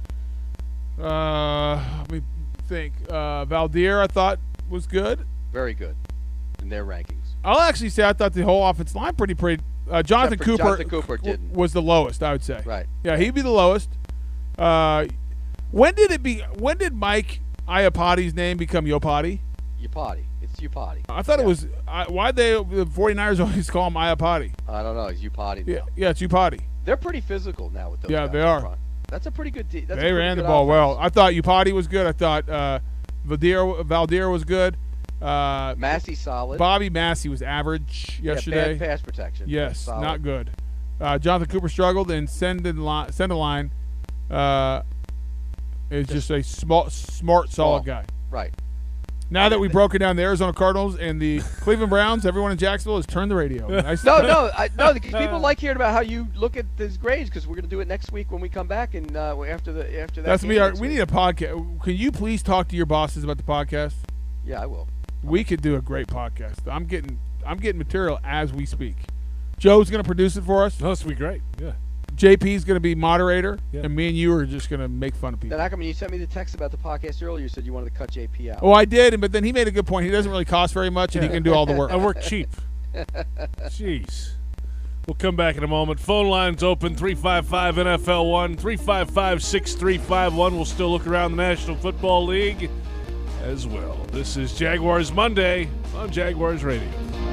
Speaker 4: Uh, let me think. Uh, Valdir, I thought was good.
Speaker 5: Very good in their rankings.
Speaker 4: I'll actually say I thought the whole offensive line pretty pretty. Uh, Jonathan
Speaker 5: Except for
Speaker 4: Cooper,
Speaker 5: Jonathan Cooper
Speaker 4: w-
Speaker 5: didn't.
Speaker 4: was the lowest, I would say.
Speaker 5: Right.
Speaker 4: Yeah, he'd be the lowest. Uh, when did it be? When did Mike Iapati's name become Iopati?
Speaker 5: Upati. It's Upati.
Speaker 4: I thought
Speaker 5: Yeah.
Speaker 4: it was. I, why'd they the 49ers always call him Iapati?
Speaker 5: I don't know. It's Upati now.
Speaker 4: Yeah, yeah, it's Iupati.
Speaker 5: They're pretty physical now with those
Speaker 4: Yeah,
Speaker 5: guys
Speaker 4: they
Speaker 5: up
Speaker 4: are.
Speaker 5: front. That's a pretty good team. That's a
Speaker 4: They
Speaker 5: pretty
Speaker 4: ran the
Speaker 5: good
Speaker 4: ball well.
Speaker 5: offense.
Speaker 4: I thought Iupati was good. I thought uh, Valdir Valdir was good. Uh,
Speaker 5: Massey solid.
Speaker 4: Bobby Massey was average
Speaker 5: Yeah,
Speaker 4: yesterday.
Speaker 5: bad pass protection.
Speaker 4: Yes,
Speaker 5: Solid.
Speaker 4: not good. Uh, Jonathan Cooper struggled, and Sendeline, Sendeline uh, is just a small, smart, solid guy.
Speaker 5: Right.
Speaker 4: Now that we've broken down the Arizona Cardinals and the Cleveland Browns, everyone in Jacksonville has turned the radio. Nice.
Speaker 5: No, no, I, no. Because people like hearing about how you look at these grades. Because we're going to do it next week when we come back and uh, after the after that.
Speaker 4: That's
Speaker 5: game
Speaker 4: me. Our,
Speaker 5: next
Speaker 4: we
Speaker 5: week.
Speaker 4: need a podcast. Can you please talk to your bosses about the podcast?
Speaker 5: Yeah, I will.
Speaker 4: We could do a great podcast. I'm getting I'm getting material as we speak. Joe's going to produce it for us.
Speaker 3: No, this will be great. Yeah.
Speaker 4: J P's going to be moderator,
Speaker 3: Yeah.
Speaker 4: and me and you are just going to make fun of people.
Speaker 5: Then how come when you sent me the text about the podcast earlier, you said you wanted to cut J P out?
Speaker 4: Oh, I did, but then he made a good point. He doesn't really cost very much, and he can do all the work.
Speaker 3: I work cheap. Jeez. We'll come back in a moment. Phone lines open, three five five N F L one, three five five, six three five one. We'll still look around the National Football League as well. This is Jaguars Monday on Jaguars Radio.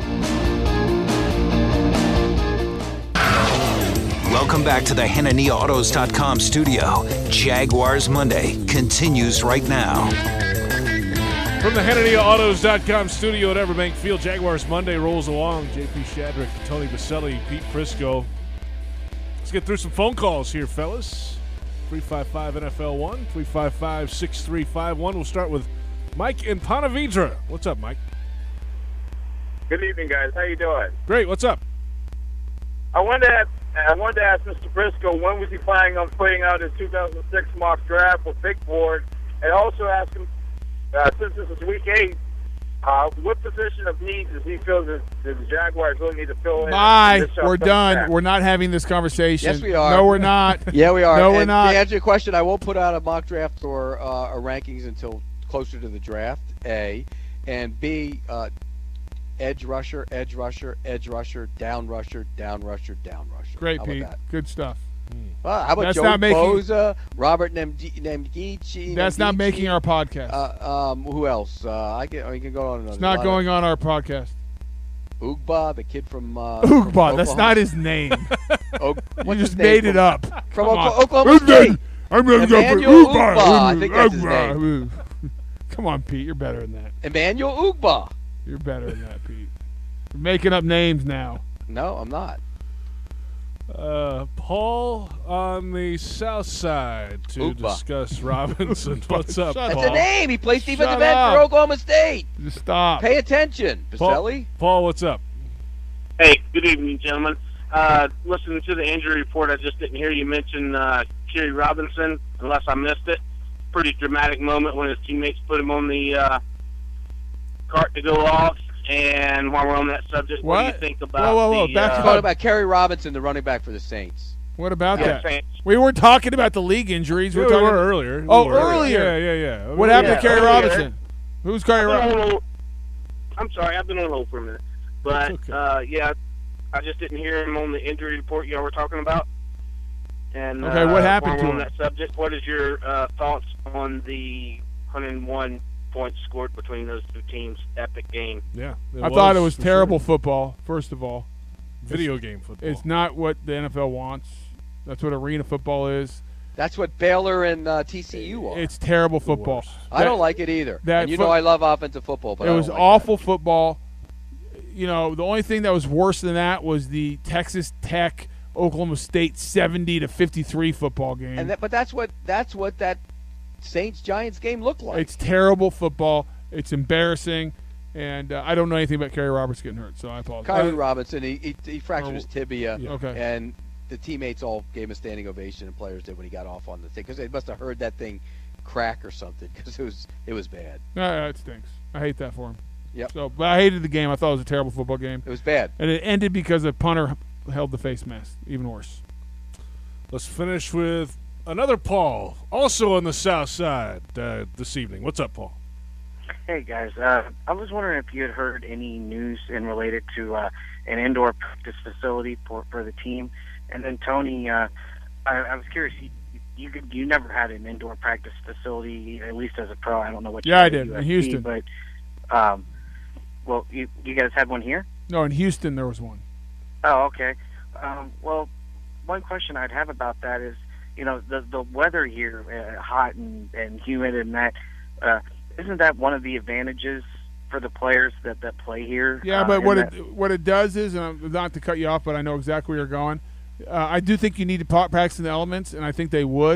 Speaker 1: Welcome back to the Hanania Autos dot com studio. Jaguars Monday continues right now.
Speaker 3: From the Hanania Autos dot com studio at Everbank Field, Jaguars Monday rolls along. J P Shadrick, Tony Baselli, Pete Prisco. Let's get through some phone calls here, fellas. three five five N F L one, three five five, six three five one. We'll start with Mike in Ponte Vedra. What's up, Mike?
Speaker 9: Good evening, guys. How you doing?
Speaker 3: Great. What's up?
Speaker 9: I wanted to ask, I wanted to ask Mister Briscoe, when was he planning on putting out his two thousand six mock draft with Big Board, and also ask him, uh, since this is week eight, uh, what position of needs does he feel that the Jaguars really need to fill in?
Speaker 4: Bye.
Speaker 9: in this
Speaker 4: We're
Speaker 9: upcoming
Speaker 4: done.
Speaker 9: draft?
Speaker 4: We're not having this conversation.
Speaker 5: Yes, we are.
Speaker 4: No, we're not.
Speaker 5: Yeah, we are.
Speaker 4: No,
Speaker 5: and
Speaker 4: we're not.
Speaker 5: To answer your question, I won't put out a mock draft or uh, a rankings until closer to the draft, A. And B, uh, edge rusher, edge rusher, edge rusher, down rusher, down rusher, down rusher.
Speaker 4: Great,
Speaker 5: How about
Speaker 4: Pete.
Speaker 5: that?
Speaker 4: Good stuff.
Speaker 5: Well, how about
Speaker 4: That's
Speaker 5: Joe
Speaker 4: not making-
Speaker 5: Boza, Robert Nemdi- Nemdici?
Speaker 4: That's not
Speaker 5: Nemdici?
Speaker 4: making our podcast.
Speaker 5: Uh, um, who else? Uh, I can. I can go on and on.
Speaker 4: it's not going on our podcast.
Speaker 5: Ugba, the kid from uh, from
Speaker 4: Ugba. That's
Speaker 5: Oklahoma.
Speaker 4: not his name.
Speaker 5: O-
Speaker 4: You
Speaker 5: what's
Speaker 4: just
Speaker 5: his name
Speaker 4: made
Speaker 5: from-
Speaker 4: it up.
Speaker 5: From
Speaker 4: Come
Speaker 5: Okla-
Speaker 4: on.
Speaker 5: Oklahoma State.
Speaker 4: I'm going to go for
Speaker 5: Emmanuel
Speaker 4: Ugba.
Speaker 5: Ugba, I think that's his
Speaker 4: Ugba. Come on, Pete. You're better than that.
Speaker 5: Emmanuel Ugba.
Speaker 4: You're better than that, Pete. You're making up names now.
Speaker 5: No, I'm not.
Speaker 3: Uh, Paul on the south side to
Speaker 5: Oogba.
Speaker 3: discuss Robinson. What's up,
Speaker 4: Shut
Speaker 3: Paul?
Speaker 5: That's a name. He plays defensive
Speaker 4: Shut
Speaker 5: end
Speaker 4: up.
Speaker 5: for Oklahoma State.
Speaker 4: Just stop.
Speaker 5: Pay attention,
Speaker 3: Paul,
Speaker 5: Baselli.
Speaker 3: Paul, what's up?
Speaker 9: Hey, good evening, gentlemen. Uh, listening to the injury report, I just didn't hear you mention uh, Kerry Robinson, unless I missed it. Pretty dramatic moment when his teammates put him on the uh, cart to go off. And while we're on that subject, what,
Speaker 4: What?
Speaker 9: do you think about
Speaker 4: Whoa, whoa, whoa,
Speaker 9: the
Speaker 4: back
Speaker 9: uh,
Speaker 4: to
Speaker 5: Talking about Kerry Robinson, the running back for the Saints.
Speaker 4: What about
Speaker 9: yeah,
Speaker 4: that?
Speaker 9: Saints?
Speaker 4: We weren't talking about the league injuries.
Speaker 3: We
Speaker 4: We're talking
Speaker 3: were earlier. We
Speaker 4: Oh,
Speaker 3: were
Speaker 4: earlier.
Speaker 3: Yeah, yeah, yeah.
Speaker 4: What happened
Speaker 9: Yeah,
Speaker 4: to Kerry
Speaker 9: earlier.
Speaker 4: Robinson? Who's Kerry
Speaker 9: I've been on
Speaker 4: Robinson?
Speaker 9: hold- I'm sorry, I've been on hold for a minute. But,
Speaker 3: It's okay.
Speaker 9: uh, yeah, I just didn't hear him on the injury report y'all were talking about. And,
Speaker 4: Okay, what
Speaker 9: uh,
Speaker 4: happened
Speaker 9: while
Speaker 4: to
Speaker 9: we're
Speaker 4: him?
Speaker 9: on that subject, what is your uh, thoughts on the one hundred one points scored between those two teams? Epic game.
Speaker 3: Yeah.
Speaker 4: I thought it was
Speaker 3: for
Speaker 4: terrible
Speaker 3: sure.
Speaker 4: football, first of all.
Speaker 3: Video game football.
Speaker 4: It's not what the N F L wants. That's what arena football is.
Speaker 5: That's what Baylor and uh, T C U are.
Speaker 4: It's terrible football.
Speaker 3: worst.
Speaker 5: I don't like it either.
Speaker 4: that
Speaker 5: And you
Speaker 4: foot-
Speaker 5: know I love offensive football, but
Speaker 4: It
Speaker 5: I
Speaker 4: was
Speaker 5: don't like
Speaker 4: awful football. You know, the only thing that was worse than that was the Texas Tech Oklahoma State seventy to fifty-three football game.
Speaker 5: that. And that, but that's what that's what that Saints Giants game looked like.
Speaker 4: It's terrible football. It's embarrassing, and uh, I don't know anything about Kerry Roberts getting hurt, so I apologize.
Speaker 5: Kyrie
Speaker 4: Uh,
Speaker 5: Robinson, he, he, he fractured
Speaker 4: Oh,
Speaker 5: his tibia,
Speaker 4: yeah. Okay.
Speaker 5: and the teammates all gave him a standing ovation, and players did when he got off on the thing because they must have heard that thing crack or something because it was it was bad.
Speaker 4: Uh, it stinks. I hate that for him.
Speaker 5: Yep.
Speaker 4: So, but I hated the game. I thought it was a terrible football game,
Speaker 5: It was bad.
Speaker 4: and it ended because a punter held the face mask. Even worse.
Speaker 3: Let's finish with another Paul, also on the south side uh, this evening. What's up, Paul?
Speaker 10: Hey guys, uh, I was wondering if you had heard any news in related to uh, an indoor practice facility for for the team, and then Tony, uh, I, I was curious. You, you could, you never had an indoor practice facility, at least as a pro. I don't know what. you
Speaker 4: Yeah, I
Speaker 10: had at
Speaker 4: did, in
Speaker 10: U S C,
Speaker 4: Houston.
Speaker 10: But um, well, you you guys had one here.
Speaker 4: No, in Houston there was one.
Speaker 10: Oh, okay. Um, well, one question I'd have about that is, you know, the the weather here, uh, hot and, and humid, and that uh, isn't that one of the advantages for the players that, that play here?
Speaker 4: Yeah,
Speaker 10: uh,
Speaker 4: but
Speaker 10: in
Speaker 4: what
Speaker 10: that-
Speaker 4: it what it does is, and I'm, not to cut you off, but I know exactly where you're going. Uh, I do think you need to pa- practice in the elements, and I think they would.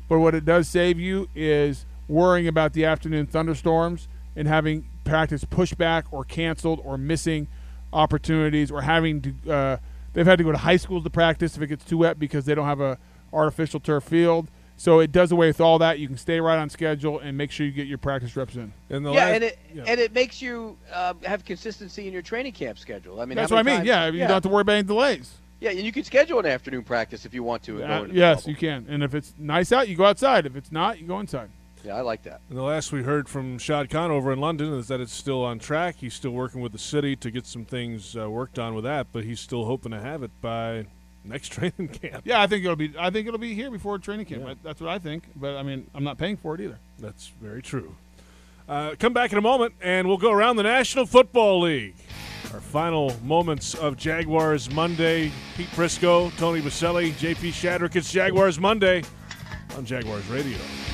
Speaker 4: But what it does save you is worrying about the afternoon thunderstorms and having practice pushed back or canceled or missing opportunities or having to uh, – they've had to go to high schools to practice if it gets too wet because they don't have a artificial turf field. So it does away with all that. You can stay right on schedule and make sure you get your practice reps in.
Speaker 5: And the yeah, last, and it yeah. and it makes you uh, have consistency in your training camp schedule. I mean,
Speaker 4: that's what I mean.
Speaker 5: Times,
Speaker 4: yeah, you yeah. don't have to worry about any delays.
Speaker 5: Yeah, and you can schedule an afternoon practice if you want to. And
Speaker 4: uh,
Speaker 5: go into
Speaker 4: yes,
Speaker 5: bubble.
Speaker 4: you can. And if it's nice out, you go outside. If it's not, you go inside.
Speaker 5: Yeah, I like that.
Speaker 3: And the last we heard from Shad Khan over in London is that it's still on track. He's still working with the city to get some things uh, worked on with that, but he's still hoping to have it by next training camp.
Speaker 4: Yeah, I think it'll be. I think it'll be here before training camp. Yeah. That's what I think. But I mean, I'm not paying for it either.
Speaker 3: That's very true. Uh, come back in a moment, and we'll go around the National Football League. Our final moments of Jaguars Monday. Pete Prisco, Tony Baselli, J P Shadrick. It's Jaguars Monday on Jaguars Radio.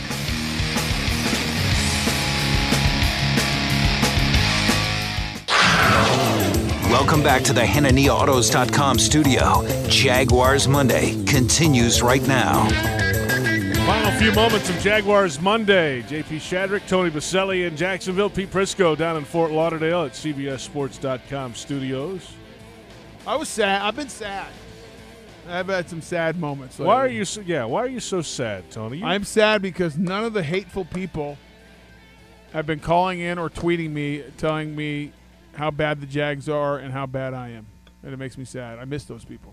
Speaker 1: Welcome back to the Hanania Autos dot com studio. Jaguars Monday continues right now.
Speaker 3: Final few moments of Jaguars Monday. J P Shadrick, Tony Baselli in Jacksonville. Pete Prisco down in Fort Lauderdale at C B S Sports dot com studios.
Speaker 4: I was sad. I've been sad. I've had some sad moments lately.
Speaker 3: Why are you so, yeah, why are you so sad, Tony? You,
Speaker 4: I'm sad because none of the hateful people have been calling in or tweeting me telling me how bad the Jags are and how bad I am. And it makes me sad. I miss those people.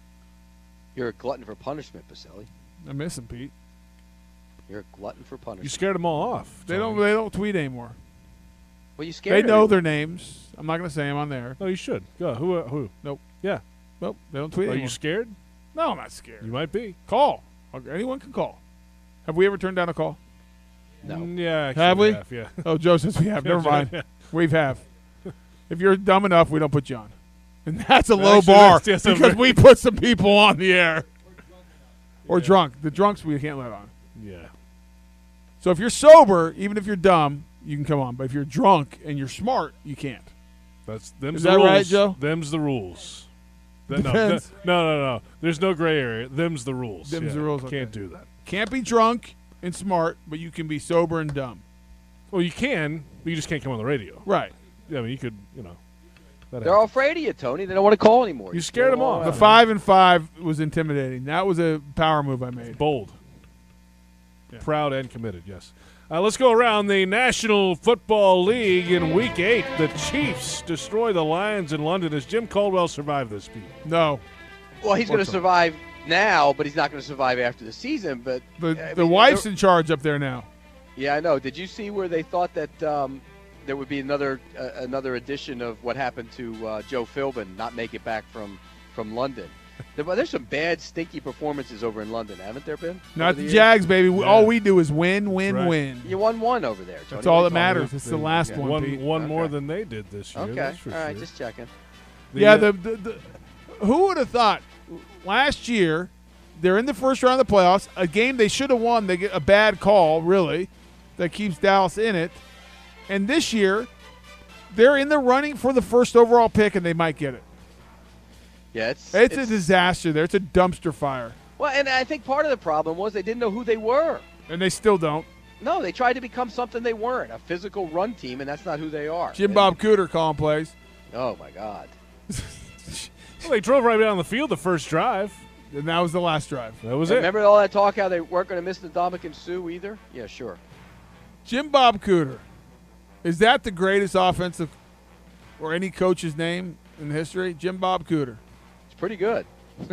Speaker 5: You're a glutton for punishment, Baselli.
Speaker 4: I miss them, Pete.
Speaker 5: You're a glutton for punishment.
Speaker 3: You scared them all off.
Speaker 4: They don't. They don't tweet anymore.
Speaker 5: Well, you scared.
Speaker 4: They know
Speaker 5: everyone.
Speaker 4: their names. I'm not going to say them on there.
Speaker 3: No, you should. Go. Who? Uh, who?
Speaker 4: Nope.
Speaker 3: Yeah.
Speaker 4: Nope. They don't tweet.
Speaker 3: Are
Speaker 4: anymore.
Speaker 3: you scared?
Speaker 4: No, I'm not scared.
Speaker 3: You might be.
Speaker 4: Call. Anyone can call. Have we ever turned down a call?
Speaker 5: No.
Speaker 3: Mm, yeah. Actually
Speaker 4: Have we?
Speaker 3: Have, yeah.
Speaker 4: Oh, Joe says we have. Never mind.
Speaker 3: Yeah.
Speaker 4: We have. If you're dumb enough, we don't put you on. And that's a low
Speaker 3: Actually,
Speaker 4: bar
Speaker 3: that's-
Speaker 4: because
Speaker 3: that's a
Speaker 4: we put some people on the air. Or yeah. drunk. The drunks we can't let on.
Speaker 3: Yeah.
Speaker 4: So if you're sober, even if you're dumb, you can come on. But if you're drunk and you're smart, you can't.
Speaker 3: That's them's
Speaker 4: Is
Speaker 3: the
Speaker 4: that
Speaker 3: rules.
Speaker 4: right, Joe?
Speaker 3: Them's the rules. Th- no,
Speaker 4: Depends.
Speaker 3: th- no, no, no. There's no gray area. Them's the rules.
Speaker 4: Them's
Speaker 3: yeah,
Speaker 4: the rules.
Speaker 3: Can't
Speaker 4: Okay.
Speaker 3: do that.
Speaker 4: Can't be drunk and smart, but you can be sober and dumb.
Speaker 3: Well, you can, but you just can't come on the radio.
Speaker 4: Right.
Speaker 3: Yeah, I mean, you could, you know.
Speaker 5: They're all afraid of you, Tony. They don't want to call anymore.
Speaker 3: You scared them off.
Speaker 4: The five and five was intimidating. That was a power move I made.
Speaker 3: Bold.
Speaker 4: Yeah.
Speaker 3: Proud and committed, yes. Uh, let's go around the National Football League in Week eight. The Chiefs destroy the Lions in London. Has Jim Caldwell survived this, Pete?
Speaker 4: No.
Speaker 5: Well, he's going to survive now, but he's not going to survive after the season. But
Speaker 4: The,
Speaker 5: I
Speaker 4: the
Speaker 5: mean,
Speaker 4: wife's in charge up there now.
Speaker 5: Yeah, I know. Did you see where they thought that um, there would be another uh, another edition of what happened to uh, Joe Philbin not make it back from, from London? There, well, there's some bad, stinky performances over in London, haven't there been?
Speaker 4: Not
Speaker 5: the
Speaker 4: the
Speaker 5: years?
Speaker 4: Jags, baby. We-
Speaker 3: Yeah.
Speaker 4: All we do is win, win,
Speaker 3: Right.
Speaker 4: win.
Speaker 5: You won one over there, Tony.
Speaker 4: That's all
Speaker 5: What
Speaker 4: that
Speaker 5: are you talking
Speaker 4: matters. It's the
Speaker 3: They-
Speaker 4: last
Speaker 5: yeah.
Speaker 4: one,
Speaker 3: One,
Speaker 4: Pete.
Speaker 3: one more
Speaker 5: Okay.
Speaker 3: than they did this year.
Speaker 5: Okay,
Speaker 3: That's for
Speaker 5: all right,
Speaker 3: sure.
Speaker 5: just checking.
Speaker 3: The,
Speaker 4: yeah,
Speaker 3: uh,
Speaker 4: the, the, the who would have thought last year they're in the first round of the playoffs, a game they should have won. They get a bad call, really, that keeps Dallas in it. And this year, they're in the running for the first overall pick, and they might get it.
Speaker 5: Yeah, it's
Speaker 4: It's, a disaster there. It's a dumpster fire.
Speaker 5: well, and I think part of the problem was they didn't know who they were.
Speaker 4: And they still don't.
Speaker 5: No, they tried to become something they weren't, a physical run team, and that's not who they are.
Speaker 4: Jim
Speaker 5: And-
Speaker 4: Bob Cooter calling plays.
Speaker 5: Oh my God.
Speaker 3: well, they drove right down the field the first drive.
Speaker 4: And that was the last drive.
Speaker 3: That was it.
Speaker 5: Remember all that talk how they weren't going to miss Ndamukong Suh either? Yeah, sure.
Speaker 4: Jim Bob Cooter. Is that the greatest offensive or any coach's name in history? Jim Bob Cooter.
Speaker 5: It's pretty good.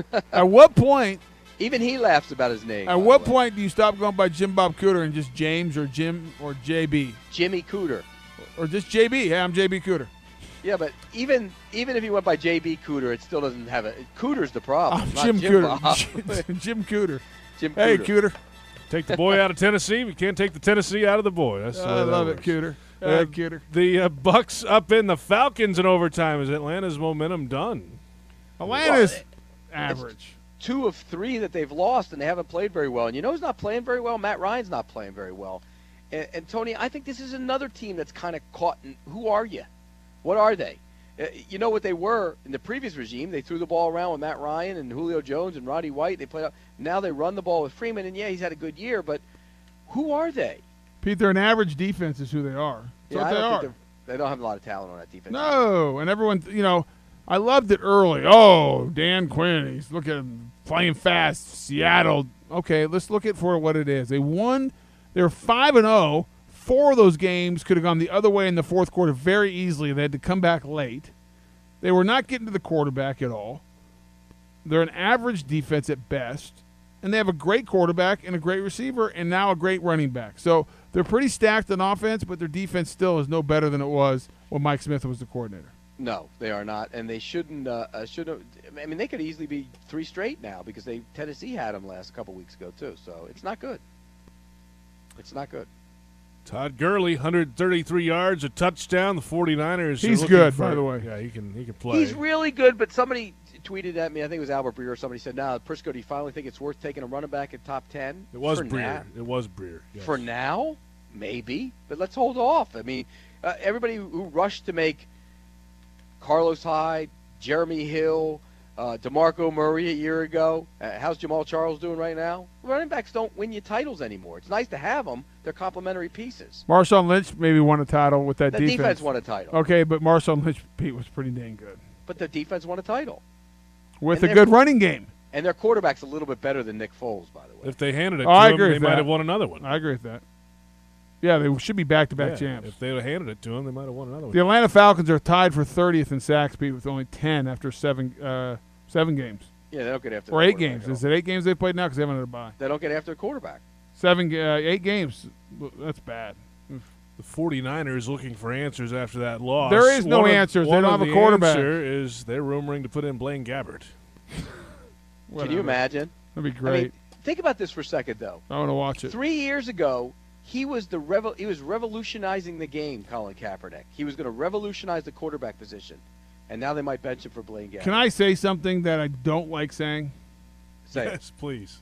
Speaker 4: At what point
Speaker 5: Even he laughs about his name.
Speaker 4: At what point do you stop going by Jim Bob Cooter and just James or Jim or J B?
Speaker 5: Jimmy Cooter.
Speaker 4: Or just J B. Hey, I'm J B Cooter.
Speaker 5: Yeah, but even even if he went by J B Cooter, it still doesn't have a Cooter's the problem.
Speaker 4: I'm
Speaker 5: not
Speaker 4: Jim,
Speaker 5: Jim
Speaker 4: Cooter.
Speaker 5: Bob.
Speaker 4: Jim Cooter.
Speaker 5: Jim
Speaker 4: Hey,
Speaker 5: Cooter.
Speaker 4: Cooter.
Speaker 3: Take the boy out of Tennessee. We can't take the Tennessee out of the boy. That's the way
Speaker 4: I
Speaker 3: that
Speaker 4: love it,
Speaker 3: works.
Speaker 4: Cooter.
Speaker 3: Uh,
Speaker 4: Uh, Cooter.
Speaker 3: The uh, Bucks up in the Falcons in overtime. Is Atlanta's momentum done?
Speaker 4: Atlanta's
Speaker 5: Well, it-
Speaker 4: average.
Speaker 5: Two of three that they've lost, and they haven't played very well. And you know who's not playing very well? Matt Ryan's not playing very well. And, and Tony, I think this is another team that's kind of caught in, who are you? What are they? Uh, You know what they were in the previous regime? They threw the ball around with Matt Ryan and Julio Jones and Roddy White. They played out. Now they run the ball with Freeman, and yeah, he's had a good year, but who are they?
Speaker 4: Pete, they're an average defense is who they are. That's
Speaker 5: Yeah,
Speaker 4: what
Speaker 5: I
Speaker 4: they
Speaker 5: don't
Speaker 4: are.
Speaker 5: think they're- they don't have a lot of talent on that defense.
Speaker 4: No, and everyone, you know, I loved it early. Oh, Dan Quinn, he's looking playing fast. Seattle. Okay, let's look at for what it is. They won. They're five and zero. Four of those games could have gone the other way in the fourth quarter very easily. They had to come back late. They were not getting to the quarterback at all. They're an average defense at best, and they have a great quarterback and a great receiver and now a great running back. So they're pretty stacked on offense, but their defense still is no better than it was when Mike Smith was the coordinator.
Speaker 5: No, they are not, and they shouldn't. Uh, uh, shouldn't. I mean, they could easily be three straight now because they Tennessee had them last couple weeks ago too. So it's not good. It's not good.
Speaker 3: Todd Gurley, one hundred thirty-three yards, a touchdown. The 49ers. are
Speaker 4: He's
Speaker 3: looking
Speaker 4: good,
Speaker 3: for-
Speaker 4: by the way.
Speaker 3: Yeah, he can he can play.
Speaker 5: He's really good, but somebody tweeted at me. I think it was Albert Breer. Somebody said, "Now, Prisco, do you finally think it's worth taking a running back at top ten?"
Speaker 3: it was
Speaker 5: For
Speaker 3: Breer.
Speaker 5: now-
Speaker 3: It was Breer. Yes.
Speaker 5: For now, maybe, but let's hold off. I mean, uh, everybody who rushed to make Carlos Hyde, Jeremy Hill, uh, DeMarco Murray a year ago. Uh, how's Jamal Charles doing right now? Running backs don't win you titles anymore. It's nice to have them. They're complementary pieces.
Speaker 4: Marshawn Lynch maybe won a title with that
Speaker 5: The
Speaker 4: defense.
Speaker 5: defense won a title,
Speaker 4: Okay, but Marshawn Lynch, Pete, was pretty dang good.
Speaker 5: but the defense won a title.
Speaker 4: With
Speaker 5: And
Speaker 4: a
Speaker 5: they're-
Speaker 4: good running game.
Speaker 5: And their quarterback's a little bit better than Nick Foles, by the way.
Speaker 3: If they handed it
Speaker 4: Oh,
Speaker 3: to
Speaker 4: I
Speaker 3: him,
Speaker 4: agree
Speaker 3: they
Speaker 4: with
Speaker 3: might
Speaker 4: that.
Speaker 3: have won another one.
Speaker 4: I agree with that. Yeah, they should be back-to-back
Speaker 3: Yeah,
Speaker 4: champs.
Speaker 3: If they would have handed it to him, they might have won another one.
Speaker 4: The Atlanta Falcons are tied for thirtieth in sacks, Pete, with only ten after seven uh, seven games.
Speaker 5: Yeah, they don't get after
Speaker 4: Or
Speaker 5: the
Speaker 4: eight
Speaker 5: quarterback
Speaker 4: games.
Speaker 5: at all.
Speaker 4: Is it eight games they played now? Because they haven't had a bye.
Speaker 5: They don't get after the quarterback.
Speaker 4: Seven, uh, eight games. That's bad.
Speaker 3: The 49ers looking for answers after that loss.
Speaker 4: There is no
Speaker 3: One of-
Speaker 4: answers. They
Speaker 3: one
Speaker 4: don't
Speaker 3: of
Speaker 4: have a
Speaker 3: the
Speaker 4: quarterback.
Speaker 3: answer is they're rumoring to put in Blaine Gabbert.
Speaker 5: Can
Speaker 4: Whatever.
Speaker 5: you imagine?
Speaker 4: That'd be
Speaker 5: I
Speaker 4: great.
Speaker 5: mean, think about this for a second, though.
Speaker 4: I want to watch it.
Speaker 5: Three years ago, he was the revo- he was revolutionizing the game, Colin Kaepernick. He was going to revolutionize the quarterback position, and now they might bench him for Blaine Gabbert.
Speaker 4: Can I say something that I don't like saying?
Speaker 5: Say it.
Speaker 3: Yes, please.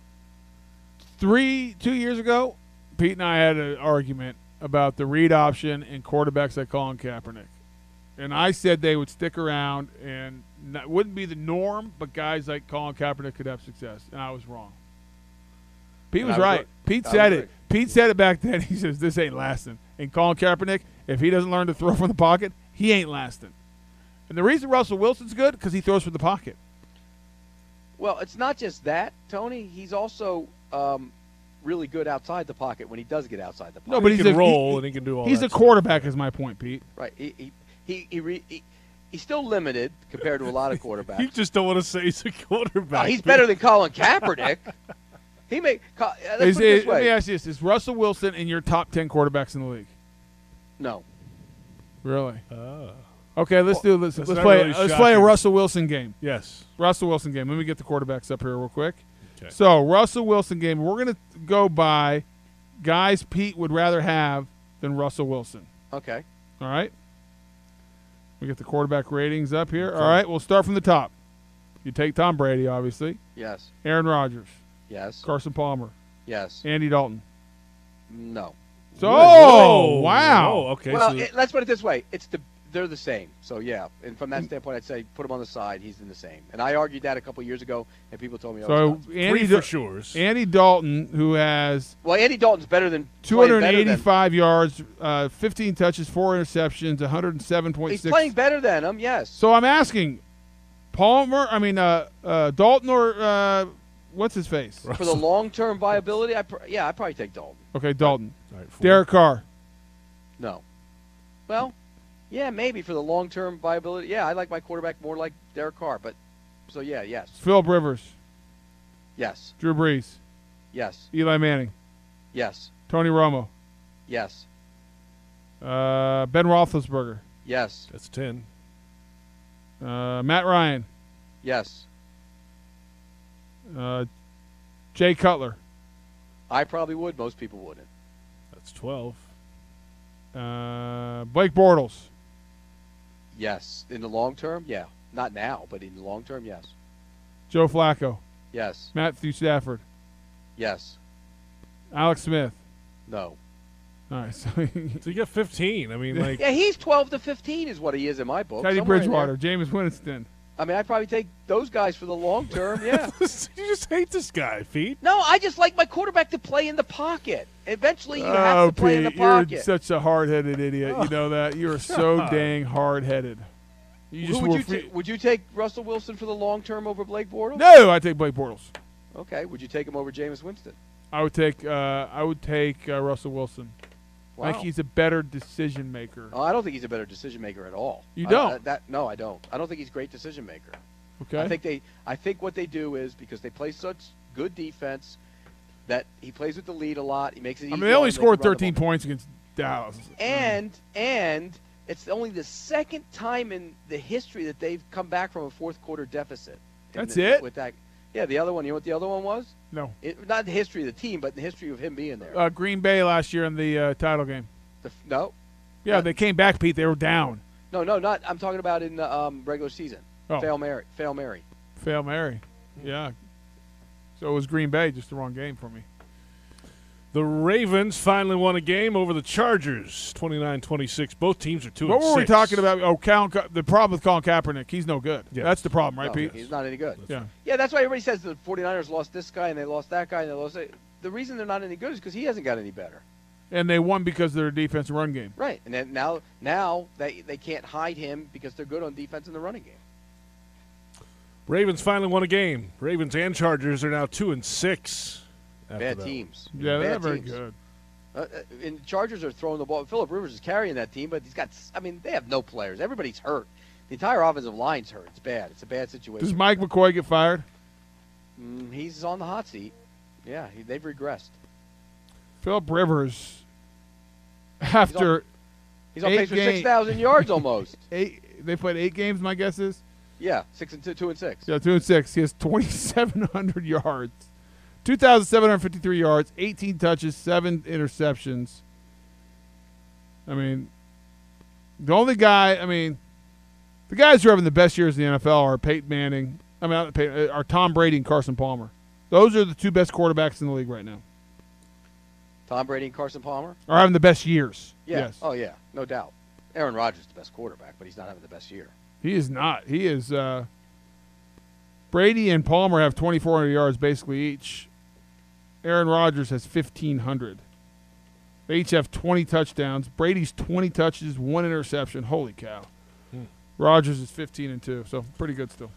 Speaker 4: Three, two years ago, Pete and I had an argument about the read option and quarterbacks like Colin Kaepernick. And I said they would stick around and that wouldn't be the norm, but guys like Colin Kaepernick could have success. And I was wrong. Pete
Speaker 5: And
Speaker 4: was
Speaker 5: I was
Speaker 4: right.
Speaker 5: right.
Speaker 4: Pete
Speaker 5: I
Speaker 4: said
Speaker 5: was
Speaker 4: it.
Speaker 5: right.
Speaker 4: Pete said it back then. He says, this ain't lasting. And Colin Kaepernick, if he doesn't learn to throw from the pocket, he ain't lasting. And the reason Russell Wilson's good, because he throws from the pocket.
Speaker 5: Well, it's not just that, Tony. He's also um, really good outside the pocket when he does get outside the pocket.
Speaker 4: No, but
Speaker 3: he
Speaker 4: he's
Speaker 3: can
Speaker 4: a,
Speaker 3: roll
Speaker 4: he-
Speaker 3: and he can do all
Speaker 4: He's
Speaker 3: that
Speaker 4: a
Speaker 3: stuff.
Speaker 4: quarterback, is my point, Pete.
Speaker 5: Right. He he he, he, re, he he's still limited compared to a lot of quarterbacks.
Speaker 3: You just don't want to say he's a quarterback.
Speaker 5: No, he's better than Colin Kaepernick. He may. Uh, let's
Speaker 4: Is
Speaker 5: put it
Speaker 4: it-
Speaker 5: this
Speaker 4: let me
Speaker 5: way.
Speaker 4: ask you this: is Russell Wilson in your top ten quarterbacks in the league?
Speaker 5: No.
Speaker 4: Really?
Speaker 3: Oh.
Speaker 4: Okay, let's do this.
Speaker 3: That's
Speaker 4: Let's
Speaker 3: not
Speaker 4: play.
Speaker 3: really
Speaker 4: let's play a
Speaker 3: shocking.
Speaker 4: Russell Wilson game.
Speaker 3: Yes.
Speaker 4: Russell Wilson game. Let me get the quarterbacks up here real quick.
Speaker 3: Okay.
Speaker 4: So Russell Wilson game. We're gonna go by guys Pete would rather have than Russell Wilson.
Speaker 5: Okay.
Speaker 4: All right. We get the quarterback ratings up here. All right. We'll start from the top. You take Tom Brady, obviously.
Speaker 5: Yes.
Speaker 4: Aaron Rodgers,
Speaker 5: Yes.
Speaker 4: Carson Palmer,
Speaker 5: Yes.
Speaker 4: Andy Dalton.
Speaker 5: No.
Speaker 4: So,
Speaker 3: Whoa.
Speaker 4: oh, wow.
Speaker 3: Whoa, okay.
Speaker 5: Well,
Speaker 3: so
Speaker 5: it, let's put it this way: it's the they're the same. So yeah, and from that standpoint, I'd say put him on the side. He's in the same. And I argued that a couple years ago, and people told me, oh,
Speaker 4: So
Speaker 5: it's not.
Speaker 4: Andy,
Speaker 3: three
Speaker 4: Da-
Speaker 3: for sures.
Speaker 4: Andy Dalton, who has
Speaker 5: Well, Andy Dalton's better than
Speaker 4: two
Speaker 5: playing
Speaker 4: hundred
Speaker 5: better than-
Speaker 4: eighty-five yards, uh, fifteen touches, four interceptions, one hundred seven point
Speaker 5: He's
Speaker 4: six.
Speaker 5: playing better than him. Yes.
Speaker 4: So I'm asking, Palmer. I mean, uh, uh, Dalton or uh, what's his face?
Speaker 5: For the long-term viability, I pr- yeah, I'd probably take Dalton.
Speaker 4: Okay, Dalton.
Speaker 3: All right, four.
Speaker 4: Derek Carr.
Speaker 5: No. Well, yeah, maybe for the long-term viability. Yeah, I like my quarterback more like Derek Carr. But so yeah, yes,
Speaker 4: Philip Rivers.
Speaker 5: yes,
Speaker 4: Drew Brees.
Speaker 5: yes,
Speaker 4: Eli Manning.
Speaker 5: yes,
Speaker 4: Tony Romo.
Speaker 5: yes,
Speaker 4: Uh, Ben Roethlisberger.
Speaker 5: yes,
Speaker 3: That's ten.
Speaker 4: Uh, Matt Ryan.
Speaker 5: yes.
Speaker 4: Uh, Jay Cutler.
Speaker 5: I probably would. Most people wouldn't.
Speaker 3: That's twelve.
Speaker 4: Uh, Blake Bortles.
Speaker 5: Yes, in the long term, yeah. Not now, but in the long term, yes,
Speaker 4: Joe Flacco.
Speaker 5: yes,
Speaker 4: Matthew Stafford.
Speaker 5: yes.
Speaker 4: Alex Smith.
Speaker 5: No,
Speaker 4: All right, so,
Speaker 3: so you got fifteen. I mean, like
Speaker 5: Yeah, he's twelve to fifteen is what he is in my book.
Speaker 4: Teddy
Speaker 5: somewhere in
Speaker 4: Bridgewater,
Speaker 5: there.
Speaker 4: Jameis Winston.
Speaker 5: I mean, I'd probably take those guys for the long term, yeah.
Speaker 3: you just hate this guy, Pete.
Speaker 5: No, I just like my quarterback to play in the pocket. Eventually, you
Speaker 4: Oh,
Speaker 5: have to play in the
Speaker 4: Pete, you're
Speaker 5: pocket.
Speaker 4: such a hard-headed idiot.
Speaker 3: Oh.
Speaker 4: You know that. You're so dang hard-headed. You
Speaker 5: Who
Speaker 4: just
Speaker 5: would
Speaker 4: were
Speaker 5: you
Speaker 4: free-
Speaker 5: ta- would you take Russell Wilson for the long term over Blake Bortles?
Speaker 4: No, I take Blake Bortles.
Speaker 5: Okay. Would you take him over Jameis Winston?
Speaker 4: I would take. Uh, I would take uh, Russell Wilson.
Speaker 5: Wow.
Speaker 4: I think he's a better decision maker.
Speaker 5: Oh, I don't think he's a better decision maker at all.
Speaker 4: You
Speaker 5: I-
Speaker 4: don't?
Speaker 5: I- that no, I don't. I don't think he's a great decision maker.
Speaker 4: Okay.
Speaker 5: I think they. I think what they do is because they play such good defense that he plays with the lead a lot. He makes it.
Speaker 4: I
Speaker 5: easy
Speaker 4: mean, they only
Speaker 5: on him,
Speaker 4: scored
Speaker 5: can run the
Speaker 4: thirteen
Speaker 5: ball.
Speaker 4: points against Dallas.
Speaker 5: And and it's only the second time in the history that they've come back from a fourth quarter deficit. In
Speaker 4: That's
Speaker 5: the-
Speaker 4: it?
Speaker 5: With that, yeah. The other one. You know what the other one was?
Speaker 4: No.
Speaker 5: It, not the history of the team, but the history of him being there.
Speaker 4: Uh, Green Bay last year in the uh, title game.
Speaker 5: The f- no,
Speaker 4: Yeah,
Speaker 5: Uh,
Speaker 4: they came back, Pete. They were down.
Speaker 5: no, no, not. I'm talking about in the um, regular season.
Speaker 4: Oh.
Speaker 5: Fail Mary. Fail Mary.
Speaker 4: Fail Mary. Yeah. So it was Green Bay, just the wrong game for me.
Speaker 3: The Ravens finally won a game over the Chargers, twenty-nine twenty-six. Both teams are two
Speaker 4: What
Speaker 3: and
Speaker 4: were we
Speaker 3: six.
Speaker 4: talking about? Oh, Colin, Ka- the problem with Colin Kaepernick, he's no good.
Speaker 3: Yeah.
Speaker 4: That's the problem, right,
Speaker 5: No,
Speaker 4: Pete?
Speaker 5: he's not any good.
Speaker 4: Yeah.
Speaker 5: Yeah, that's why everybody says the 49ers lost this guy and they lost that guy and they lost that. The reason they're not any good is because he hasn't got any better.
Speaker 4: And they won because of their defense and run game.
Speaker 5: Right, and then now now they they can't hide him because they're good on defense in the running game.
Speaker 3: Ravens finally won a game. Ravens and Chargers are now two and six. after
Speaker 5: Bad
Speaker 3: that.
Speaker 5: teams.
Speaker 4: Yeah, they're
Speaker 5: Bad
Speaker 4: not very
Speaker 5: teams.
Speaker 4: good.
Speaker 5: Uh, uh, and the Chargers are throwing the ball. Phillip Rivers is carrying that team, but he's got. I mean, they have no players. Everybody's hurt. The entire offensive line's hurt. It's bad. It's a bad situation.
Speaker 4: Does Mike McCoy get fired?
Speaker 5: Mm, he's on the hot seat. Yeah, he, they've regressed.
Speaker 4: Philip Rivers, after
Speaker 5: He's on
Speaker 4: Eight
Speaker 5: pace for
Speaker 4: game-
Speaker 5: six thousand yards almost.
Speaker 4: eight, they played eight games, my guess is.
Speaker 5: Yeah, six and two, two and six.
Speaker 4: Yeah, two and six. He has twenty-seven hundred yards, two thousand seven hundred fifty-three yards, eighteen touches, seven interceptions. I mean, the only guy. I mean, the guys who are having the best years in the N F L are Peyton Manning. I mean, not Peyton, are Tom Brady and Carson Palmer. Those are the two best quarterbacks in the league right now.
Speaker 5: Tom Brady and Carson Palmer.
Speaker 4: Are having the best years.
Speaker 5: Yeah.
Speaker 4: Yes.
Speaker 5: Oh yeah, no doubt. Aaron Rodgers is the best quarterback, but he's not having the best year.
Speaker 4: He is not. He is. Uh, Brady and Palmer have twenty-four hundred yards basically each. Aaron Rodgers has fifteen hundred. They each have twenty touchdowns. Brady's twenty touches, one interception. Holy cow.
Speaker 3: Hmm.
Speaker 4: Rodgers is fifteen and two, so pretty good still.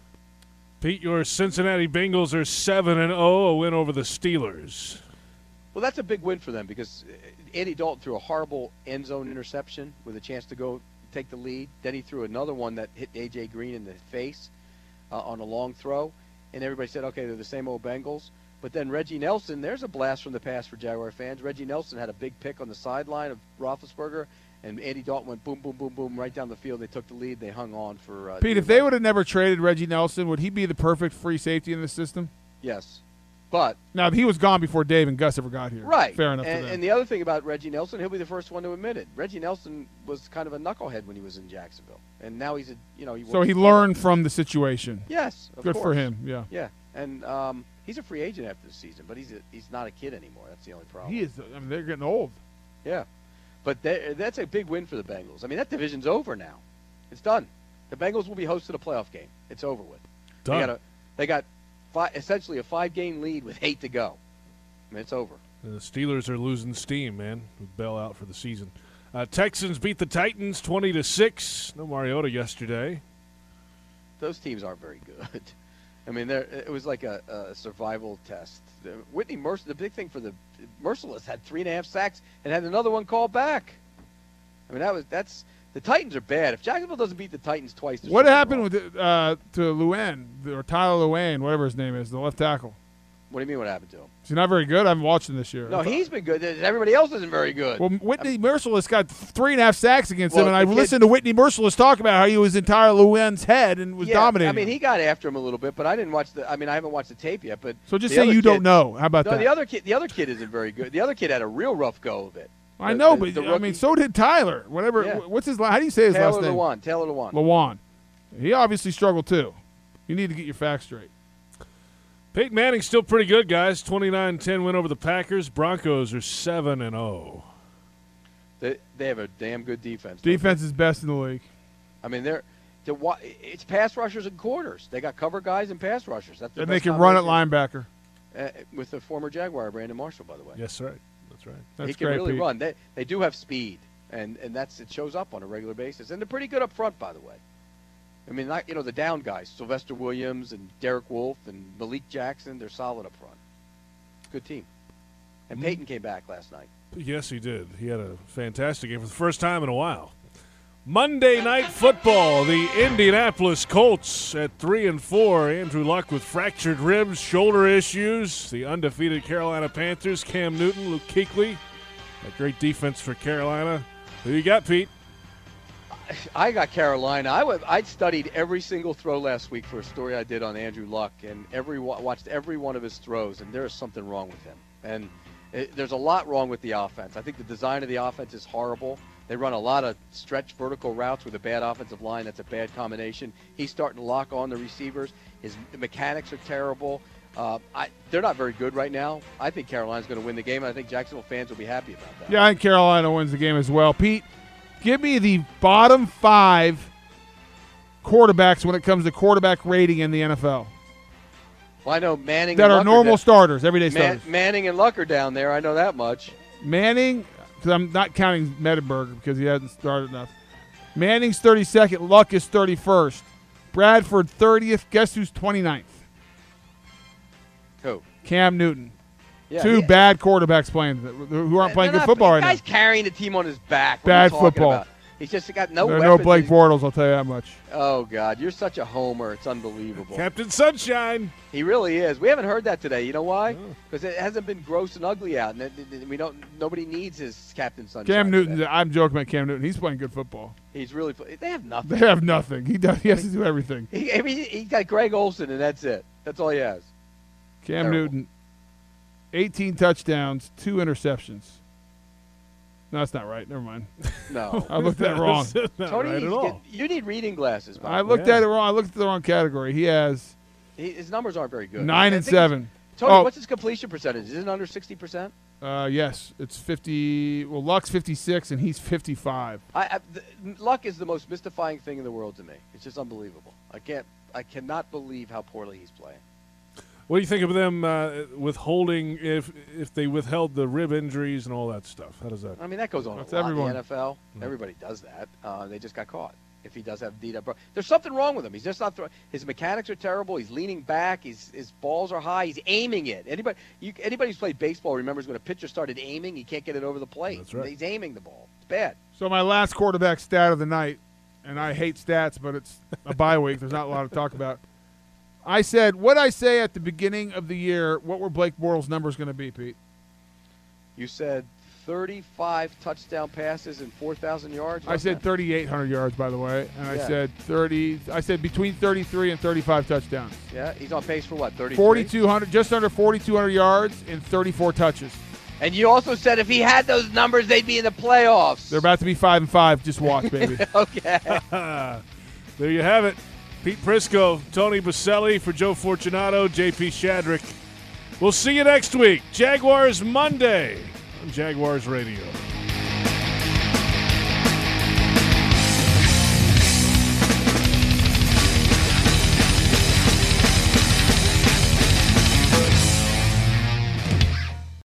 Speaker 3: Pete, your Cincinnati Bengals are seven and zero, a win over the Steelers.
Speaker 5: Well, that's a big win for them because Andy Dalton threw a horrible end zone interception with a chance to go take the lead. Then he threw another one that hit A J Green in the face uh, on a long throw, and everybody said, okay, they're the same old Bengals. But then Reggie Nelson, there's a blast from the past for Jaguar fans. Reggie Nelson had a big pick on the sideline of Roethlisberger, and Andy Dalton went boom, boom, boom, boom right down the field. They took the lead. They hung on for uh,
Speaker 4: Pete, if they would have never traded Reggie Nelson, would he be the perfect free safety in the system?
Speaker 5: Yes. But
Speaker 4: Now, he was gone before Dave and Gus ever got here.
Speaker 5: right,
Speaker 4: Fair enough
Speaker 5: And,
Speaker 4: to them.
Speaker 5: and the other thing about Reggie Nelson, he'll be the first one to admit it. Reggie Nelson was kind of a knucklehead when he was in Jacksonville, and now he's a you know he
Speaker 4: so
Speaker 5: works
Speaker 4: he
Speaker 5: for-
Speaker 4: learned from the situation.
Speaker 5: Yes, of
Speaker 4: Good for
Speaker 5: course.
Speaker 4: him, yeah.
Speaker 5: Yeah, and um, he's a free agent after the season, but he's a, he's not a kid anymore. That's the only problem.
Speaker 4: He is. I mean, they're getting old.
Speaker 5: Yeah, but they- that's a big win for the Bengals. I mean, that division's over now. It's done. The Bengals will be hosted a playoff game. It's over with.
Speaker 3: Done.
Speaker 5: They got a, they got fi- essentially a five-game lead with eight to go. I mean, it's over.
Speaker 3: The Steelers are losing steam, man, with Bell out for the season. Uh, Texans beat the Titans twenty to six. No Mariota yesterday.
Speaker 5: Those teams aren't very good. I mean, they're, it was like a, a survival test. The- Whitney Merciless, the big thing for the Merciless had three and a half sacks and had another one called back. I mean, that was that's the Titans are bad. If Jacksonville doesn't beat the Titans twice, there's
Speaker 4: What
Speaker 5: something
Speaker 4: happened
Speaker 5: wrong.
Speaker 4: with uh, to Luan or Tyler Luan, whatever his name is, the left tackle?
Speaker 5: What do you mean? What happened to him?
Speaker 4: Is he not very good? I haven't watched him this year.
Speaker 5: No, he's been good. Everybody else isn't very good.
Speaker 4: Well, Whitney Merciless got three and a half sacks against
Speaker 5: Well,
Speaker 4: him, and I
Speaker 5: the kid-
Speaker 4: listened to Whitney Merciless talk about how he was in Tyler Luan's head and was
Speaker 5: yeah,
Speaker 4: dominating.
Speaker 5: I mean,
Speaker 4: him.
Speaker 5: he got after him a little bit, but I didn't watch the. I mean, I haven't watched the tape yet. But
Speaker 4: So just
Speaker 5: the
Speaker 4: say
Speaker 5: other
Speaker 4: you
Speaker 5: kid-
Speaker 4: don't know. How about
Speaker 5: no,
Speaker 4: that?
Speaker 5: the other kid. The other kid isn't very good. The other kid had a real rough go of it.
Speaker 4: I
Speaker 5: The-
Speaker 4: know,
Speaker 5: the-
Speaker 4: but
Speaker 5: the
Speaker 4: I mean,
Speaker 5: rookie-
Speaker 4: so did Tyler. Whatever.
Speaker 5: Yeah.
Speaker 4: What's his? la- How do you say his
Speaker 5: Taylor
Speaker 4: last name?
Speaker 5: Lewan. Taylor Lewan.
Speaker 4: Lewan. He obviously struggled too. You need to get your facts straight.
Speaker 3: Peyton Manning's still pretty good, guys. twenty-nine ten win over the Packers. Broncos are seven and oh.
Speaker 5: They they have a damn good defense. don't
Speaker 4: Defense is best in the league.
Speaker 5: they? I mean, they're to wa- it's pass rushers and corners. They got cover guys and pass rushers. That's the
Speaker 4: And they
Speaker 5: best
Speaker 4: can run at
Speaker 5: combination.
Speaker 4: linebacker.
Speaker 5: Uh, with the former Jaguar Brandon Marshall, by the way.
Speaker 3: Yes, right. That's right.
Speaker 4: That's
Speaker 5: he can
Speaker 4: great,
Speaker 5: really
Speaker 4: Pete.
Speaker 5: run. They they do have speed, and and that's it shows up on a regular basis. And they're pretty good up front, by the way. I mean, not, you know, the down guys, Sylvester Williams and Derek Wolfe and Malik Jackson, they're solid up front. Good team. And
Speaker 3: Mm-hmm.
Speaker 5: Peyton came back last night.
Speaker 3: Yes, he did. He had a fantastic game for the first time in a while. Monday Night Football, the Indianapolis Colts at three and four. Andrew Luck with fractured ribs, shoulder issues. The undefeated Carolina Panthers, Cam Newton, Luke Kuechly. A great defense for Carolina. Who you got, Pete?
Speaker 5: I got Carolina. I would, I'd studied every single throw last week for a story I did on Andrew Luck, and every watched every one of his throws, and there is something wrong with him. And it, there's a lot wrong with the offense. I think the design of the offense is horrible. They run a lot of stretch vertical routes with a bad offensive line. That's a bad combination. He's starting to lock on the receivers. His mechanics are terrible. Uh, I, they're not very good right now. I think Carolina's going to win the game, and I think Jacksonville fans will be happy about that.
Speaker 4: Yeah, I think Carolina wins the game as well. Pete, give me the bottom five quarterbacks when it comes to quarterback rating in the N F L.
Speaker 5: Well, I know Manning
Speaker 4: that
Speaker 5: and
Speaker 4: are
Speaker 5: Luck
Speaker 4: normal
Speaker 5: da-
Speaker 4: starters, everyday
Speaker 5: Man-
Speaker 4: starters.
Speaker 5: Manning and Luck are down there. I know that much.
Speaker 4: Manning, because I'm not counting Mettenberger because he hasn't started enough. Manning's thirty-second. Luck is thirty-first. Bradford thirtieth. Guess who's twenty-ninth?
Speaker 5: Who?
Speaker 4: Cam Newton.
Speaker 5: Yeah,
Speaker 4: Two
Speaker 5: he-
Speaker 4: bad quarterbacks playing who aren't playing
Speaker 5: They're
Speaker 4: good
Speaker 5: not-
Speaker 4: football
Speaker 5: the
Speaker 4: right now.
Speaker 5: guy's carrying the team on his back. What are
Speaker 4: Bad
Speaker 5: you talking
Speaker 4: football.
Speaker 5: about? He's just got no
Speaker 4: There are
Speaker 5: weapons.
Speaker 4: no Blake
Speaker 5: He's-
Speaker 4: Bortles, I'll tell you that much.
Speaker 5: Oh, God. You're such a homer. It's unbelievable.
Speaker 3: Captain Sunshine.
Speaker 5: He really is. We haven't heard that today. You know why? Because it hasn't been gross and ugly out, and it, it- we don't. Nobody needs his Captain Sunshine.
Speaker 4: Cam Newton,
Speaker 5: today.
Speaker 4: I'm joking about Cam Newton. He's playing good football.
Speaker 5: He's really. They have nothing.
Speaker 4: They have nothing. He does. He has to do everything.
Speaker 5: He, I mean, he's got Greg Olson, and that's it. That's all he has.
Speaker 4: Cam
Speaker 5: Terrible.
Speaker 4: Newton, eighteen touchdowns, two interceptions. No, that's not right. Never mind.
Speaker 5: No.
Speaker 4: I looked at it wrong.
Speaker 3: That's not
Speaker 5: Tony,
Speaker 3: right at
Speaker 5: needs to
Speaker 3: all.
Speaker 5: get- you need reading glasses. Bob.
Speaker 4: I looked
Speaker 3: Yeah.
Speaker 4: at it wrong. I looked at the wrong category. He has
Speaker 5: He, his numbers aren't very good.
Speaker 4: nine
Speaker 5: I
Speaker 4: and
Speaker 5: think he's-
Speaker 4: seven.
Speaker 5: Tony,
Speaker 4: Oh.
Speaker 5: what's his completion percentage? Is it under sixty percent?
Speaker 4: Uh, yes, it's fifty. Well, Luck's fifty-six, and he's fifty-five.
Speaker 5: I, I the, Luck is the most mystifying thing in the world to me. It's just unbelievable. I can't. I cannot believe how poorly he's playing.
Speaker 3: What do you think of them uh, withholding if if they withheld the rib injuries and all that stuff? How does that?
Speaker 5: I mean, that goes on
Speaker 4: That's
Speaker 5: a lot
Speaker 4: everyone.
Speaker 5: in the N F L. Everybody does that. Uh, they just got caught. If he does have D W, there's something wrong with him. He's just not throwing. His mechanics are terrible. He's leaning back. He's, his balls are high. He's aiming it. Anybody, you, anybody who's played baseball remembers when a pitcher started aiming, he can't get it over the plate.
Speaker 3: That's right.
Speaker 5: He's aiming the ball. It's bad.
Speaker 4: So my last quarterback stat of the night, and I hate stats, but it's a bye week. There's not a lot to talk about. I said, what I say at the beginning of the year, what were Blake Bortles' numbers going to be, Pete?
Speaker 5: You said thirty-five touchdown passes and four thousand yards.
Speaker 4: I
Speaker 5: wasn't
Speaker 4: said
Speaker 5: it?
Speaker 4: thirty-eight hundred yards, by the way, and I
Speaker 5: Yeah.
Speaker 4: said thirty. I said between thirty-three and thirty-five touchdowns.
Speaker 5: Yeah, he's on pace for what? thirty.
Speaker 4: forty-two hundred, just under forty-two hundred yards and thirty-four touches.
Speaker 5: And you also said if he had those numbers, they'd be in the playoffs.
Speaker 4: They're about to be five and five. Just watch, baby.
Speaker 5: Okay.
Speaker 3: There you have it. Pete Prisco, Tony Baselli for Joe Fortunato, J P Shadrick. We'll see you next week. Jaguars Monday on Jaguars Radio.